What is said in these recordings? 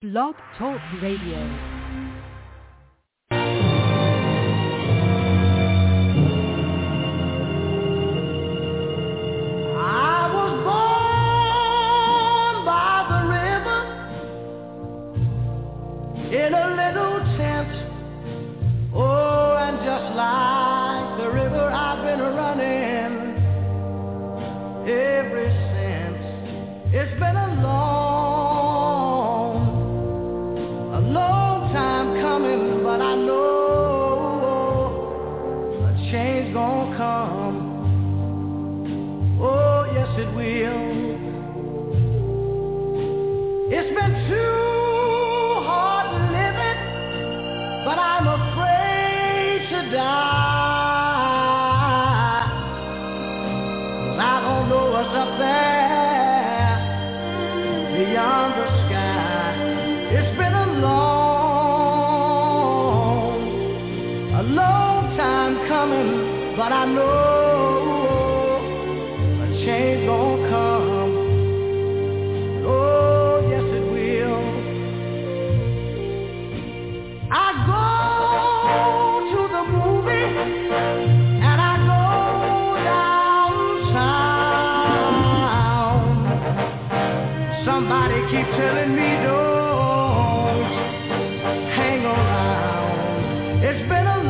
Blog Talk Radio. In a little tent, oh, and just like the river I've been running ever since. It's been a long time coming, but I know a change gonna come. Oh, yes it will. It's been too hard living, but I'm afraid to die. 'Cause I don't know what's up there beyond the sky. It's been a long time coming, but I know a change gonna come. Oh, yes it will. I go to the movie and I go downtown. Somebody keep telling me don't hang around. It's been a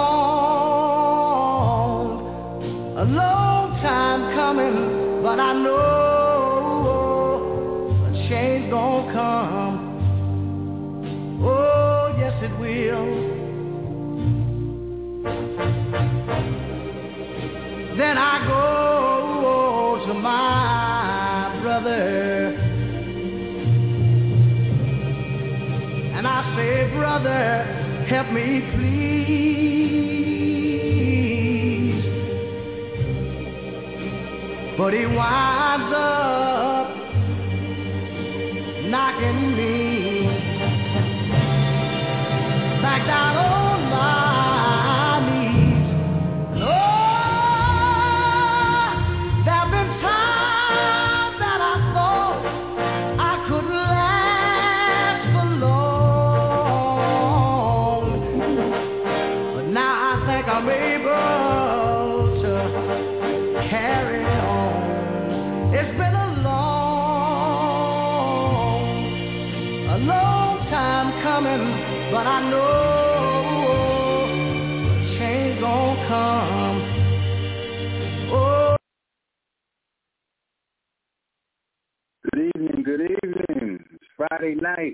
long time coming, but I know a change gonna come. Oh, yes it will. Then I go to my brother and I say, brother, help me please. But he winds up knocking me back down on my knees. Lord, there've been times that I thought I couldn't last for long, but now I think I'm able to carry on. It's been a long time coming, but I know change gon' come. Oh. Good evening. It's Friday night.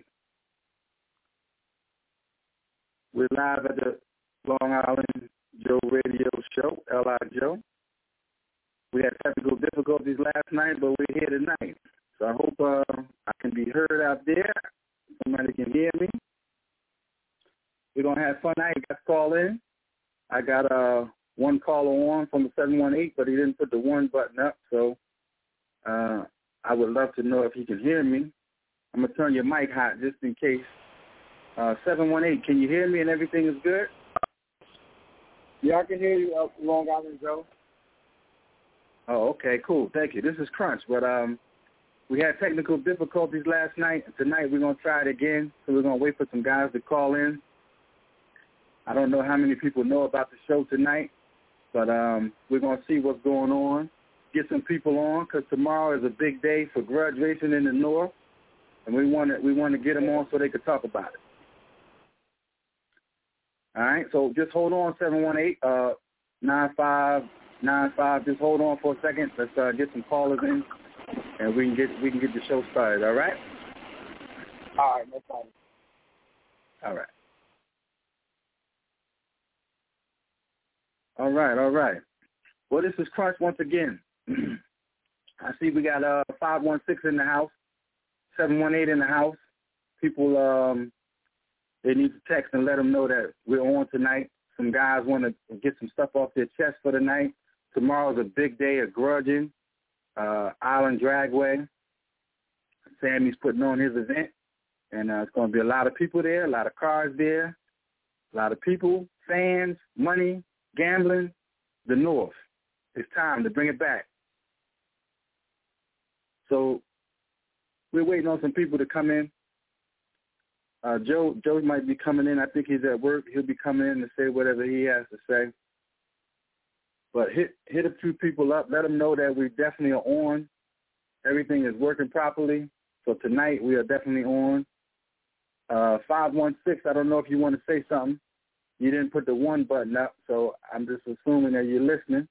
We're live at the Long Island Joe Radio Show, L.I. Joe. We had technical difficulties last night, but we're here tonight. So I hope I can be heard out there. Somebody can hear me. We're going to have fun tonight. Guys call in. I got one caller on from the 718, but he didn't put the one button up. So I would love to know if he can hear me. I'm going to turn your mic hot just in case. 718, can you hear me and everything is good? Yeah, I can hear you, Long Island Joe. Oh, okay, cool. Thank you. This is Crunch, but we had technical difficulties last night, and tonight we're going to try it again. So we're going to wait for some guys to call in. I don't know how many people know about the show tonight, but we're going to see what's going on, get some people on, because tomorrow is a big day for grudge racing in the North, and we want to get them on so they could talk about it. All right, so just hold on, 718-9595. Just hold on for a second. Let's get some callers in, and we can get the show started. All right. All right, no problem. All right. All right. Well, this is Crunch once again. I see we got 516 in the house, 718 in the house. People, they need to text and let them know that we're on tonight. Some guys want to get some stuff off their chest for the night. Tomorrow's a big day of grudging, Island Dragway. Sammy's putting on his event, and it's going to be a lot of people there, a lot of cars there, a lot of people, fans, money, gambling, the North. It's time to bring it back. So we're waiting on some people to come in. Joe might be coming in. I think he's at work. He'll be coming in to say whatever he has to say. But hit a few people up. Let them know that we definitely are on. Everything is working properly. So tonight we are definitely on. 516, I don't know if you want to say something. You didn't put the 1 button up, so I'm just assuming that you're listening.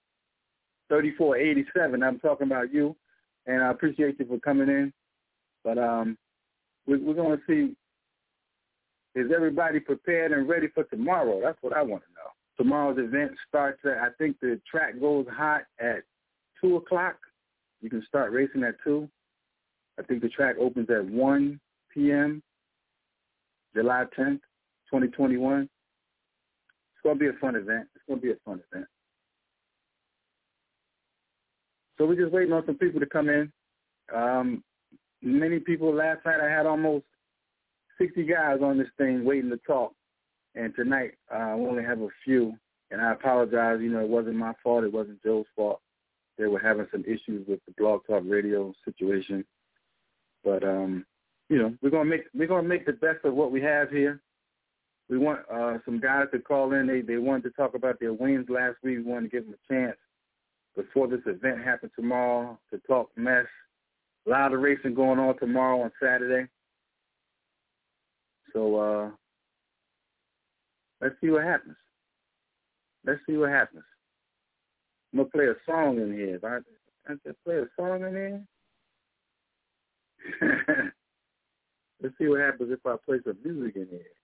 3487, I'm talking about you, and I appreciate you for coming in. But we're going to see, is everybody prepared and ready for tomorrow? That's what I want to know. Tomorrow's event starts at, I think the track goes hot at 2 o'clock. You can start racing at 2. I think the track opens at 1 p.m., July 10th, 2021. It's going to be a fun event. So we're just waiting on some people to come in. Many people, last night I had almost 60 guys on this thing waiting to talk. And tonight we only have a few. And I apologize. It wasn't my fault. It wasn't Joe's fault. They were having some issues with the Blog Talk Radio situation. But, we're gonna make the best of what we have here. We want some guys to call in. They wanted to talk about their wins last week. We wanted to give them a chance before this event happens tomorrow to talk mess. A lot of racing going on tomorrow on Saturday. So let's see what happens. I'm gonna play a song in here. If I just play a song in here. Let's see what happens if I play some music in here.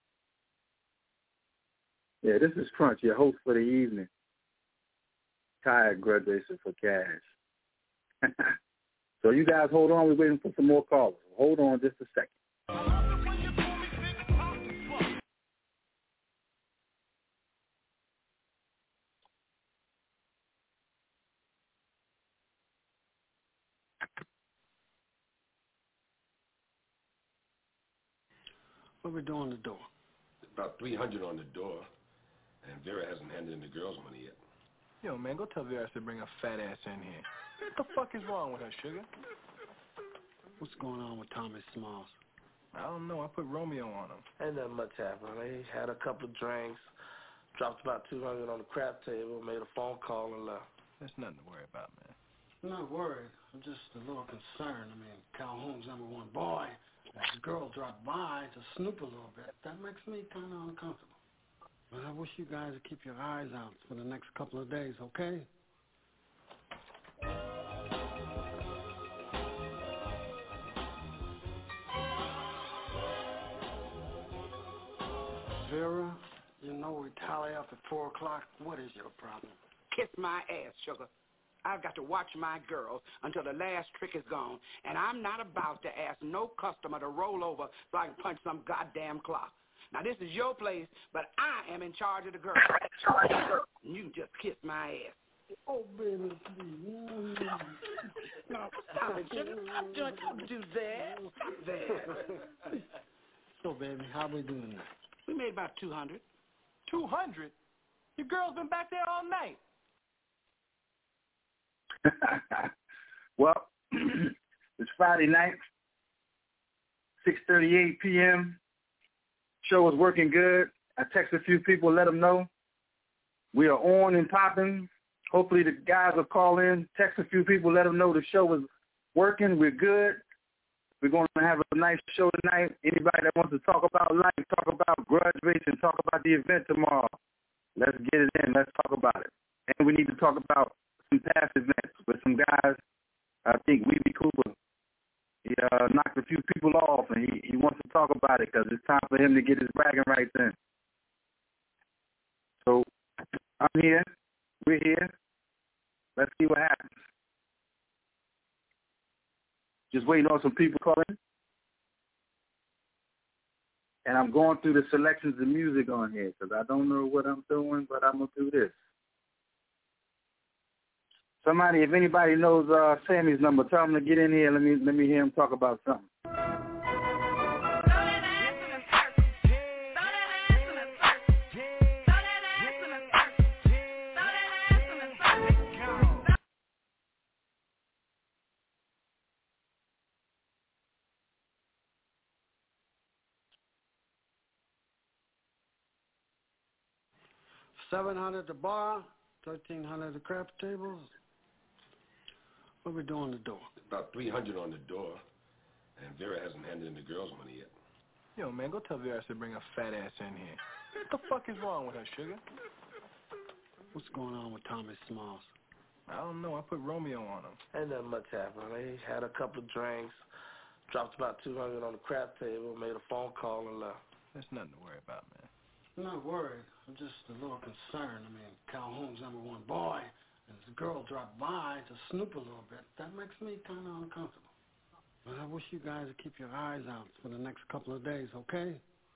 Yeah, this is Crunch, your host for the evening. Tired grudge racer for cash. So you guys hold on. We're waiting for some more callers. Hold on just a second. What we doing on the door? About 300 on the door, and Vera hasn't handed in the girls' money yet. Yo, man, go tell Vera to bring her fat ass in here. What the fuck is wrong with her, sugar? What's going on with Thomas Smalls? I don't know. I put Romeo on him. Ain't nothing much happened. He had a couple of drinks, dropped about 200 on the crap table, made a phone call, and left. There's nothing to worry about, man. I'm not worried. I'm just a little concerned. Calhoun's #1 boy. This girl dropped by to snoop a little bit. That makes me kind of uncomfortable. But I wish you guys would keep your eyes out for the next couple of days, okay? Vera, we tally up at 4 o'clock. What is your problem? Kiss my ass, sugar. I've got to watch my girls until the last trick is gone, and I'm not about to ask no customer to roll over so I can punch some goddamn clock. Now, this is your place, but I am in charge of the girls. You just kiss my ass. Oh, baby, please. No, stop it, sugar. Don't do that. There. So, baby, how we doing now? We made about 200. 200? Your girl's been back there all night. Well, it's Friday night, 6:38 p.m. Show is working good. I text a few people, let them know. We are on and popping. Hopefully the guys will call in. Text a few people, let them know the show is working. We're good. We're going to have a nice show tonight. Anybody that wants to talk about life, talk about grudge racing, talk about the event tomorrow, let's get it in. Let's talk about it. And we need to talk about some past events with some guys. I think Weeby Cooper, he knocked a few people off, and he wants to talk about it because it's time for him to get his bragging rights in. So I'm here. We're here. Let's see what happens. Just waiting on some people calling. And I'm going through the selections of music on here because I don't know what I'm doing, but I'm going to do this. Somebody, if anybody knows Sammy's number, tell him to get in here. Let me hear him talk about something. $700 the bar, $1,300 the craps tables. What we doing the door? About $300 on the door, and Vera hasn't handed in the girls' money yet. Yo, man, go tell Vera to bring a fat ass in here. What the fuck is wrong with her, sugar? What's going on with Tommy Smalls? I don't know. I put Romeo on him. Ain't nothing much happened. They had a couple of drinks, dropped about $200 on the crap table, made a phone call, and left. There's nothing to worry about, man. I'm not worried. I'm just a little concerned. I mean, Calhoun's #1 boy, and this girl dropped by to snoop a little bit. That makes me kind of uncomfortable. But I wish you guys would keep your eyes out for the next couple of days, okay?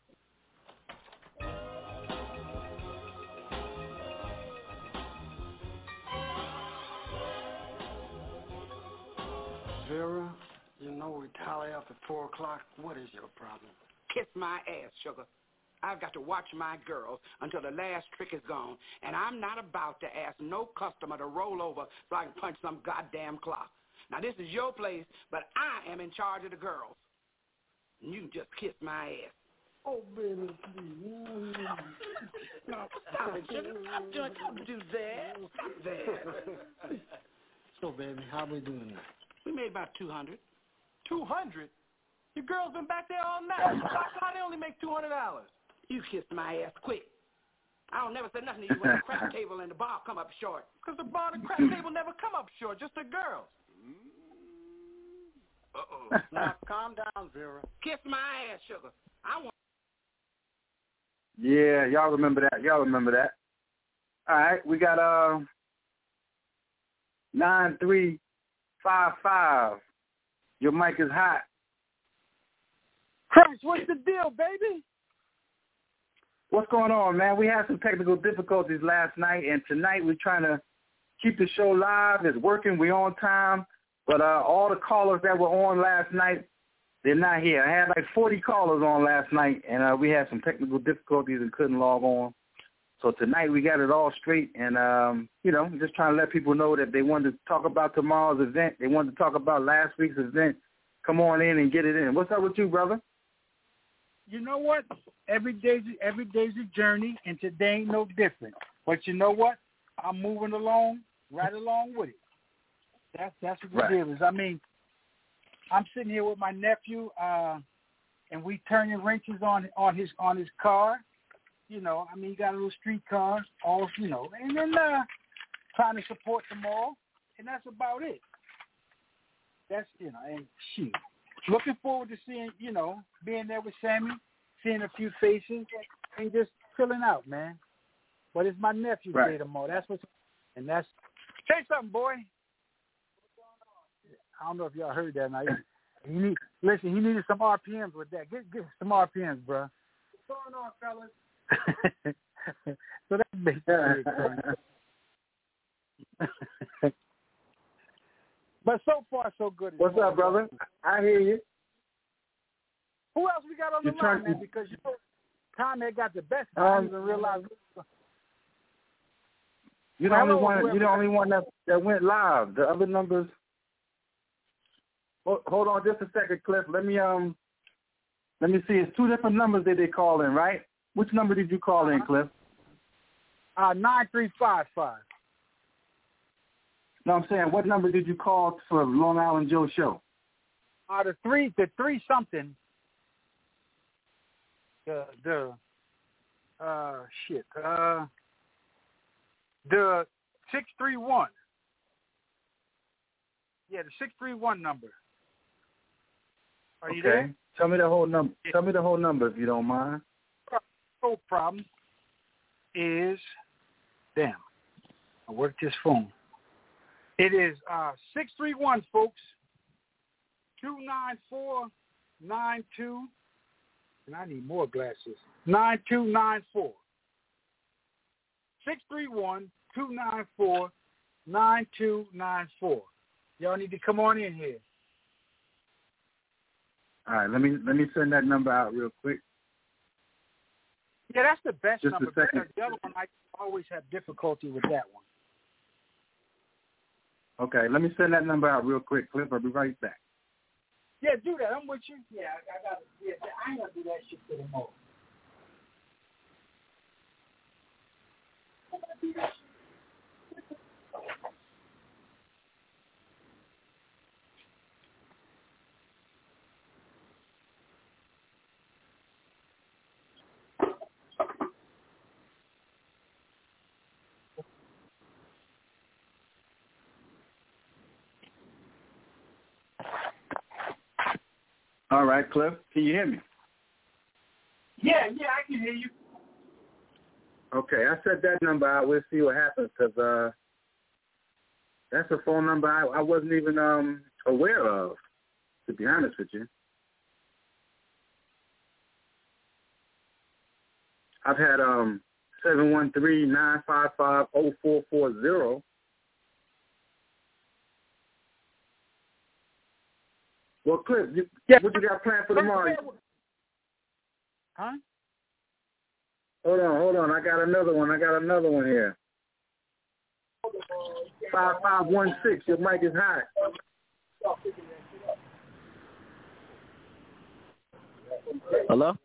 Vera, you know we tally up at 4 o'clock. What is your problem? Kiss my ass, sugar. I've got to watch my girls until the last trick is gone, and I'm not about to ask no customer to roll over so I can punch some goddamn clock. Now, this is your place, but I am in charge of the girls. And you can just kiss my ass. Oh, baby, please. No, stop it, sugar. Don't do that. There. So, baby, how we doing now? We made about 200. 200? Your girl's been back there all night. How they only make $200? You kissed my ass quick. I don't never say nothing to you when the crap table and the bar come up short. Because the bar and the crap table never come up short, just the girls. Uh-oh. Now, calm down, Vera. Kiss my ass, sugar. I want... Yeah, y'all remember that. All right, we got 9355. Your mic is hot. Christ, what's the deal, baby? What's going on, man? We had some technical difficulties last night, and tonight we're trying to keep the show live. It's working. We're on time. But all the callers that were on last night, they're not here. I had like 40 callers on last night, and we had some technical difficulties and couldn't log on. So tonight we got it all straight, and, just trying to let people know that they wanted to talk about tomorrow's event. They wanted to talk about last week's event. Come on in and get it in. What's up with you, brother? You know what? Every day's a journey, and today ain't no different. But you know what? I'm moving along, right along with it. That's what the deal is. I mean, I'm sitting here with my nephew, and we turning wrenches on his car. You know, I mean, he got a little street car, and then trying to support them all, and that's about it. That's, and shoot. Looking forward to seeing, being there with Sammy, seeing a few faces, and just chilling out, man. But it's my nephew's day tomorrow. Say something, boy. I don't know if y'all heard that. Now, he needed some RPMs with that. Get some RPMs, bro. What's going on, fellas? So that makes it fun. But so far, so good. What's up, brother? I hear you. Who else we got on the line, man? Because Tom had got the best. I didn't even realize. You're the only one that went live. The other numbers. Hold on just a second, Cliff. Let me see. It's 2 different numbers that they call in, right? Which number did you call in, Cliff? 9355. No, I'm saying, what number did you call for Long Island Joe show? The three something. The 631. Yeah, the 631 number. Are you there? Tell me the whole number. Tell me the whole number if you don't mind. No problem. I worked this phone. It is 631, folks. 294-92. And I need more glasses. 9294. 631-294-9294. Y'all need to come on in here. All right, let me send that number out real quick. Yeah, that's the best Just number. a second. Because the other one, I always have difficulty with that one. Okay, let me send that number out real quick, Cliff. I'll be right back. Yeah, do that. I'm with you. Yeah, I got it. Yeah, I ain't gonna do that shit for tomorrow. All right, Cliff, can you hear me? Yeah, I can hear you. Okay, I set that number out. We'll see what happens because that's a phone number I wasn't even aware of, to be honest with you. I've had 713-955-0440. Well, Cliff, what you got planned for tomorrow? Huh? Hold on. I got another one here. 5516. Your mic is hot. Hello?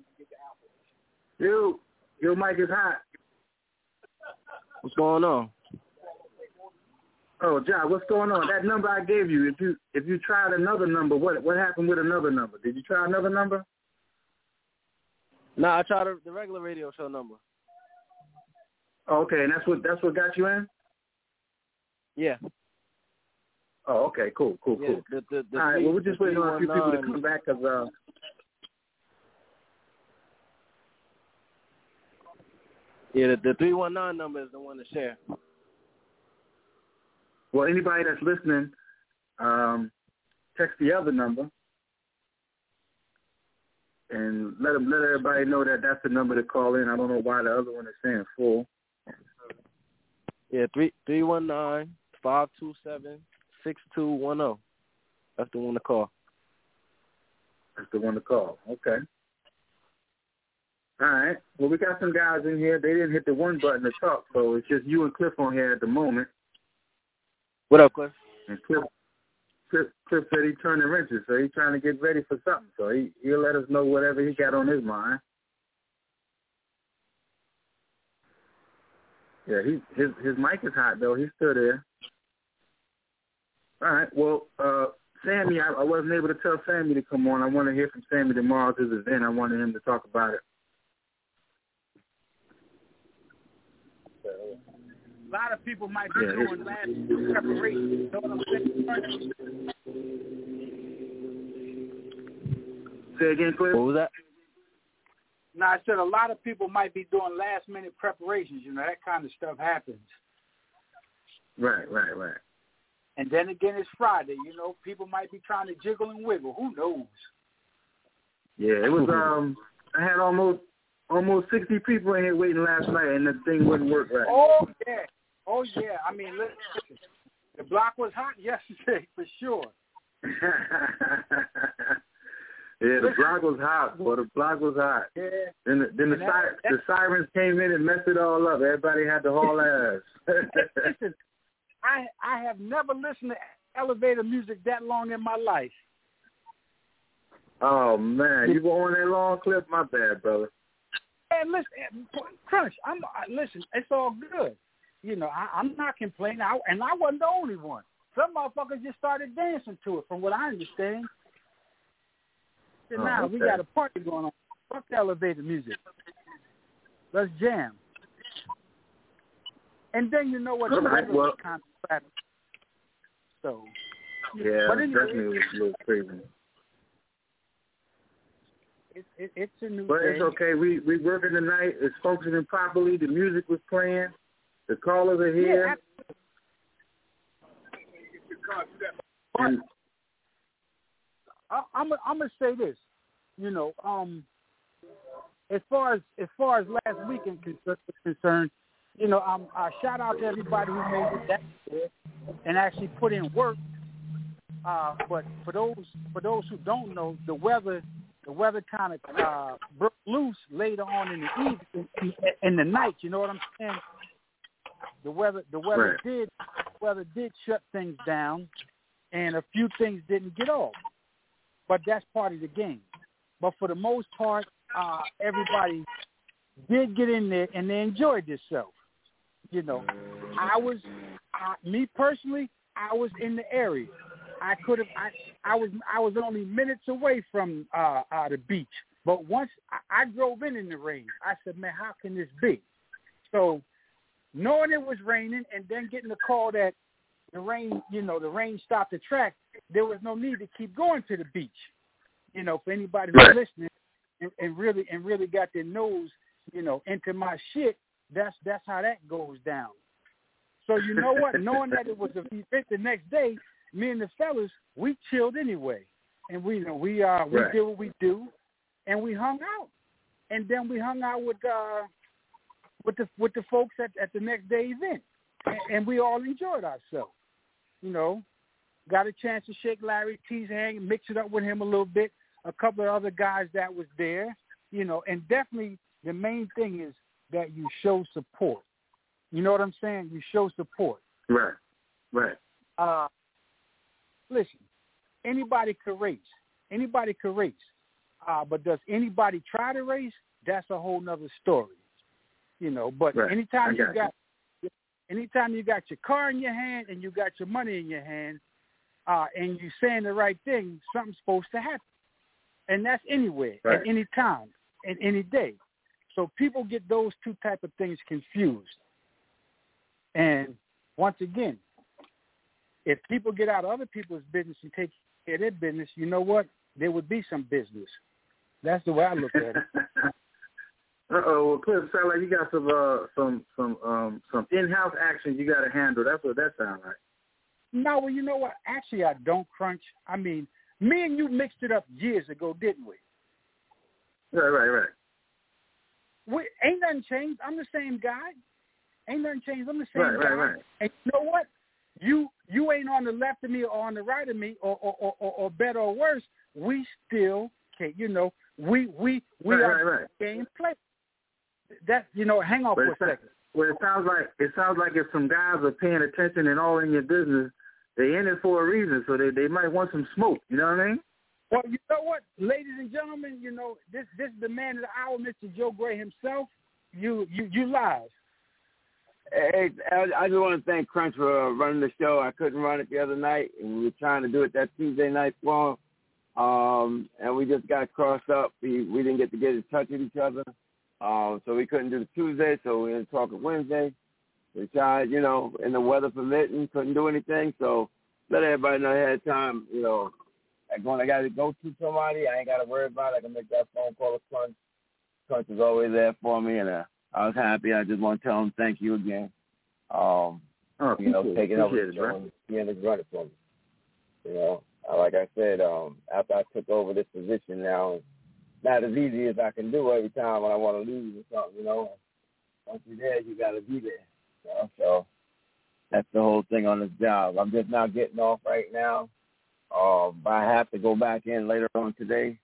Your mic is hot. What's going on? Oh, John, what's going on? That number I gave you, if you tried another number, what happened with another number? Did you try another number? No, I tried the regular radio show number. Oh, okay, and that's what got you in? Yeah. Oh, okay, cool. Yeah, All right, well, we're just waiting on a few people to come back because yeah, the 319 number is the one to share. Well, anybody that's listening, text the other number and let everybody know that that's the number to call in. I don't know why the other one is saying full. Yeah, 319-527-6210. That's the one to call. That's the one to call. Okay. All right. Well, we got some guys in here. They didn't hit the one button to talk, so it's just you and Cliff on here at the moment. What up, Cliff? And Cliff said he turned the wrenches, so he's trying to get ready for something. So he'll let us know whatever he got on his mind. Yeah, his mic is hot though. He's still there. All right. Well, Sammy, I wasn't able to tell Sammy to come on. I want to hear from Sammy tomorrow at his event. I wanted him to talk about it. A lot of people might be doing last preparation. You know what I'm saying? Say again, Cliff? What was that? No, I said a lot of people might be doing last-minute preparations. You know, that kind of stuff happens. Right. And then again, it's Friday. You know, people might be trying to jiggle and wiggle. Who knows? Yeah, it was. I had almost 60 people in here waiting last night, and the thing wouldn't work right. Oh yeah. I mean, listen, the block was hot yesterday for sure. Yeah, the block was hot, boy. The block was hot. Yeah. Then the sirens came in and messed it all up. Everybody had to haul ass. Listen, I have never listened to elevator music that long in my life. Oh man, you were on that long clip? My bad, brother. And listen, Crunch, listen, it's all good. You know, I'm not complaining, and I wasn't the only one. Some motherfuckers just started dancing to it, from what I understand. So now we got a party going on. Fuck the elevator music. Let's jam. And then you know what? The weather was kind of crappy. So yeah, but anyway, definitely was a little crazy. It's a new But day. it's okay. We working tonight. It's functioning properly. The music was playing. The callers are here. Yeah, and I'm gonna say this. You know, as far as last weekend is concerned, you know, I shout out to everybody who made it that good and actually put in work. But for those who don't know, the weather kind of broke loose later on in the evening, in the night. You know what I'm saying? The weather did shut things down, and a few things didn't get off. But that's part of the game. But for the most part, everybody did get in there and they enjoyed themselves. You know, me personally, I was in the area. I was only minutes away from the beach. But once I drove in the rain, I said, man, how can this be? So knowing it was raining and then getting the call that the rain stopped the track, there was no need to keep going to the beach. You know, for anybody who's listening and really got their nose, you know, into my shit, that's how that goes down. So you know what? Knowing that it was an event the next day, me and the fellas, we chilled anyway, and we did what we do, and we hung out, and then we hung out with the folks at the next day event, and we all enjoyed ourselves. You know, got a chance to shake Larry T's hand, mix it up with him a little bit. A couple of other guys that was there, you know, and definitely the main thing is that you show support. You know what I'm saying? You show support. Right. Listen, anybody could race. But does anybody try to race? That's a whole nother story. You know, but anytime you got your car in your hand and you got your money in your hand, and you saying the right thing, something's supposed to happen. And that's anywhere, at any time, and any day. So people get those two type of things confused. And once again, if people get out of other people's business and take care of their business, you know what? There would be some business. That's the way I look at it. Well, Cliff, sound like you got some in-house action you got to handle. That's what that sounds like. No, well, you know what? Actually, I don't crunch. I mean, me and you mixed it up years ago, didn't we? Right. Ain't nothing changed. I'm the same guy. Ain't nothing changed. I'm the same guy. Right. And you know what? You ain't on the left of me or on the right of me or better or worse. We still can't. You know, we are game play. That, you know, hang on for a second. Well, it sounds like if some guys are paying attention and all in your business, they're in it for a reason, so they might want some smoke. You know what I mean? Well, you know what, ladies and gentlemen, you know, this is the man of the hour, Mr. Joe Gray himself. You live. Hey, I just want to thank Crunch for running the show. I couldn't run it the other night, and we were trying to do it that Tuesday night for him. And we just got crossed up. We didn't get in touch with each other. So we couldn't do the Tuesday, so we didn't talk on Wednesday. We tried, you know, and the weather permitting, couldn't do anything. So let everybody know ahead of time, you know, when I got to go to somebody, I ain't got to worry about it. I can make that phone call to Crunch. Crunch is always there for me, and I was happy. I just want to tell him thank you again. You know, taking over the show and being able to run it for me. You know, like I said, after I took over this position now, it's not as easy as I can do every time when I want to leave or something, you know. Once you're there, you got to be there. You know? So that's the whole thing on this job. I'm just now getting off right now. But I have to go back in later on today.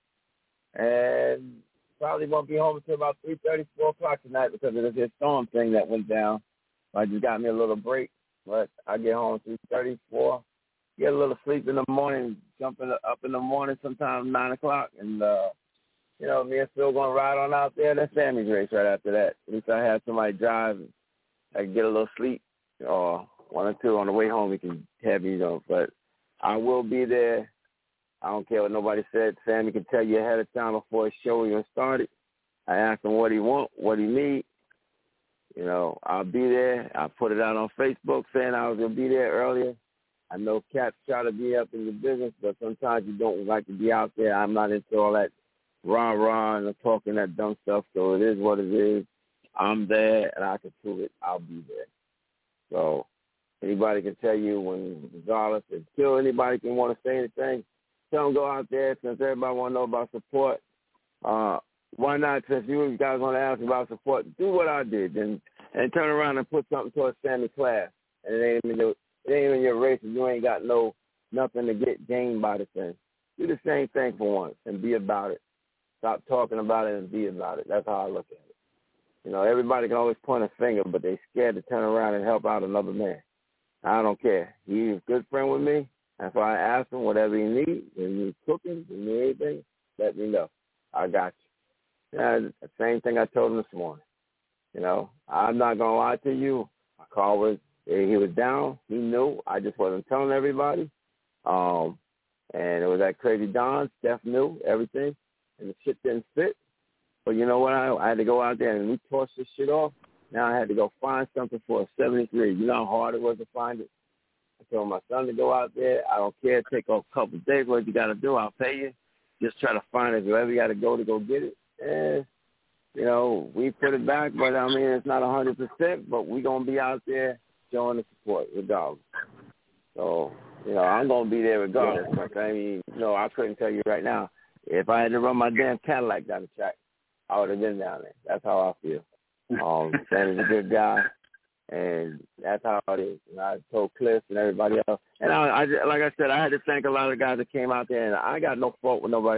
And probably won't be home until about 3:30, 4 o'clock tonight because of this storm thing that went down. I just got me a little break. But I get home at 3:30, 4. Get a little sleep in the morning, jumping up in the morning sometime 9 o'clock. And, you know, me and Phil going to ride on out there. That's Sammy's race right after that. At least I have somebody drive. And I can get a little sleep. Or 1 or 2 on the way home we can have, you know. But I will be there. I don't care what nobody said. Sammy can tell you ahead of time before his show even started. I asked him what he want, what he need. You know, I'll be there. I put it out on Facebook saying I was going to be there earlier. I know cats try to be up in the business, but sometimes you don't like to be out there. I'm not into all that rah-rah and talking that dumb stuff, so it is what it is. I'm there, and I can prove it. I'll be there. So anybody can tell you when, regardless, until anybody can want to say anything, tell them go out there since everybody want to know about support. Why not, since you guys want to ask about support, do what I did and turn around and put something towards Sammy class. And it ain't even your race and you ain't got nothing to get gained by the thing. Do the same thing for once and be about it. Stop talking about it and be about it. That's how I look at it. You know, everybody can always point a finger, but they're scared to turn around and help out another man. I don't care. He's a good friend with me. If I ask him whatever he needs, when he's cooking, when he need anything, let me know. I got you. The same thing I told him this morning. You know, I'm not going to lie to you. My call was, he was down. He knew. I just wasn't telling everybody. And it was that Crazy Don. Steph knew everything. And the shit didn't fit. But you know what? I had to go out there and we tossed this shit off. Now I had to go find something for a 73. You know how hard it was to find it? I told my son to go out there. I don't care. Take a couple of days. What you got to do, I'll pay you. just try to find it wherever you got to go get it. And, you know, we put it back, but, I mean, it's not 100%, but we're going to be out there showing the support regardless. So, you know, I'm going to be there regardless. Like, I mean, you know, I couldn't tell you right now. If I had to run my damn Cadillac down the track, I would have been down there. That's how I feel. Stan is a good guy, and that's how it is. And I told Cliff and everybody else. And I like I said, I had to thank a lot of guys that came out there, and I got no fault with nobody.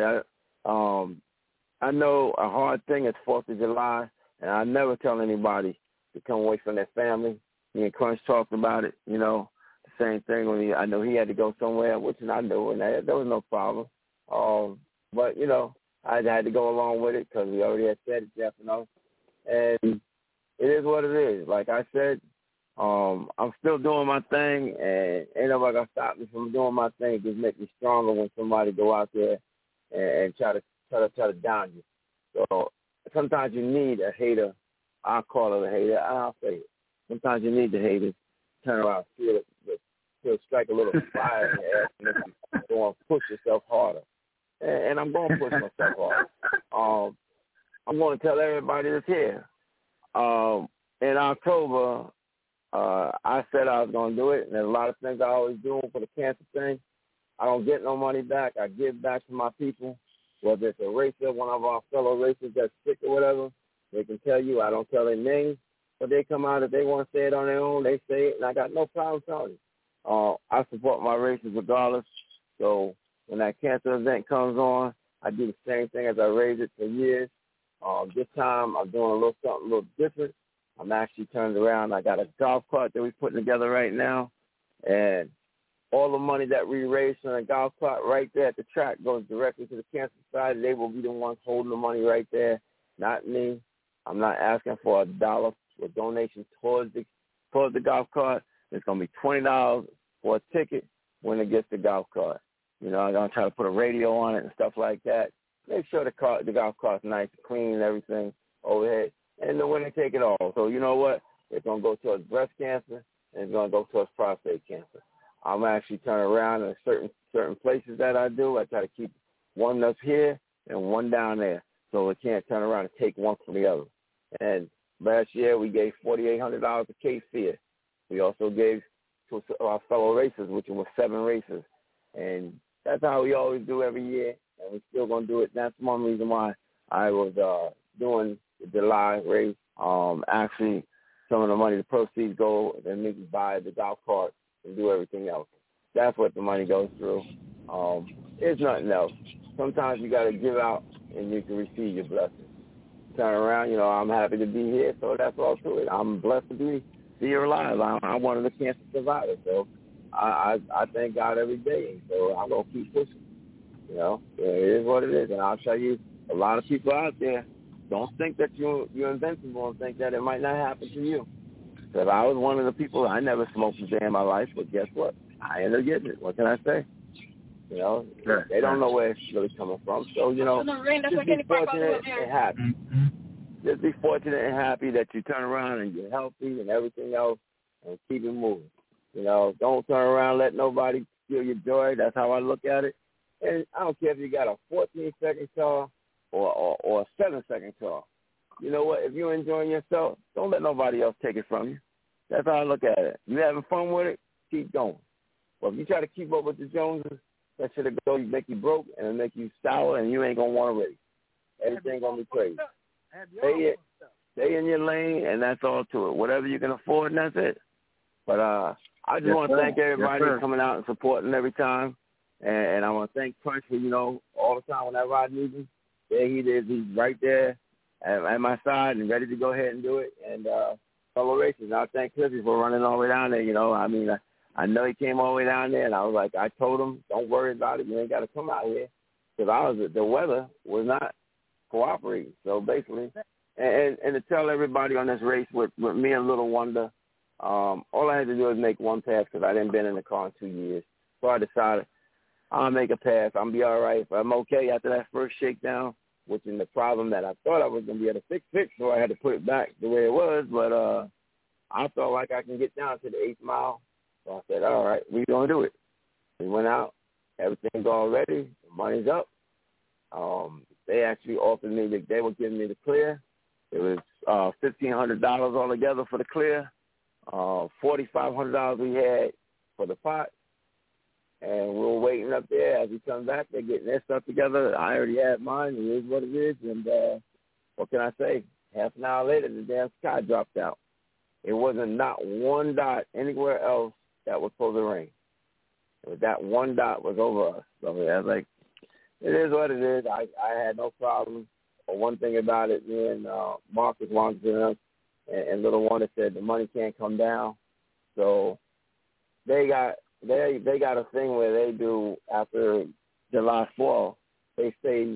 I know a hard thing is 4th of July, and I never tell anybody to come away from their family. Me and Crunch talked about it, you know, the same thing when I know he had to go somewhere, which I knew, and there was no problem. But, you know, I had to go along with it because we already had said it, Jeff, you know. And it is what it is. Like I said, I'm still doing my thing, and ain't nobody going to stop me from doing my thing. It just makes me stronger when somebody go out there and try to down you. So sometimes you need a hater. I'll call it a hater. I'll say it. Sometimes you need the haters. Turn around, feel it, strike a little fire in the air and make you go and push yourself harder. And I'm going to push myself harder. I'm going to tell everybody that's here. In October, I said I was going to do it, and there's a lot of things I always do for the cancer thing. I don't get no money back. I give back to my people, whether it's a racer, one of our fellow racers that's sick or whatever. They can tell you. I don't tell their names, but they come out if they want to say it on their own, they say it, and I got no problem telling you. I support my racers regardless, so when that cancer event comes on, I do the same thing as I raised it for years. This time I'm doing something a little different. I'm actually turned around. I got a golf cart that we're putting together right now, and all the money that we raise from the golf cart right there at the track goes directly to the Cancer Society. They will be the ones holding the money right there, not me. I'm not asking for $1 for donation towards the golf cart. It's going to be $20 for a ticket when it gets the golf cart. You know, I'm going to try to put a radio on it and stuff like that. Make sure the golf cart's nice, clean, and everything overhead. And then when they take it off. So you know what? It's going to go towards breast cancer, and it's going to go towards prostate cancer. I'm actually turning around in certain places that I do. I try to keep one up here and one down there, so it can't turn around and take one from the other. And last year we gave $4,800 to Cape Fear. We also gave to our fellow racers, which was 7 racers. And that's how we always do every year, and we're still going to do it. That's one reason why I was doing the July race. Actually, some of the money, the proceeds go and make you buy the golf cart and do everything else. That's what the money goes through. It's nothing else. Sometimes you got to give out and you can receive your blessings. Turn around, you know, I'm happy to be here, so that's all to it. I'm blessed to be here alive. I'm one of the cancer survivors, so I thank God every day. So I'm going to keep pushing. You know, it is what it is. And I'll tell you, a lot of people out there don't think that you're invincible and think that it might not happen to you. Because I was one of the people, I never smoked a day in my life, but guess what? I ended up getting it. What can I say? You know, they don't know where it's really coming from. So, you know, just be fortunate and happy. Just be fortunate and happy that you turn around and you're healthy and everything else and keep it moving. You know, don't turn around, let nobody steal your joy. That's how I look at it. And I don't care if you got a 14-second car or a 7-second car. You know what? If you're enjoying yourself, don't let nobody else take it from you. That's how I look at it. You having fun with it, keep going. But if you try to keep up with the Joneses, that shit'll go make you broke and it'll make you sour and you ain't going to want to race. Everything going to be crazy. Stay in your lane, and that's all to it. Whatever you can afford, and that's it. But I just want to thank everybody for coming out and supporting every time. And I want to thank Crunch for, you know, all the time whenever I need him. There he is. He's right there at my side and ready to go ahead and do it. And fellow racers, I thank Cliffy for running all the way down there. You know, I mean, I know he came all the way down there, and I was like, I told him, don't worry about it. You ain't got to come out here. Because the weather was not cooperating. So basically, and to tell everybody on this race with me and Little Wonder, all I had to do was make one pass because I didn't been in the car in 2 years. So I decided I'll make a pass. I'll be all right. If I'm okay after that first shakedown, which is the problem that I thought I was going to be able to fix, so I had to put it back the way it was. But I felt like I can get down to the 8th mile. So I said, all right, we're going to do it. We went out. Everything's all ready. The money's up. They actually offered me they were giving me the clear. It was $1,500 altogether for the clear. $4,500 we had for the pot. And we were waiting up there. As we come back, they're getting their stuff together. I already had mine. It is what it is. And what can I say? Half an hour later, the damn sky dropped out. It wasn't not one dot anywhere else that was supposed to rain. It was that one dot was over us. So I was like, it is what it is. I had no problem. But one thing about it, me and Marcus Wong and Little Wonder said the money can't come down. So they got a thing where they do after July 4th. They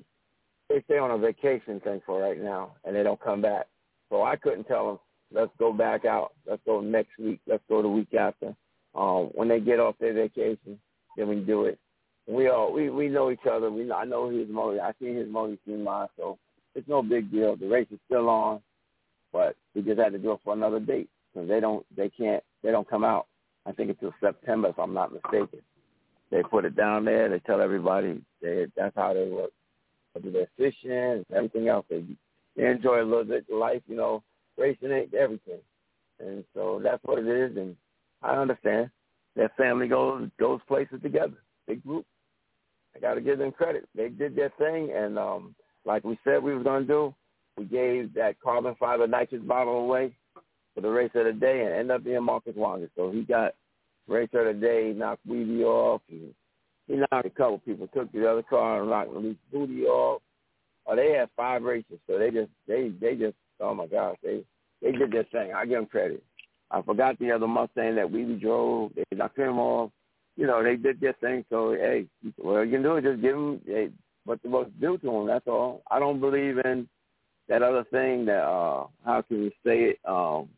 stay on a vacation thing for right now, and they don't come back. So I couldn't tell them, let's go back out. Let's go next week. Let's go the week after. When they get off their vacation, then we do it. We know each other. I know his money. I see his money, see mine. So it's no big deal. The race is still on, but we just had to do it for another date because they don't come out. I think until September, if I'm not mistaken. They put it down there. They tell everybody that's how they work. They do their fishing and everything else. They enjoy a little bit of life, racing ain't everything. And so that's what it is, and I understand. Their family goes places together, big group. I got to give them credit. They did their thing, and like we said we was going to do, we gave that carbon fiber nitrous bottle away for the race of the day and ended up being Marcus Wong. So he got race of the day, knocked Weedy off. And he knocked a couple people, took the other car and knocked Luis Booty off. Oh, they had 5 races, so they just oh my gosh, they did their thing. I give them credit. I forgot the other Mustang that Weedy drove. They knocked him off. They did their thing. So hey, what you can do is just give them what they're supposed to do to them. That's all. I don't believe in that other thing that how can you say it?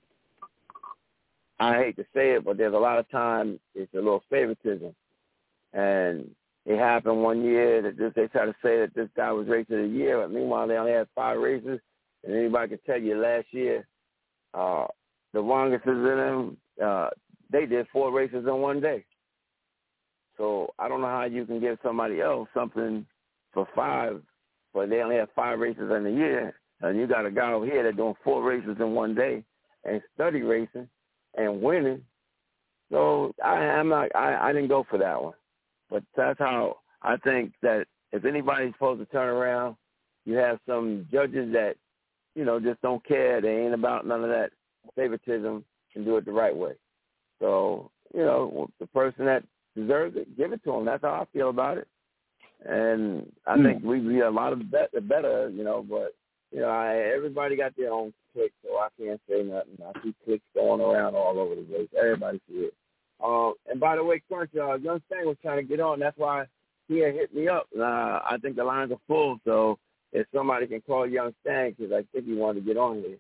I hate to say it, but there's a lot of times it's a little favoritism. And it happened one year that they try to say that this guy was race of the year, but meanwhile they only had 5 races. And anybody can tell you last year, the longest in them, they did 4 races in one day. So I don't know how you can give somebody else something for 5, but they only have 5 races in a year. And you got a guy over here that's doing 4 races in one day and study racing and winning. So I didn't go for that one. But that's how I think that if anybody's supposed to turn around, you have some judges that, just don't care. They ain't about none of that favoritism and do it the right way. So, the person that deserves it, give it to them. That's how I feel about it. And I think we be a lot of better, but, everybody got their own clique, so I can't say nothing. I see cliques going around all over the place. Everybody see it. And by the way, Crunch, Young Stang was trying to get on. That's why he had hit me up. I think the lines are full, so if somebody can call Young Stang, because I think he wanted to get on here.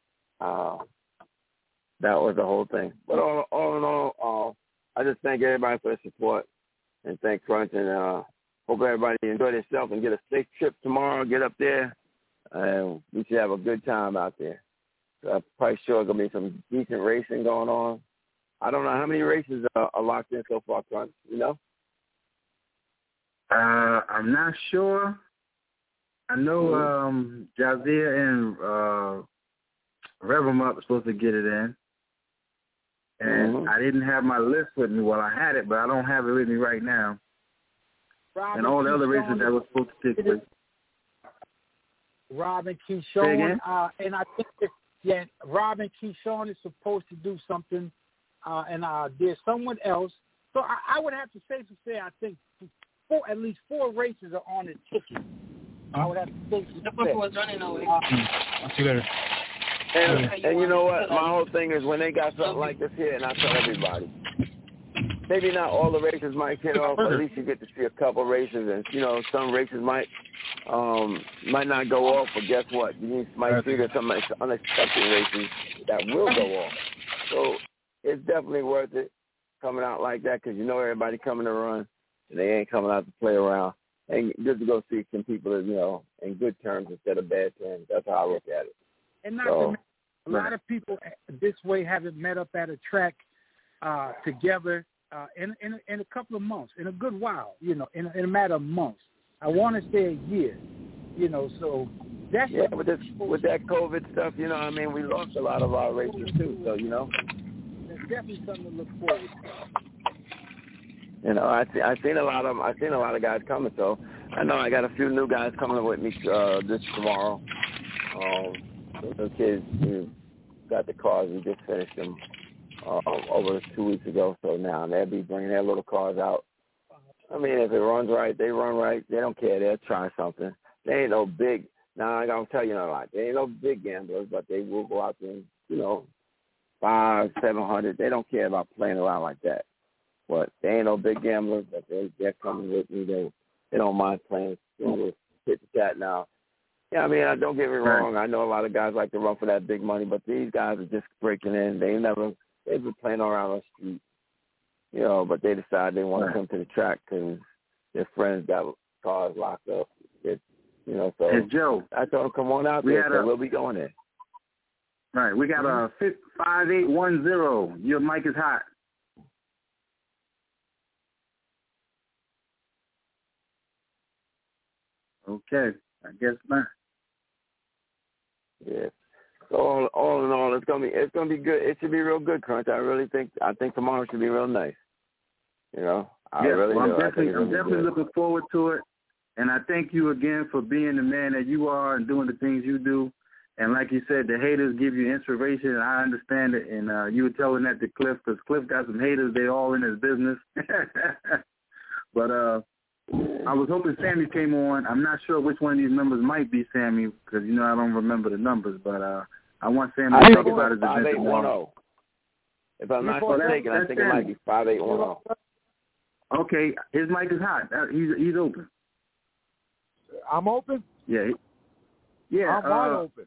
That was the whole thing. But all in all, I just thank everybody for the support and thank Crunch, and hope everybody enjoy themselves and get a safe trip tomorrow. Get up there, and we should have a good time out there. So I'm probably sure there's going to be some decent racing going on. I don't know how many races are locked in so far, Crunch, I'm not sure. I know Javier and Reverend are supposed to get it in. And I didn't have my list with me. Well, I had it, but I don't have it with me right now. And all the other races that were supposed to take place. Robin Keyshawn, and I think Robin Keyshawn is supposed to do something, and there's someone else. So I would have to say, I think at least 4 races are on the ticket. I would have to say. Was running away. And you know what? My whole thing is when they got something like this here, and I tell everybody, maybe not all the races might get off, but at least you get to see a couple races, and some races might not go off, but guess what? You might see there's some unexpected races that will go off. So it's definitely worth it coming out like that because everybody coming to run, and they ain't coming out to play around. And good to go see some people, in good terms instead of bad terms. That's how I look at it. And not to a lot of people this way haven't met up at a track together in a couple of months, in a good while, in a matter of months. I want to say a year. You know, so that's with that COVID stuff. You know, I mean, we lost a lot of our races too. So you know, there's definitely something to look forward to. You know, I seen a lot of guys coming. So I know I got a few new guys coming with me this tomorrow. The kids who got the cars, we just finished them over 2 weeks ago. So now they'll be bringing their little cars out. I mean, if it runs right, they run right. They don't care. They'll try something. They ain't no big. Now I gotta tell you a lot. They ain't no big gamblers, but they will go out there and, you know, 500, 700. They don't care about playing around like that. But they ain't no big gamblers. But they're coming with me. They don't mind playing. You know, hit the cat now. Yeah, I mean, don't get me wrong. I know a lot of guys like to run for that big money, but these guys are just breaking in. They've been playing around the street, you know, but they decide they want to come to the track because their friends got cars locked up. You know, so hey, Joe, I told them, come on out there, so we'll be going there. Right, we got a 5810. Your mic is hot. Okay, I guess not. Yeah. So all in all, it's gonna be good. It should be real good, Crunch. I think tomorrow should be real nice. You know, I'm definitely looking forward to it. And I thank you again for being the man that you are and doing the things you do. And like you said, the haters give you inspiration, and I understand it. And you were telling that to Cliff, because Cliff got some haters. They all in his business. But I was hoping Sammy came on. I'm not sure which one of these members might be Sammy, because, you know, I don't remember the numbers. But I want Sammy to talk about his event tomorrow. If I'm not mistaken, I think it might be 5810. Okay, his mic is hot. He's open. I'm open? Yeah. I'm wide open.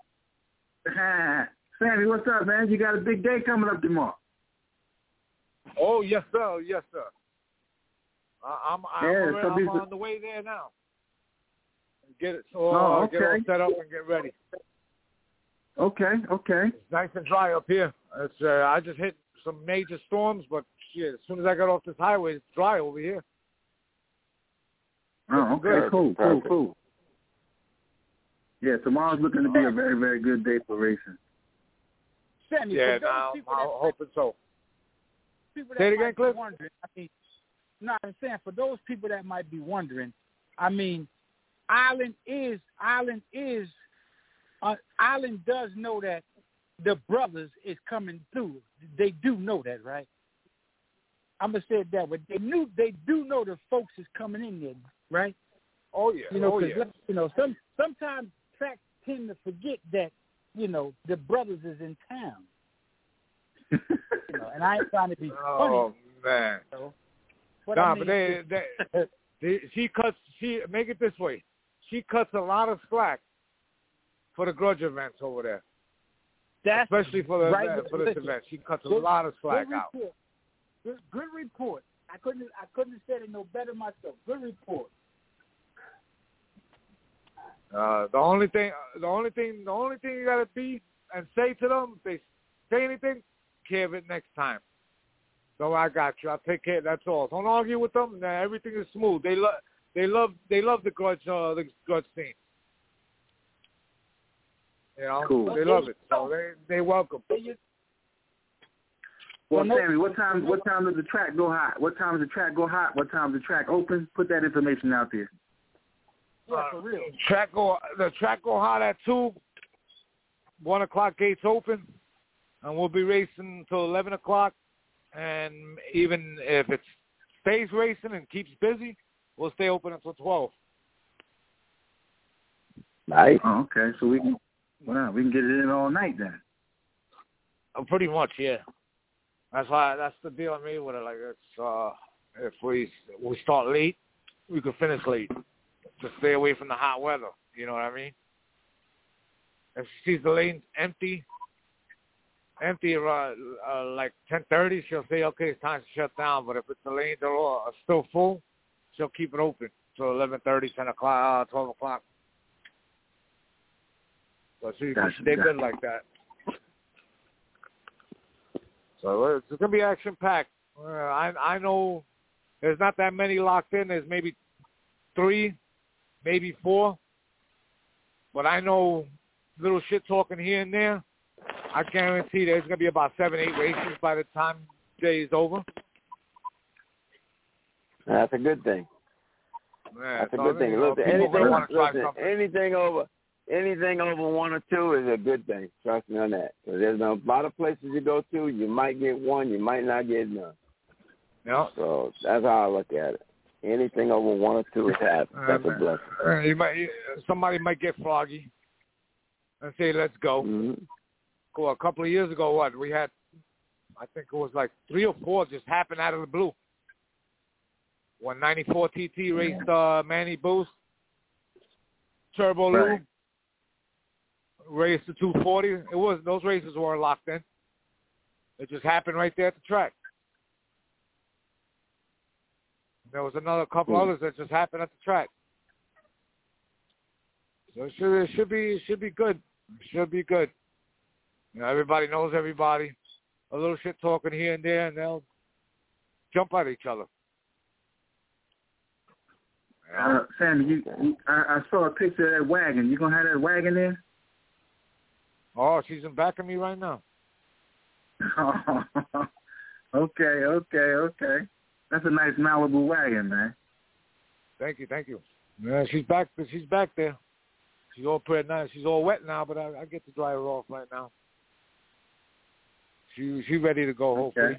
Sammy, what's up, man? You got a big day coming up tomorrow. Oh, yes, sir. Yes, sir. I'm on the way there now. Get it get all set up and get ready. Okay. It's nice and dry up here. It's I just hit some major storms, but shit, as soon as I got off this highway, it's dry over here. Oh, okay, cool. Yeah, tomorrow's looking to be a very, very good day for racing. Sammy, yeah, I'm hoping so. Say it again, Cliff. I'm saying for those people that might be wondering, I mean, Island does know that the brothers is coming through. They do know that, right? I'm gonna say it that way. They do know the folks is coming in there, right? Oh yeah. You know, sometimes tracks tend to forget that, you know, the brothers is in town. You know, and I ain't trying to be funny. Oh man. You know? But she make it this way. She cuts a lot of slack for the grudge events over there. Especially for this event. She cuts a lot of slack out. Good report. I couldn't have said it no better myself. Good report. The only thing you gotta be and say to them, if they say anything, care of it next time. So I got you. I'll take care. That's all. Don't argue with them. Everything is smooth. They love the grudge scene. You know, cool. They love it. So they welcome. Well, Sammy, what time does the track go hot? What time does the track go hot? What time does the track open? Put that information out there. Yeah, for real. The track go hot at 2. 1 o'clock gates open, and we'll be racing until 11 o'clock. And even if it stays racing and keeps busy, we'll stay open until 12. Nice. Oh, okay, so we can get it in all night then. Pretty much, yeah. That's the deal I made with it. Like, it's if we start late, we could finish late to stay away from the hot weather. You know what I mean? If she sees the lanes empty like 10:30, she'll say, okay, it's time to shut down. But if the lanes are still full, she'll keep it open till 11:30, 10 o'clock, 12 o'clock. So she did good like that. So it's going to be action-packed. I know there's not that many locked in. There's maybe 3 maybe 4. But I know little shit talking here and there. I guarantee there's going to be about 7, 8 races by the time the day is over. That's a good thing. Yeah, that's a good thing. Look, anything over 1 or 2 is a good thing. Trust me on that. So there's a lot of places you go to. You might get 1. You might not get none. Yeah. So that's how I look at it. Anything over 1 or 2 is half. That's a blessing. Somebody might get froggy and say, let's go. Mm-hmm. Well, a couple of years ago, we had, I think it was like 3 or 4 just happened out of the blue. When 94 TT raced Manny Boost, Turbo Lou raced the 240. Those races weren't locked in. It just happened right there at the track. There was another couple others that just happened at the track. So it should be good. It should be good. You know, everybody knows everybody. A little shit talking here and there, and they'll jump at each other. Sammy, I saw a picture of that wagon. You gonna have that wagon there? Oh, she's in back of me right now. Okay. That's a nice Malibu wagon, man. Thank you. Yeah, she's back there. She's all pretty nice. She's all wet now, but I get to dry her off right now. She's ready to go, hopefully.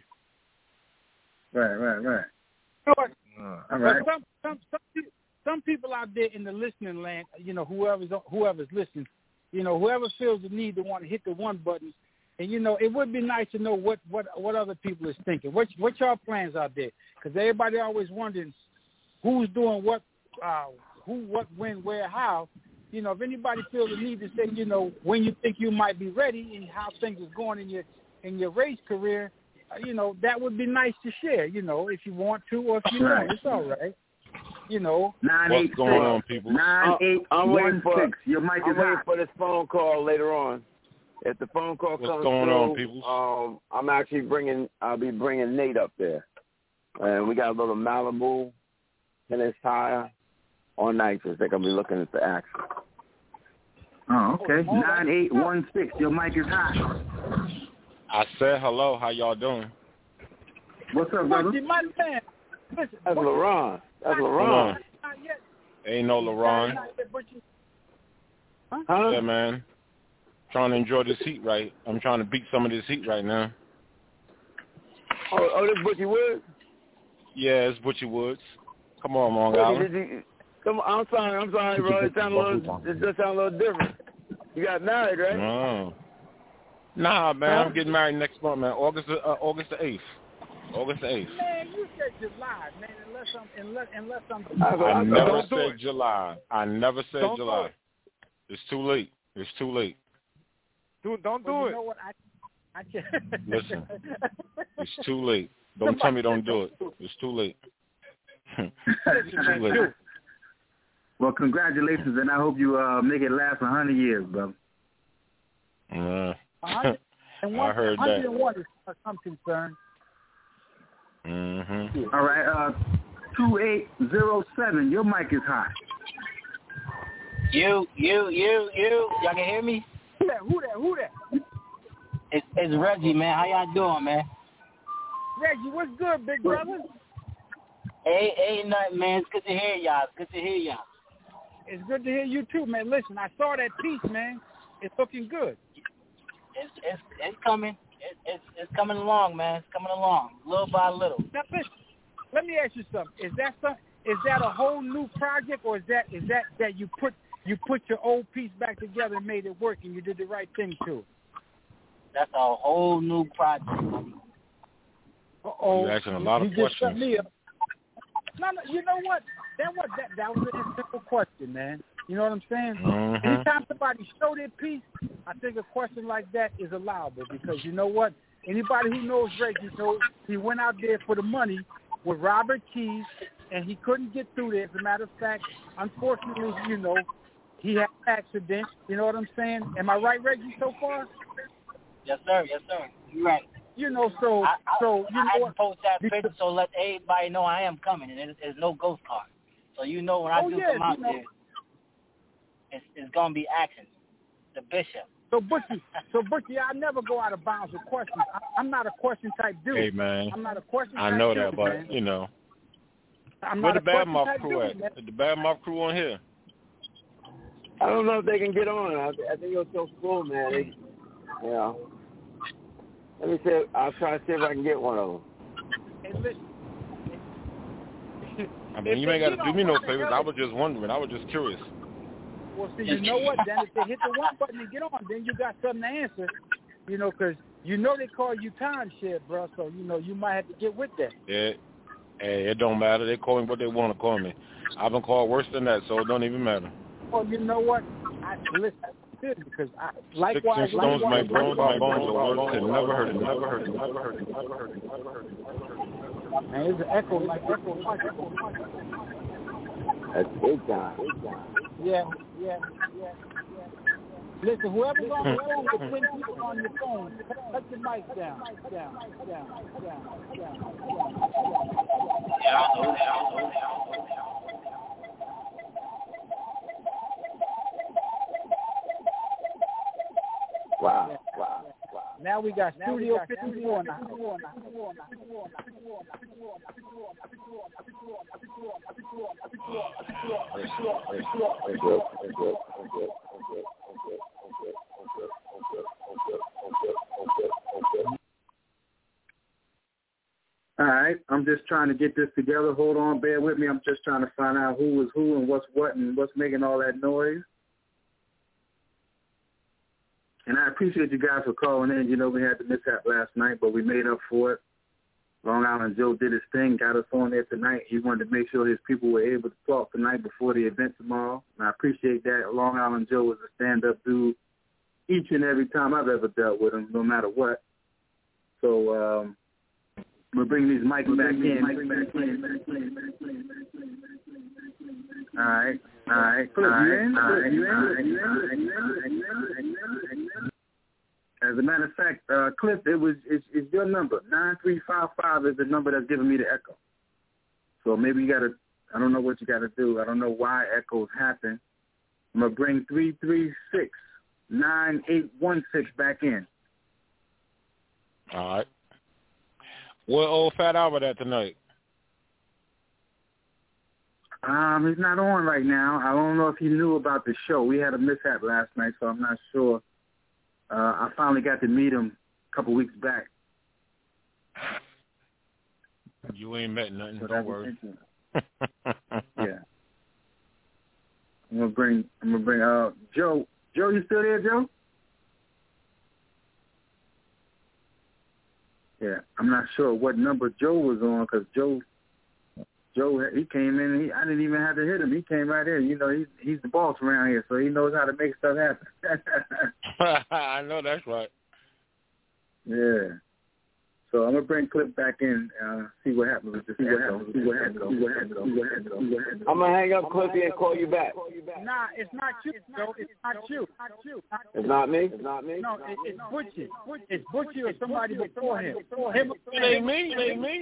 Right. All right. Some people out there in the listening land, you know, whoever's listening, you know, whoever feels the need to want to hit the 1 button, and you know, it would be nice to know what other people is thinking. What y'all plans out there? Because everybody always wondering who's doing what, who, what, when, where, how. You know, if anybody feels the need to say, you know, when you think you might be ready and how things is going in your race career, you know, that would be nice to share. You know, if you want to or if you don't, it's all right. You know, what's going on, people? 9816. Your mic is waiting hot. for this phone call later on. If the phone call comes what's going through, on, people? I'll be bringing Nate up there, and we got a little Malibu and his tire on nitrous. They're gonna be looking at the action. Oh, okay. 9816. Your mic is hot. I said hello. How y'all doing? What's up, brother? That's LaRon. Ain't no LaRon. Huh? Yeah, man. Trying to enjoy this heat right. I'm trying to beat some of this heat right now. Oh, this Butchie Woods? Yeah, it's Butchie Woods. Come on, Long Island. Come on, I'm sorry, bro. It just sounds a little different. You got married, right? No. Nah, man. I'm getting married next month, man. August the 8th. August the 8th. Man, you said July, man. Unless I'm. I never said July. I never said July. It's too late. Don't do it. You know what? I can't. Listen, it's too late. Don't tell me don't do it. It's too late. It's too late. Well, congratulations, and I hope you make it last 100 years, brother. I heard that. 101 is I'm concerned. Mm-hmm. All right, 2807, your mic is hot. You. Y'all can hear me? Who that? It's Reggie, man. How y'all doing, man? Reggie, what's good, big brother? Ain't nothing, man. It's good to hear y'all. It's good to hear you too, man. Listen, I saw that piece, man. It's looking good. It's coming. It's coming along, man. It's coming along, little by little. Now listen, let me ask you something. Is that a whole new project, or is that you put your old piece back together and made it work, and you did the right thing to it? That's a whole new project. Uh-oh. You're asking a lot of questions. No, you know what? That was a simple question, man. You know what I'm saying? Mm-hmm. Anytime somebody show their piece, I think a question like that is allowable because you know what? Anybody who knows Reggie knows he went out there for the money with Robert Keys, and he couldn't get through there. As a matter of fact, unfortunately, you know, he had an accident. You know what I'm saying? Am I right, Reggie, so far? Yes, sir. You're right. You know, so you I know had what? to post that picture so let everybody know I am coming, and there's no ghost car. So you know when I come out there, It's gonna be actions. The bishop. So Butchie, I never go out of bounds with questions. I'm not a question type dude. Hey, man. I'm not a question type I know dude, that, but, man. you know. I'm Where not the a Bad question Mouth type crew dude, at? The Bad Mouth crew on here? I don't know if they can get on. I think it's so full, man. Yeah. Let me see. I'll try to see if I can get one of them. Hey, listen. I mean, you ain't got to do me no favors. I was just wondering. I was just curious. Well, see, you know what? Then if they hit the one button and get on, then you got something to answer. You know, because you know they call you timeshare, bro. So, you know, you might have to get with that. Yeah. Hey, it don't matter. They call me what they want to call me. I've been called worse than that, so it don't even matter. Well, you know what? Listen, because likewise, Sticks and stones might break my bones, but words can never hurt it. Never hurt it. Never hurt it. Never hurt it. Never hurt it. Man, it's an echo, like echo. That's big time. Yeah. Listen, whoever's on the phone with 10 people on your phone, cut your mic down. Wow. Now we got Studio 54 now. All right, I'm just trying to get this together. Hold on, bear with me. I'm just trying to find out who is who and what's what and what's making all that noise. And I appreciate you guys for calling in. You know, we had the mishap last night, but we made up for it. Long Island Joe did his thing, got us on there tonight. He wanted to make sure his people were able to talk tonight before the event tomorrow. And I appreciate that. Long Island Joe was a stand-up dude each and every time I've ever dealt with him, no matter what. So we'll bring these mics back in. All right. As a matter of fact, Cliff, it's your number. 9355 is the number that's giving me the echo. So maybe you got to, I don't know what you got to do. I don't know why echoes happen. I'm going to bring 336-9816 back in. All right. Where old Fat Albert at tonight? He's not on right now. I don't know if he knew about the show. We had a mishap last night, so I'm not sure. I finally got to meet him a couple weeks back. You ain't met nothing. So don't worry. Yeah. I'm gonna bring Joe. Joe, you still there, Joe? Yeah. I'm not sure what number Joe was on because Joe, he came in. I didn't even have to hit him. He came right here. You know, he's the boss around here, so he knows how to make stuff happen. I know that's right. Yeah. So I'm gonna bring Cliff back in. See what happens with this. I'm gonna hang up Cliffy and call you back. Nah, it's not you. No, it's not you. It's not me. No, it's Butchie. It's Butchie or somebody before him. It ain't me.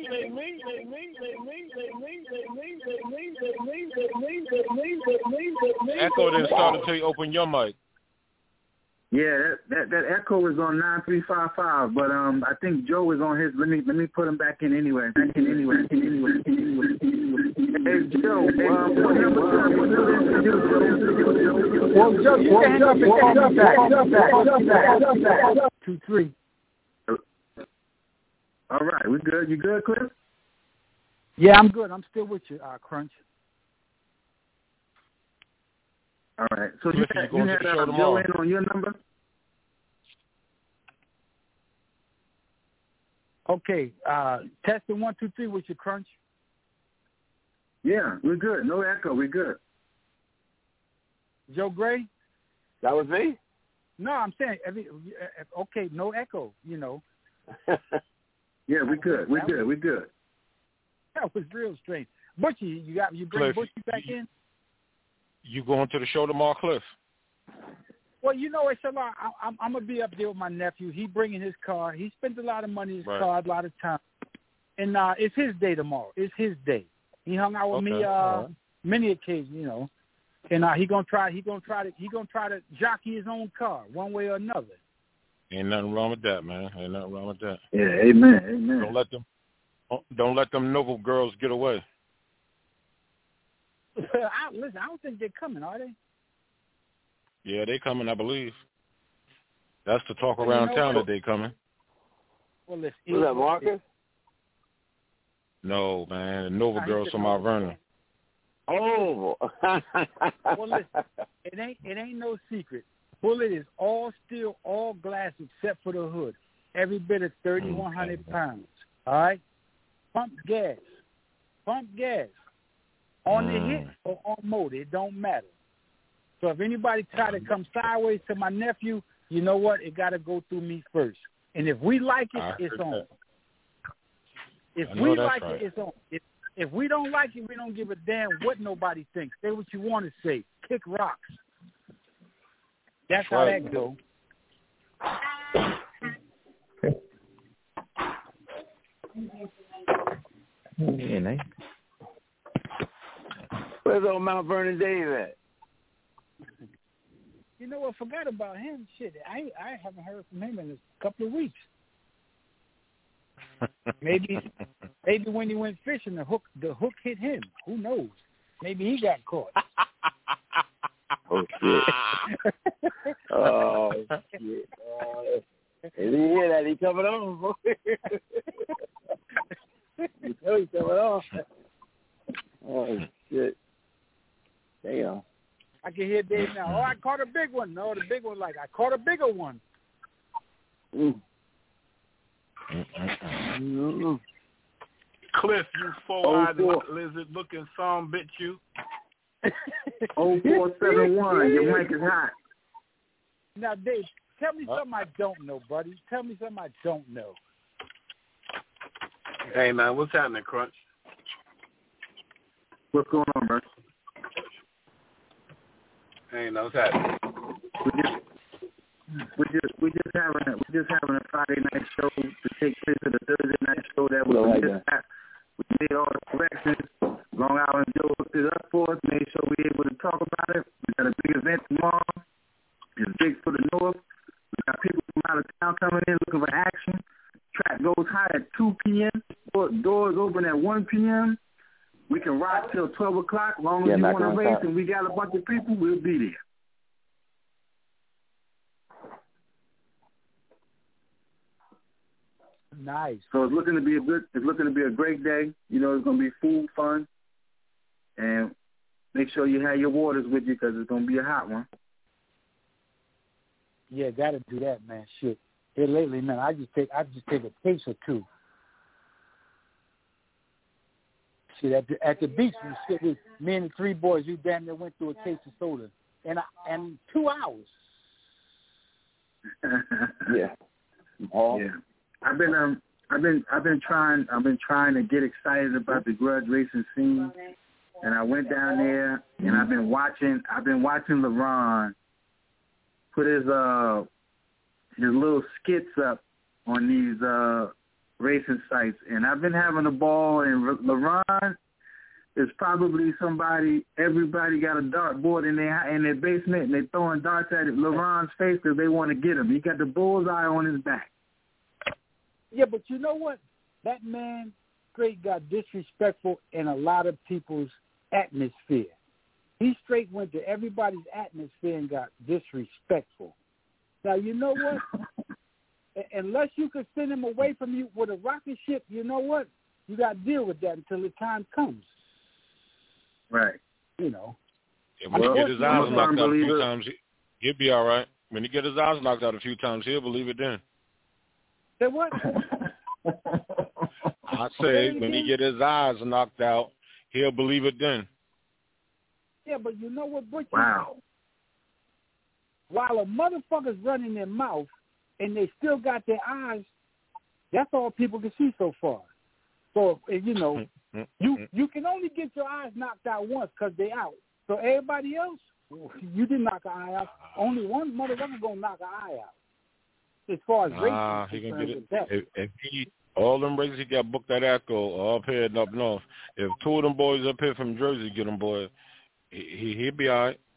Echo didn't start until you open your mic. Yeah, that echo is on 9355, but I think Joe is on his. Let me put him back in anyway. Hey Joe, what number Well, Joe, you can hang up and call me back. 23. All right, we good. You good, Cliff? Yeah, I'm good. I'm still with you, Crunch. All right. So you had Joe in on your number? Okay. Testing 1, 2, 3 with your Crunch. Yeah, we're good. No echo. We're good. Joe Gray? That was me? No, I'm saying, okay, no echo, you know. Yeah, we're good. We're good. That was real strange. Butchie, you bring Butchie back in? You going to the show tomorrow, Cliff? Well, you know, it's a lot. I'm going to be up there with my nephew. He bringing his car. He spends a lot of money in his car, a lot of time. And it's his day tomorrow. It's his day. He hung out with me many occasions, you know. And he gonna try to jockey his own car one way or another. Ain't nothing wrong with that, man. Ain't nothing wrong with that. Yeah, amen. Don't let them noble girls get away. Listen, I don't think they're coming, are they? Yeah, they coming, I believe. That's the talk around town that they coming. Well, was that Marcus? No, man, the noble girls from Mount Vernon. Oh. Well, listen, it ain't no secret. Bullet is all steel, all glass except for the hood. Every bit of 3,100 pounds. All right? Pump gas. On the hit or on motor, it don't matter. So if anybody try to come sideways to my nephew, you know what? It got to go through me first. And if we like it, it's on. If we like it, it's on. If we don't like it, we don't give a damn what nobody thinks. Say what you want to say. Kick rocks. That's how that goes. Where's old Mount Vernon Dave at? You know what? Forgot about him. Shit, I haven't heard from him in a couple of weeks. Maybe when he went fishing, the hook hit him. Who knows? Maybe he got caught. Oh shit! Oh shit! Did you hear that? He coming on. You know he's coming on. Oh shit! Damn. I can hear Dave now. Oh, I caught a big one. No, the big one I caught a bigger one. Cliff, you four-eyed lizard-looking son, bitch, you. 0471, your mic is hot. Now, Dave, tell me something I don't know, buddy. Tell me something I don't know. Hey, man, what's happening, Crunch? What's going on, bro? Hey, no, what's happening? We just having a Friday night show to take place of the Thursday night show that we made all the corrections. Long Island Joe hooked it up for us, made sure we were able to talk about it. We got a big event tomorrow. It's big for the North. We got people from out of town coming in looking for action. Track goes hot at 2 p.m. Doors open at 1 p.m. We can rock till 12 o'clock. As long as you want to race and we got a bunch of people, we'll be there. Nice. So it's looking to be a great day. You know, it's going to be food, fun, and make sure you have your waters with you because it's going to be a hot one. Yeah, got to do that, man. Shit. Here lately, man, I just take a case or two. Shit, at the beach, me and the three boys, we damn near went through a case of soda, and 2 hours. Yeah. Yeah. I've been trying to get excited about the grudge racing scene, and I went down there and I've been watching LeBron put his little skits up on these racing sites, and I've been having a ball. And LeBron is probably somebody. Everybody got a dartboard in their basement, and they're throwing darts at LeBron's face because they want to get him. He got the bullseye on his back. Yeah, but you know what? That man straight got disrespectful in a lot of people's atmosphere. He straight went to everybody's atmosphere and got disrespectful. Now, you know what? Unless you could send him away from you with a rocket ship, you know what? You got to deal with that until the time comes. Right. You know. Yeah, when he get his eyes knocked out a few times, he'll be all right. When he get his eyes knocked out a few times, he'll believe it then. Say what? I say when he get his eyes knocked out, he'll believe it then. Yeah, but you know what, Butch? Wow. While a motherfucker's running their mouth and they still got their eyes, that's all people can see so far. So, you know, you can only get your eyes knocked out once because they out. So everybody else, you didn't knock an eye out. Only one motherfucker going to knock an eye out. As far as racing, he can get it. If all them races he got booked at ACO or up here and up north, if two of them boys up here from Jersey get them, boy, He'll be all right.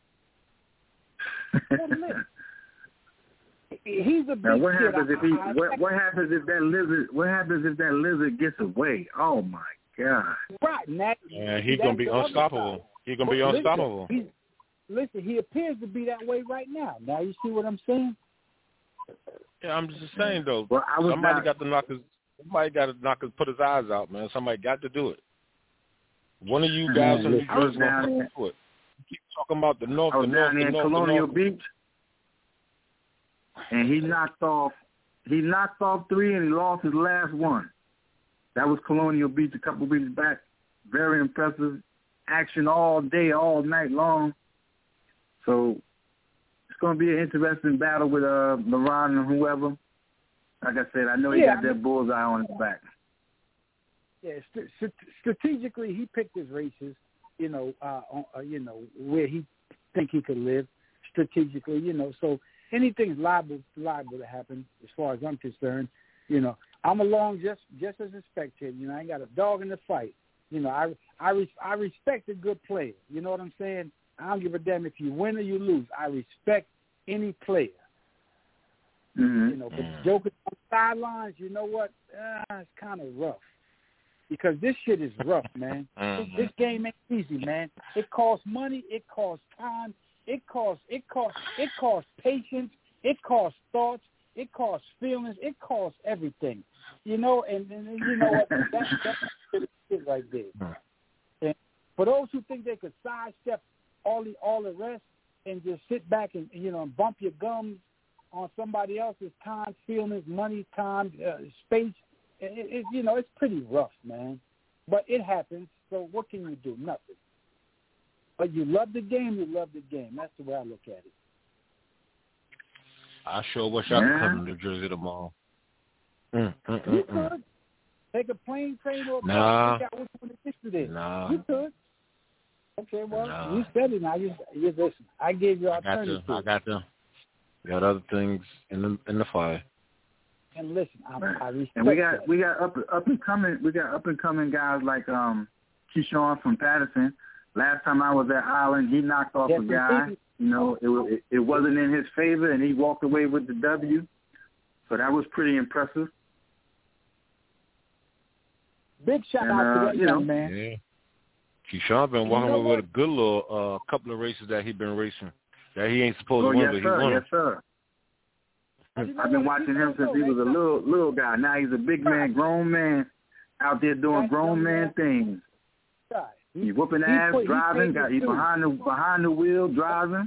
He's a big now, what kid. happens if he? What happens if that lizard? What happens if that lizard gets away? Oh my God! Right, Nat. Yeah, he's gonna be unstoppable. He's gonna be unstoppable. Listen, he appears to be that way right now. Now you see what I'm saying? Yeah, I'm just saying though. Well, somebody got to knock his. Somebody got to put his eyes out, man. Somebody got to do it. One of you guys from New Jersey gonna do it. Keep talking about the North, the North, the North, Colonial Beach, and he knocked off 3 and he lost his last one. That was Colonial Beach a couple weeks back. Very impressive action all day, all night long. So it's going to be an interesting battle with LeBron and whoever. Like I said, I know he got that bullseye on his back. Yeah, strategically, he picked his races. Where he think he could live strategically. So anything's liable to happen as far as I'm concerned. I'm along just as a spectator. I ain't got a dog in the fight. I respect a good player. You know what I'm saying? I don't give a damn if you win or you lose. I respect any player. Mm-hmm. But joking on the sidelines, you know what? It's kind of rough. Because this shit is rough, man. This game ain't easy, man. It costs money. It costs time. It costs patience. It costs thoughts. It costs feelings. It costs everything. And you know what? That's shit right there. And for those who think they could sidestep all the rest and just sit back and bump your gums on somebody else's time, feelings, money, time, space. It's pretty rough, man. But it happens, so what can you do? Nothing. But you love the game, That's the way I look at it. I sure wish I could come to New Jersey tomorrow. You could. Take a plane, train, or nah. Check out which one it is today. Nah. You could. Okay, well, you said it now. You listen. I gave you alternatives. I got them. Got other things in the fire. And listen, I respect and we got that. up and coming guys like Keyshawn from Patterson. Last time I was at Island, he knocked off a guy. It wasn't in his favor, and he walked away with the W. So that was pretty impressive. Big shout out to that young man. Yeah. Keyshawn been walking with a good little couple of races that he been racing that he ain't supposed to win, but he won. Yes, sir. I've been watching him since he was a little guy. Now he's a big man, grown man, out there doing grown man things. He's whooping ass, driving. He's behind the wheel, driving.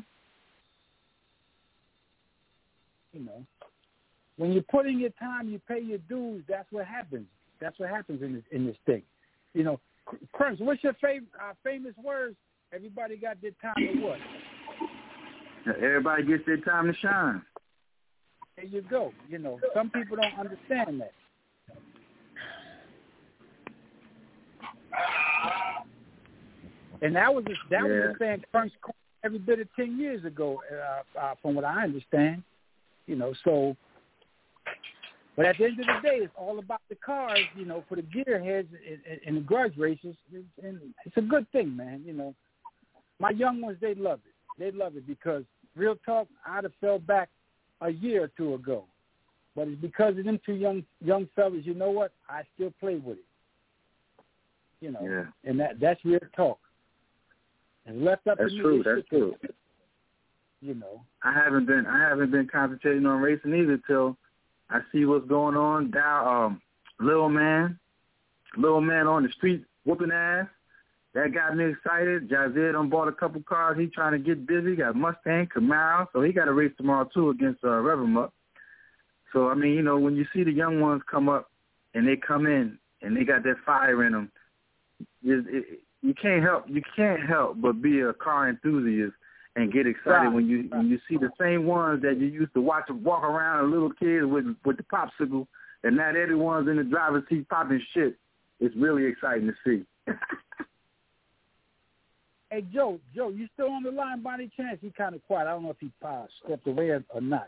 When you put in your time, you pay your dues. That's what happens. That's what happens in this thing. Crunch, what's your famous words? Everybody got their time to what? Everybody gets their time to shine. There you go. Some people don't understand that. And that was a saying Crunch every bit of 10 years ago, from what I understand. So. But at the end of the day, it's all about the cars, for the gearheads and the grudge races. And it's a good thing, man. My young ones, they love it. They love it because, real talk, I'd have fell back a year or two ago. But it's because of them two young fellas, you know what? I still play with it. And that's real talk. And left up to me. That's true. I haven't been concentrating on racing either till I see what's going on down. Little man on the street whooping ass. That got me excited. Jazier done bought a couple cars. He trying to get busy. Got Mustang, Camaro, so he got a race tomorrow too against Rev 'em Up. So when you see the young ones come up and they come in and they got that fire in them, you can't help but be a car enthusiast and get excited when you see the same ones that you used to watch walk around, little kids with the popsicle, and now everyone's in the driver's seat popping shit. It's really exciting to see. Hey, Joe, you still on the line by any chance? He kind of quiet. I don't know if he stepped away or not.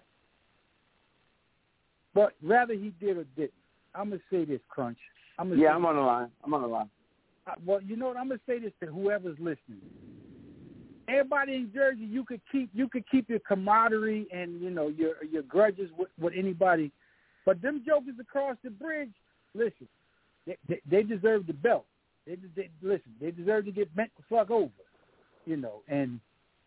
But rather he did or didn't. I'm going to say this, Crunch. I'm on the line. Well, you know what? I'm going to say this to whoever's listening. everybody in Jersey, you could keep your camaraderie and your grudges with anybody, but them jokers across the bridge, listen, they deserve the belt. They deserve to get bent the fuck over, and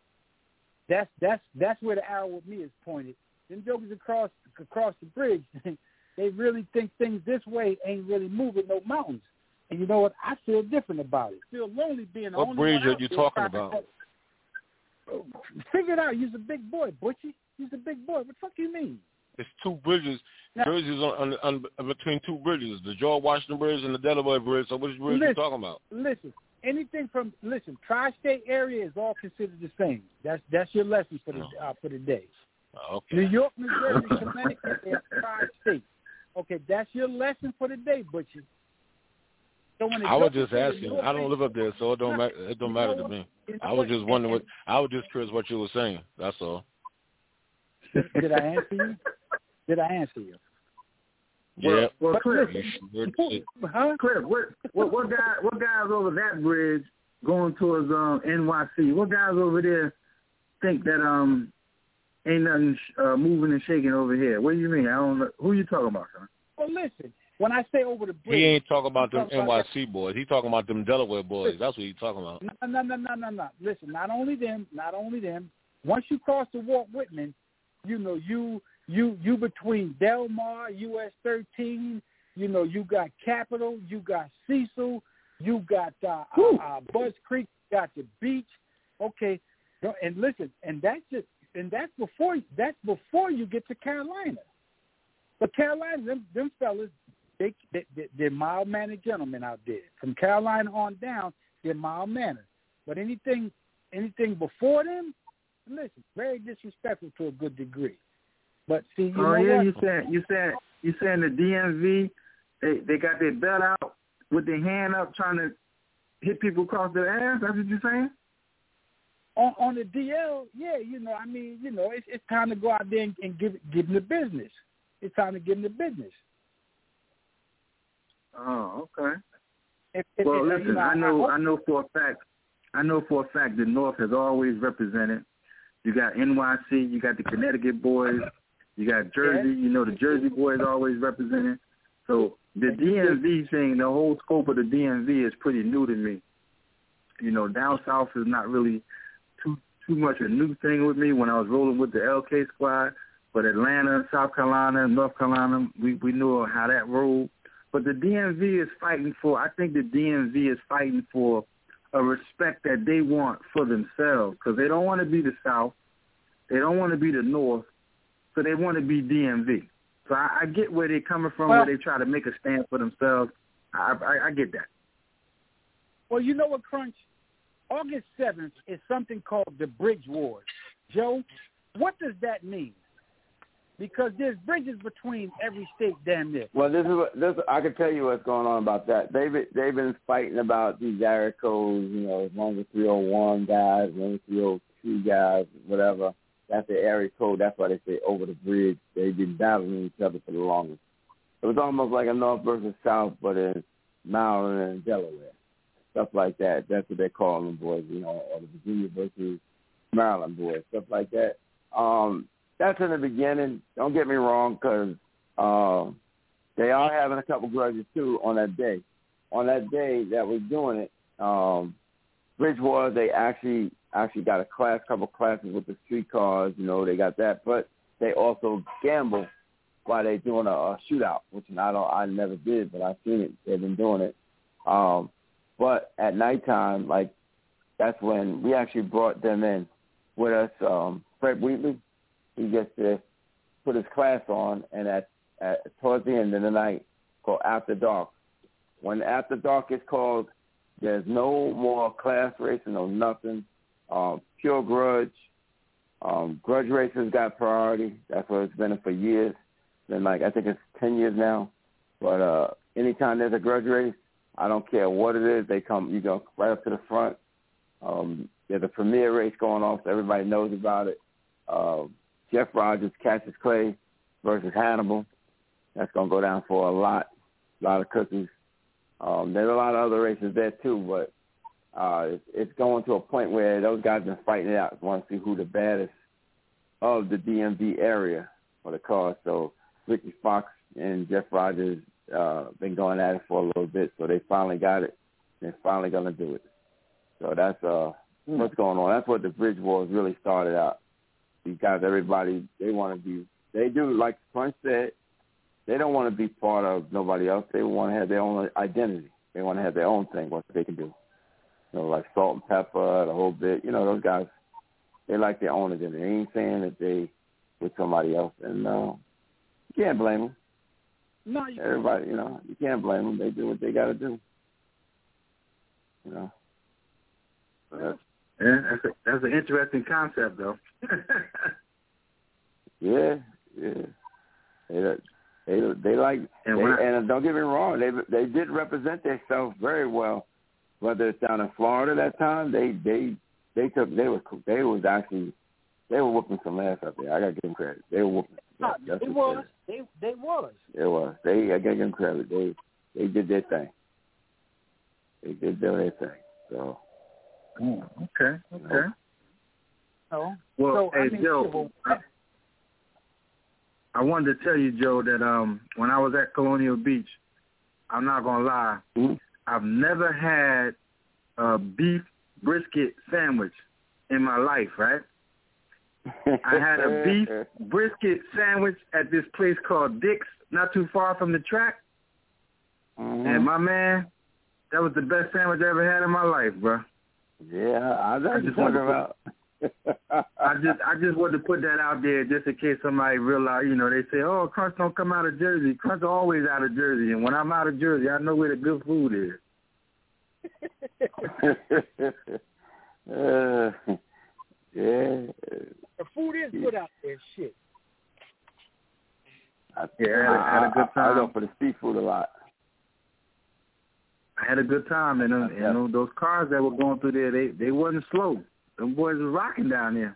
that's where the arrow with me is pointed. Them jokers across the bridge, they really think things this way ain't really moving no mountains. And you know what? I feel different about it. I feel lonely being the only one. What bridge are you talking about? Figure it out. You're a big boy, Butchie. You're a big boy. What the fuck you mean? It's two bridges. Now, Jersey's on between two bridges, the George Washington Bridge and the Delaware Bridge. So which bridge are you talking about? Listen, tri-state area is all considered the same. That's your lesson for the day. Okay. New York, New Jersey, Connecticut, they are tri-state. Okay, that's your lesson for the day, Butchie. So I was just asking. I don't live up there, so it don't matter to me. I was just wondering I was just curious what you were saying. That's all. Did I answer you? Yeah. Well, Cliff, Cliff, what guys over that bridge going towards NYC? What guys over there think that ain't nothing moving and shaking over here? What do you mean? I don't know. Who you talking about, son? Well, listen. When I say over the bridge, he ain't talking about them NYC boys. He talking about them Delaware boys. That's what he's talking about. No. Listen, not only them. Once you cross the Walt Whitman, you between Delmar, US 13. You got Capitol, you got Cecil, you got Buzz Creek, you got the beach. Okay, and listen, and that's before you get to Carolina. But Carolina, them fellas. They're mild-mannered gentlemen out there. From Carolina on down, they're mild-mannered. But anything before them, listen, very disrespectful to a good degree. But see, you know what? you saying the DMV, they got their belt out with their hand up trying to hit people across their ass? That's what you're saying? On the DL, yeah, it's time to go out there and give them the business. It's time to give them the business. Oh, okay. Well, listen, I know for a fact the North has always represented. You got NYC, you got the Connecticut boys, you got Jersey. The Jersey boys always represented. So the DMV thing, the whole scope of the DMV is pretty new to me. Down south is not really too much a new thing with me when I was rolling with the LK squad. But Atlanta, South Carolina, North Carolina, we knew how that rolled. But the DMV is fighting for, I think the DMV is fighting for a respect that they want for themselves because they don't want to be the South. They don't want to be the North. So they want to be DMV. So I get where they're coming from, where they try to make a stand for themselves. I get that. Well, you know what, Crunch? August 7th is something called the Bridge Wars. Joe, what does that mean? Because there's bridges between every state damn near. Well, this I can tell you what's going on about that. They've been fighting about these area codes, one with 301 guys, one with 302 guys, whatever. That's the area code. That's why they say over the bridge. They've been battling each other for the longest. It was almost like a North versus South, but in Maryland and Delaware, stuff like that. That's what they call them boys, or the Virginia versus Maryland boys, stuff like that. That's in the beginning. Don't get me wrong, because they are having a couple grudges, too, on that day. On that day that was doing it, Bridge Wars, they actually got a couple classes with the streetcars. They got that. But they also gamble while they're doing a shootout, which I never did, but I've seen it. They've been doing it. But at nighttime, that's when we actually brought them in with us, Fred Wheatley. He gets to put his class on, and towards the end of the night, called After Dark. When After Dark is called, there's no more class racing or nothing. Pure grudge. Grudge racers got priority. That's what it's been for years. Been I think it's 10 years now. But anytime there's a grudge race, I don't care what it is, they come. You go right up to the front. There's a premier race going on, so everybody knows about it. Jeff Rogers, Cassius Clay versus Hannibal. That's going to go down for a lot of cookies. There's a lot of other races there too, but It's going to a point where those guys been fighting it out. Want to see who the baddest of the DMV area for the cause. So Ricky Fox and Jeff Rogers been going at it for a little bit, so they finally got it. They're finally going to do it. So that's what's going on. That's what the Bridge Wars really started out. These guys, everybody, they want to be, they do, like Punch said, they don't want to be part of nobody else. They want to have their own identity. They want to have their own thing, what they can do. You know, like Salt and Pepper, the whole bit. You know, those guys, they like their own identity. They ain't saying that they with somebody else. And you can't blame them. No, everybody, you know, you can't blame them. They do what they got to do. You know. So that's an interesting concept, though. Yeah. They like, and don't get me wrong, they did represent themselves very well. Whether it's down in Florida that time, they were whooping some ass up there. I gotta give them credit. They were whooping. They was. It was. I gotta give them credit. They did their thing. They did their thing. So. Okay. Oh. Well, so, hey, Joe, I wanted to tell you, Joe, that when I was at Colonial Beach, I'm not gonna lie, I've never had a beef brisket sandwich in my life, right? I had a beef brisket sandwich at this place called Dick's, not too far from the track. And my man, that was the best sandwich I ever had in my life, bro. Yeah, I just talking about. I just wanted to put that out there just in case somebody realize, you know, they say, oh, Crunch don't come out of Jersey. Crunch always out of Jersey. And when I'm out of Jersey, I know where the good food is. Yeah. The food is good out there, shit. I had a good time. I go for the seafood a lot. I had a good time, and those cars that were going through there, they wasn't slow. Them boys was rocking down there.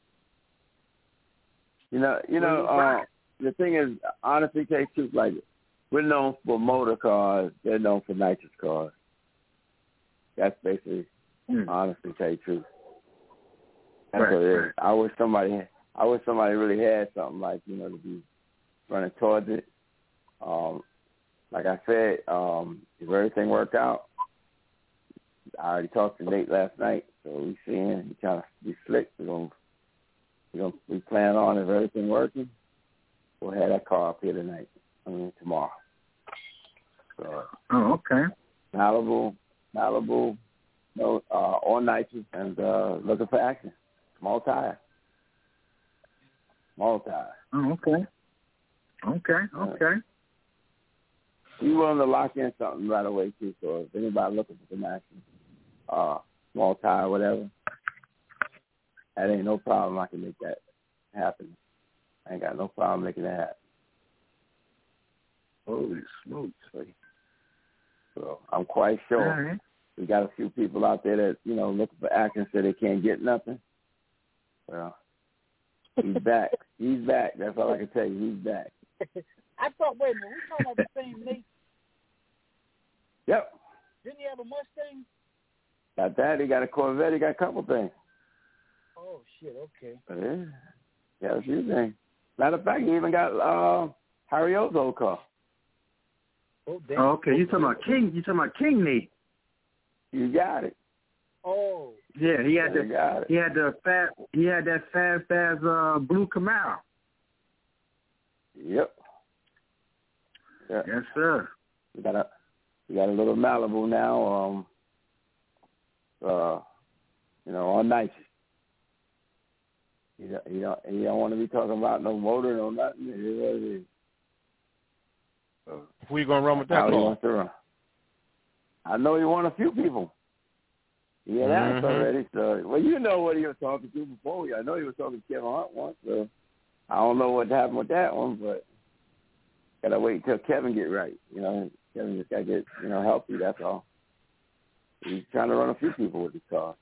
You know. The thing is, honestly, take truth, like we're known for motor cars. They're known for nitrous cars. That's basically, honestly, tell you truth. That's what it is. I wish somebody really had something like, you know, to be running towards it. Like I said, if everything worked out, I already talked to Nate last night, so we seeing he trying to be slick. We plan on, if everything working, we'll have that car up here tonight. Tomorrow. So, okay. Malibu, all nitrous, and looking for action. Small tire. Oh, okay. We willing to lock in something right away too. So if anybody looking for some action, small tire, whatever, that ain't no problem. I can make that happen. I ain't got no problem making that happen. Holy smokes! So I'm quite sure we got a few people out there that, you know, looking for action, so they can't get nothing. Well, he's back. He's back. That's all I can tell you. He's back. I thought, wait a minute, we're talking about the same Nate. Yep. Didn't he have a Mustang? Got that. He got a Corvette. He got a couple things. Oh, shit, okay. Yeah. Got a few things. Matter of fact, he even got Harry O's old car. Oh, damn. Oh, okay. You talking about King Nate? You got it. Oh. Yeah, he had that fast blue Camaro. Yep. Yeah. Yes, sir. We got a little Malibu now. You know, all nice. He don't want to be talking about no motor, no nothing. It is what it is. Who you gonna run with that car? car? He wants to run. I know he won a few people. He had asked already. So, well, you know what he was talking to before. I know he was talking to Kevin Hart once. So I don't know what happened with that one, but gotta wait until Kevin get right. You know, Kevin just gotta get, you know, healthy. That's all. He's trying to run a few people with his car.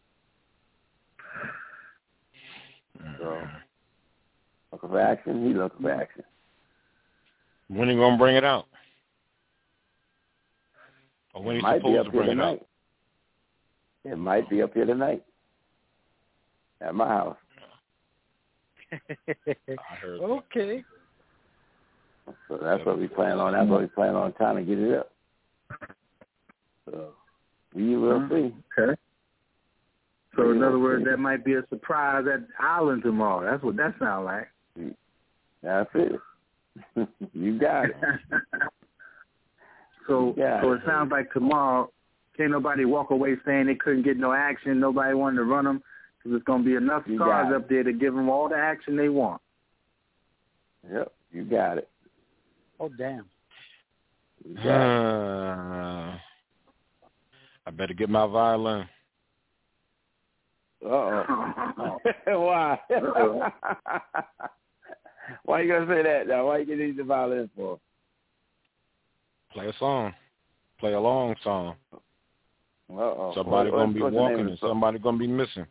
So looking for action. He's looking for action. When are you gonna bring it out? Or when are you supposed to bring it out? It might be up here tonight at my house. I heard okay. So that's what we plan on. That's what we plan on trying to get it up. So we will see. Okay. So in other words, that might be a surprise at Island tomorrow. That's what that sounds like. That's it. You got it. So it sounds like tomorrow can't nobody walk away saying they couldn't get no action. Nobody wanted to run them because there's going to be enough cars up there to give them all the action they want. Yep, you got it. Oh, damn. I better get my violin. Uh-oh. Why? Why you going to say that, now? Why you going to need the violin for? Play a song. Play a long song. Uh-oh. Somebody going to be walking and somebody going to be missing.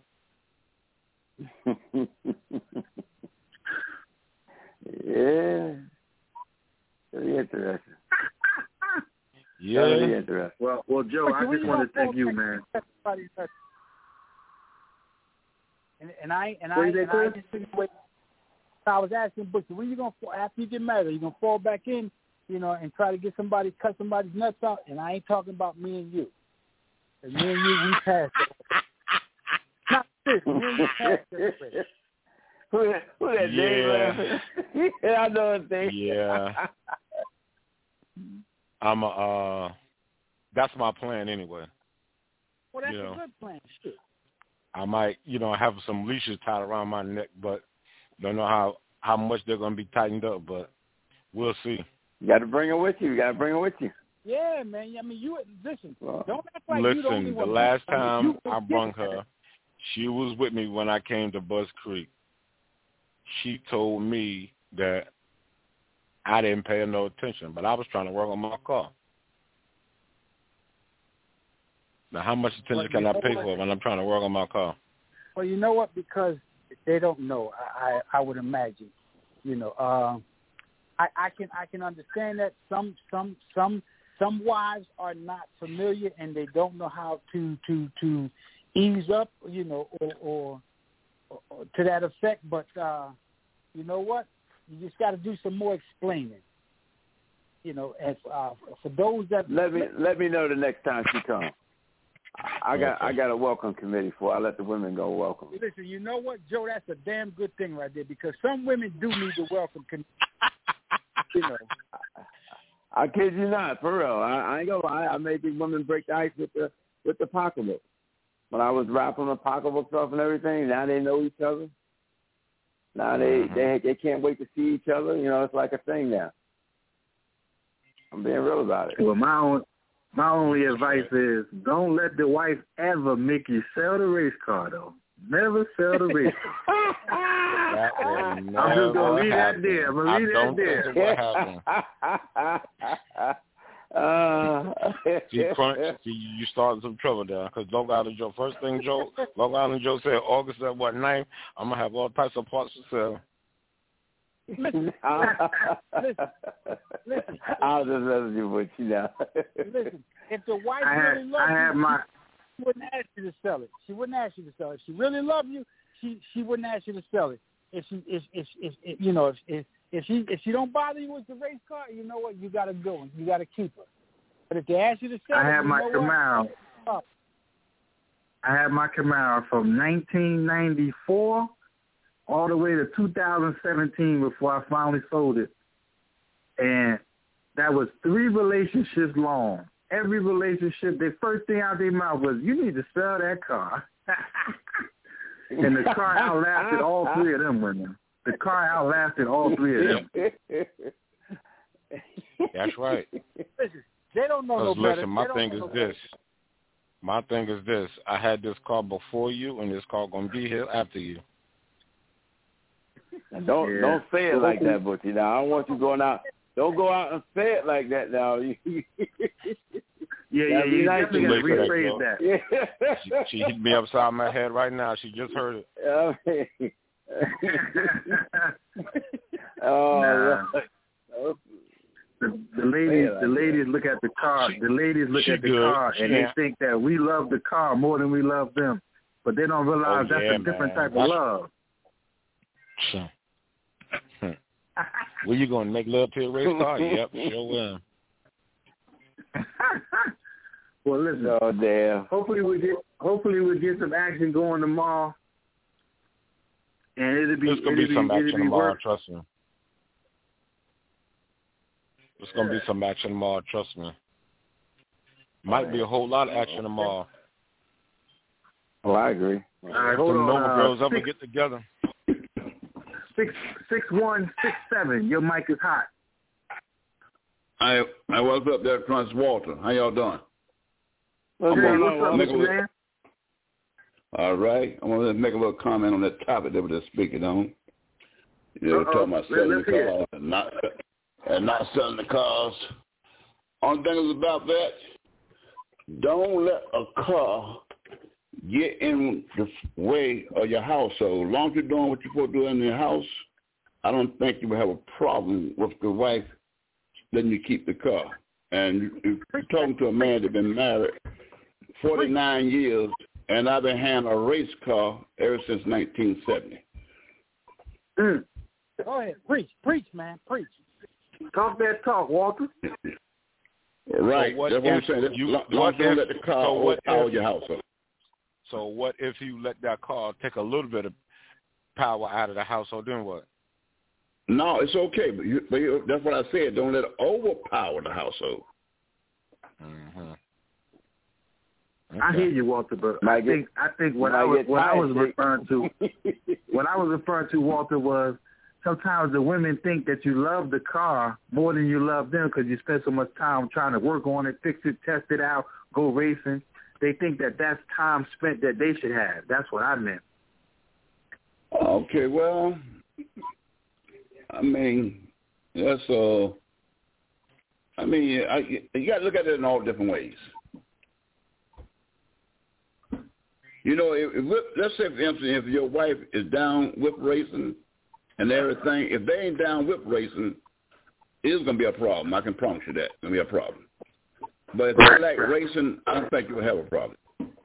Yeah. Very interesting. Yeah. Very interesting. Well, Joe, I just want to thank you, man. And I was asking Butcher, when you gonna after you get married, are you gonna fall back in, and try to get somebody, cut somebody's nuts out? And I ain't talking about me and you. And me and you, we passed it. Not this. Me and you passed it. Who that Dave laughing? Yeah, I know what Dave. Yeah. That's my plan anyway. Well, that's a good plan. Shit. I might, have some leashes tied around my neck, but don't know how much they're going to be tightened up, but we'll see. You got to bring her with you. Yeah, man. I mean, listen. Don't act like listen, you the only one. The last time I brung her, she was with me when I came to Buzz Creek. She told me that I didn't pay her no attention, but I was trying to work on my car. Now, how much attention can I pay for when I'm trying to work on my car? Well, you know what? Because they don't know. I would imagine. I can understand that some wives are not familiar and they don't know how to ease up, or to that effect. But you know what? You just got to do some more explaining. As for those that let me know the next time she comes. I got a welcome committee for. I let the women go welcome. Listen, you know what, Joe? That's a damn good thing right there because some women do need the welcome committee. I kid you not, for real. I ain't gonna lie. I made these women break the ice with the pocketbook. When I was rapping the pocketbooks off and everything, now they know each other. Now they can't wait to see each other. It's like a thing now. I'm being real about it. Well, my only advice is don't let the wife ever make you sell the race car, though. Never sell the race car. I'm just going to leave that there. I'm going to leave that there. See, Crunch, you starting some trouble there. Because Long Island Joe, first thing Long Island Joe said, August at 9th, I'm going to have all types of parts to sell. Listen. I'll just message you with you now. Listen, if the wife really loves you, she wouldn't ask you to sell it. She wouldn't ask you to sell it. If she really loved you, she wouldn't ask you to sell it. If she don't bother you with the race car, you know what? You got to go and you got to keep her. But if they ask you to sell it, I have my Camaro. I had my Camaro from 1994 all the way to 2017 before I finally sold it. And that was 3 relationships long. Every relationship, the first thing out of their mouth was, you need to sell that car. And the car outlasted all 3 of them women. The car outlasted all 3 of them. That's right. Listen, they don't know no better. Listen, my thing is this. I had this car before you, and this car going to be here after you. Don't say it like that, Butchie. Now, I don't want you going out. Don't go out and say it like that now. You definitely got to rephrase that. She hit me upside my head right now. She just heard it. The ladies look at the car. The ladies look at the good. car, and they think that we love the car more than we love them. But they don't realize that's a different type of love. So. Well, you going to make love to a race car? Yep, sure will. Well, listen. Oh, damn. Hopefully we get some action going tomorrow, and it'll be. There's gonna be some action tomorrow. Trust me. There's gonna be some action tomorrow. Trust me. Might be a whole lot of action tomorrow. Oh, I agree. All right, If hold the on. Nova girls ever get together. 6167. Your mic is hot. I was up there, Crunch Walter. How y'all doing? Okay, what's up, man? All right. I want to make a little comment on that topic that we're just speaking on. You know, talking about selling the cars and not selling the cars. Only thing is about that, don't let a car get in the way of your household. As long as you're doing what you're supposed to do in your house, I don't think you will have a problem with the wife letting you keep the car. And you're talking to a man that's been married 49 years, and I've been handling a race car ever since 1970. Go ahead. Preach, man. Preach. Talk that talk, Walter. Right. So that's what I'm saying. Don't let the car overpower your household. So what if you let that car take a little bit of power out of the household? Then what? No, it's okay. But that's what I said. Don't let it overpower the household. Mm-hmm. Okay. I hear you, Walter, but I think what I was referring to, Walter, was sometimes the women think that you love the car more than you love them because you spend so much time trying to work on it, fix it, test it out, go racing. They think that that's time spent that they should have. That's what I meant. Okay, well, I mean, that's you got to look at it in all different ways. You know, let's say, for instance, if your wife is down whip racing and everything, if they ain't down whip racing, it's going to be a problem. I can promise you that. It's going to be a problem. But if they like racing, I don't think you'll have a problem.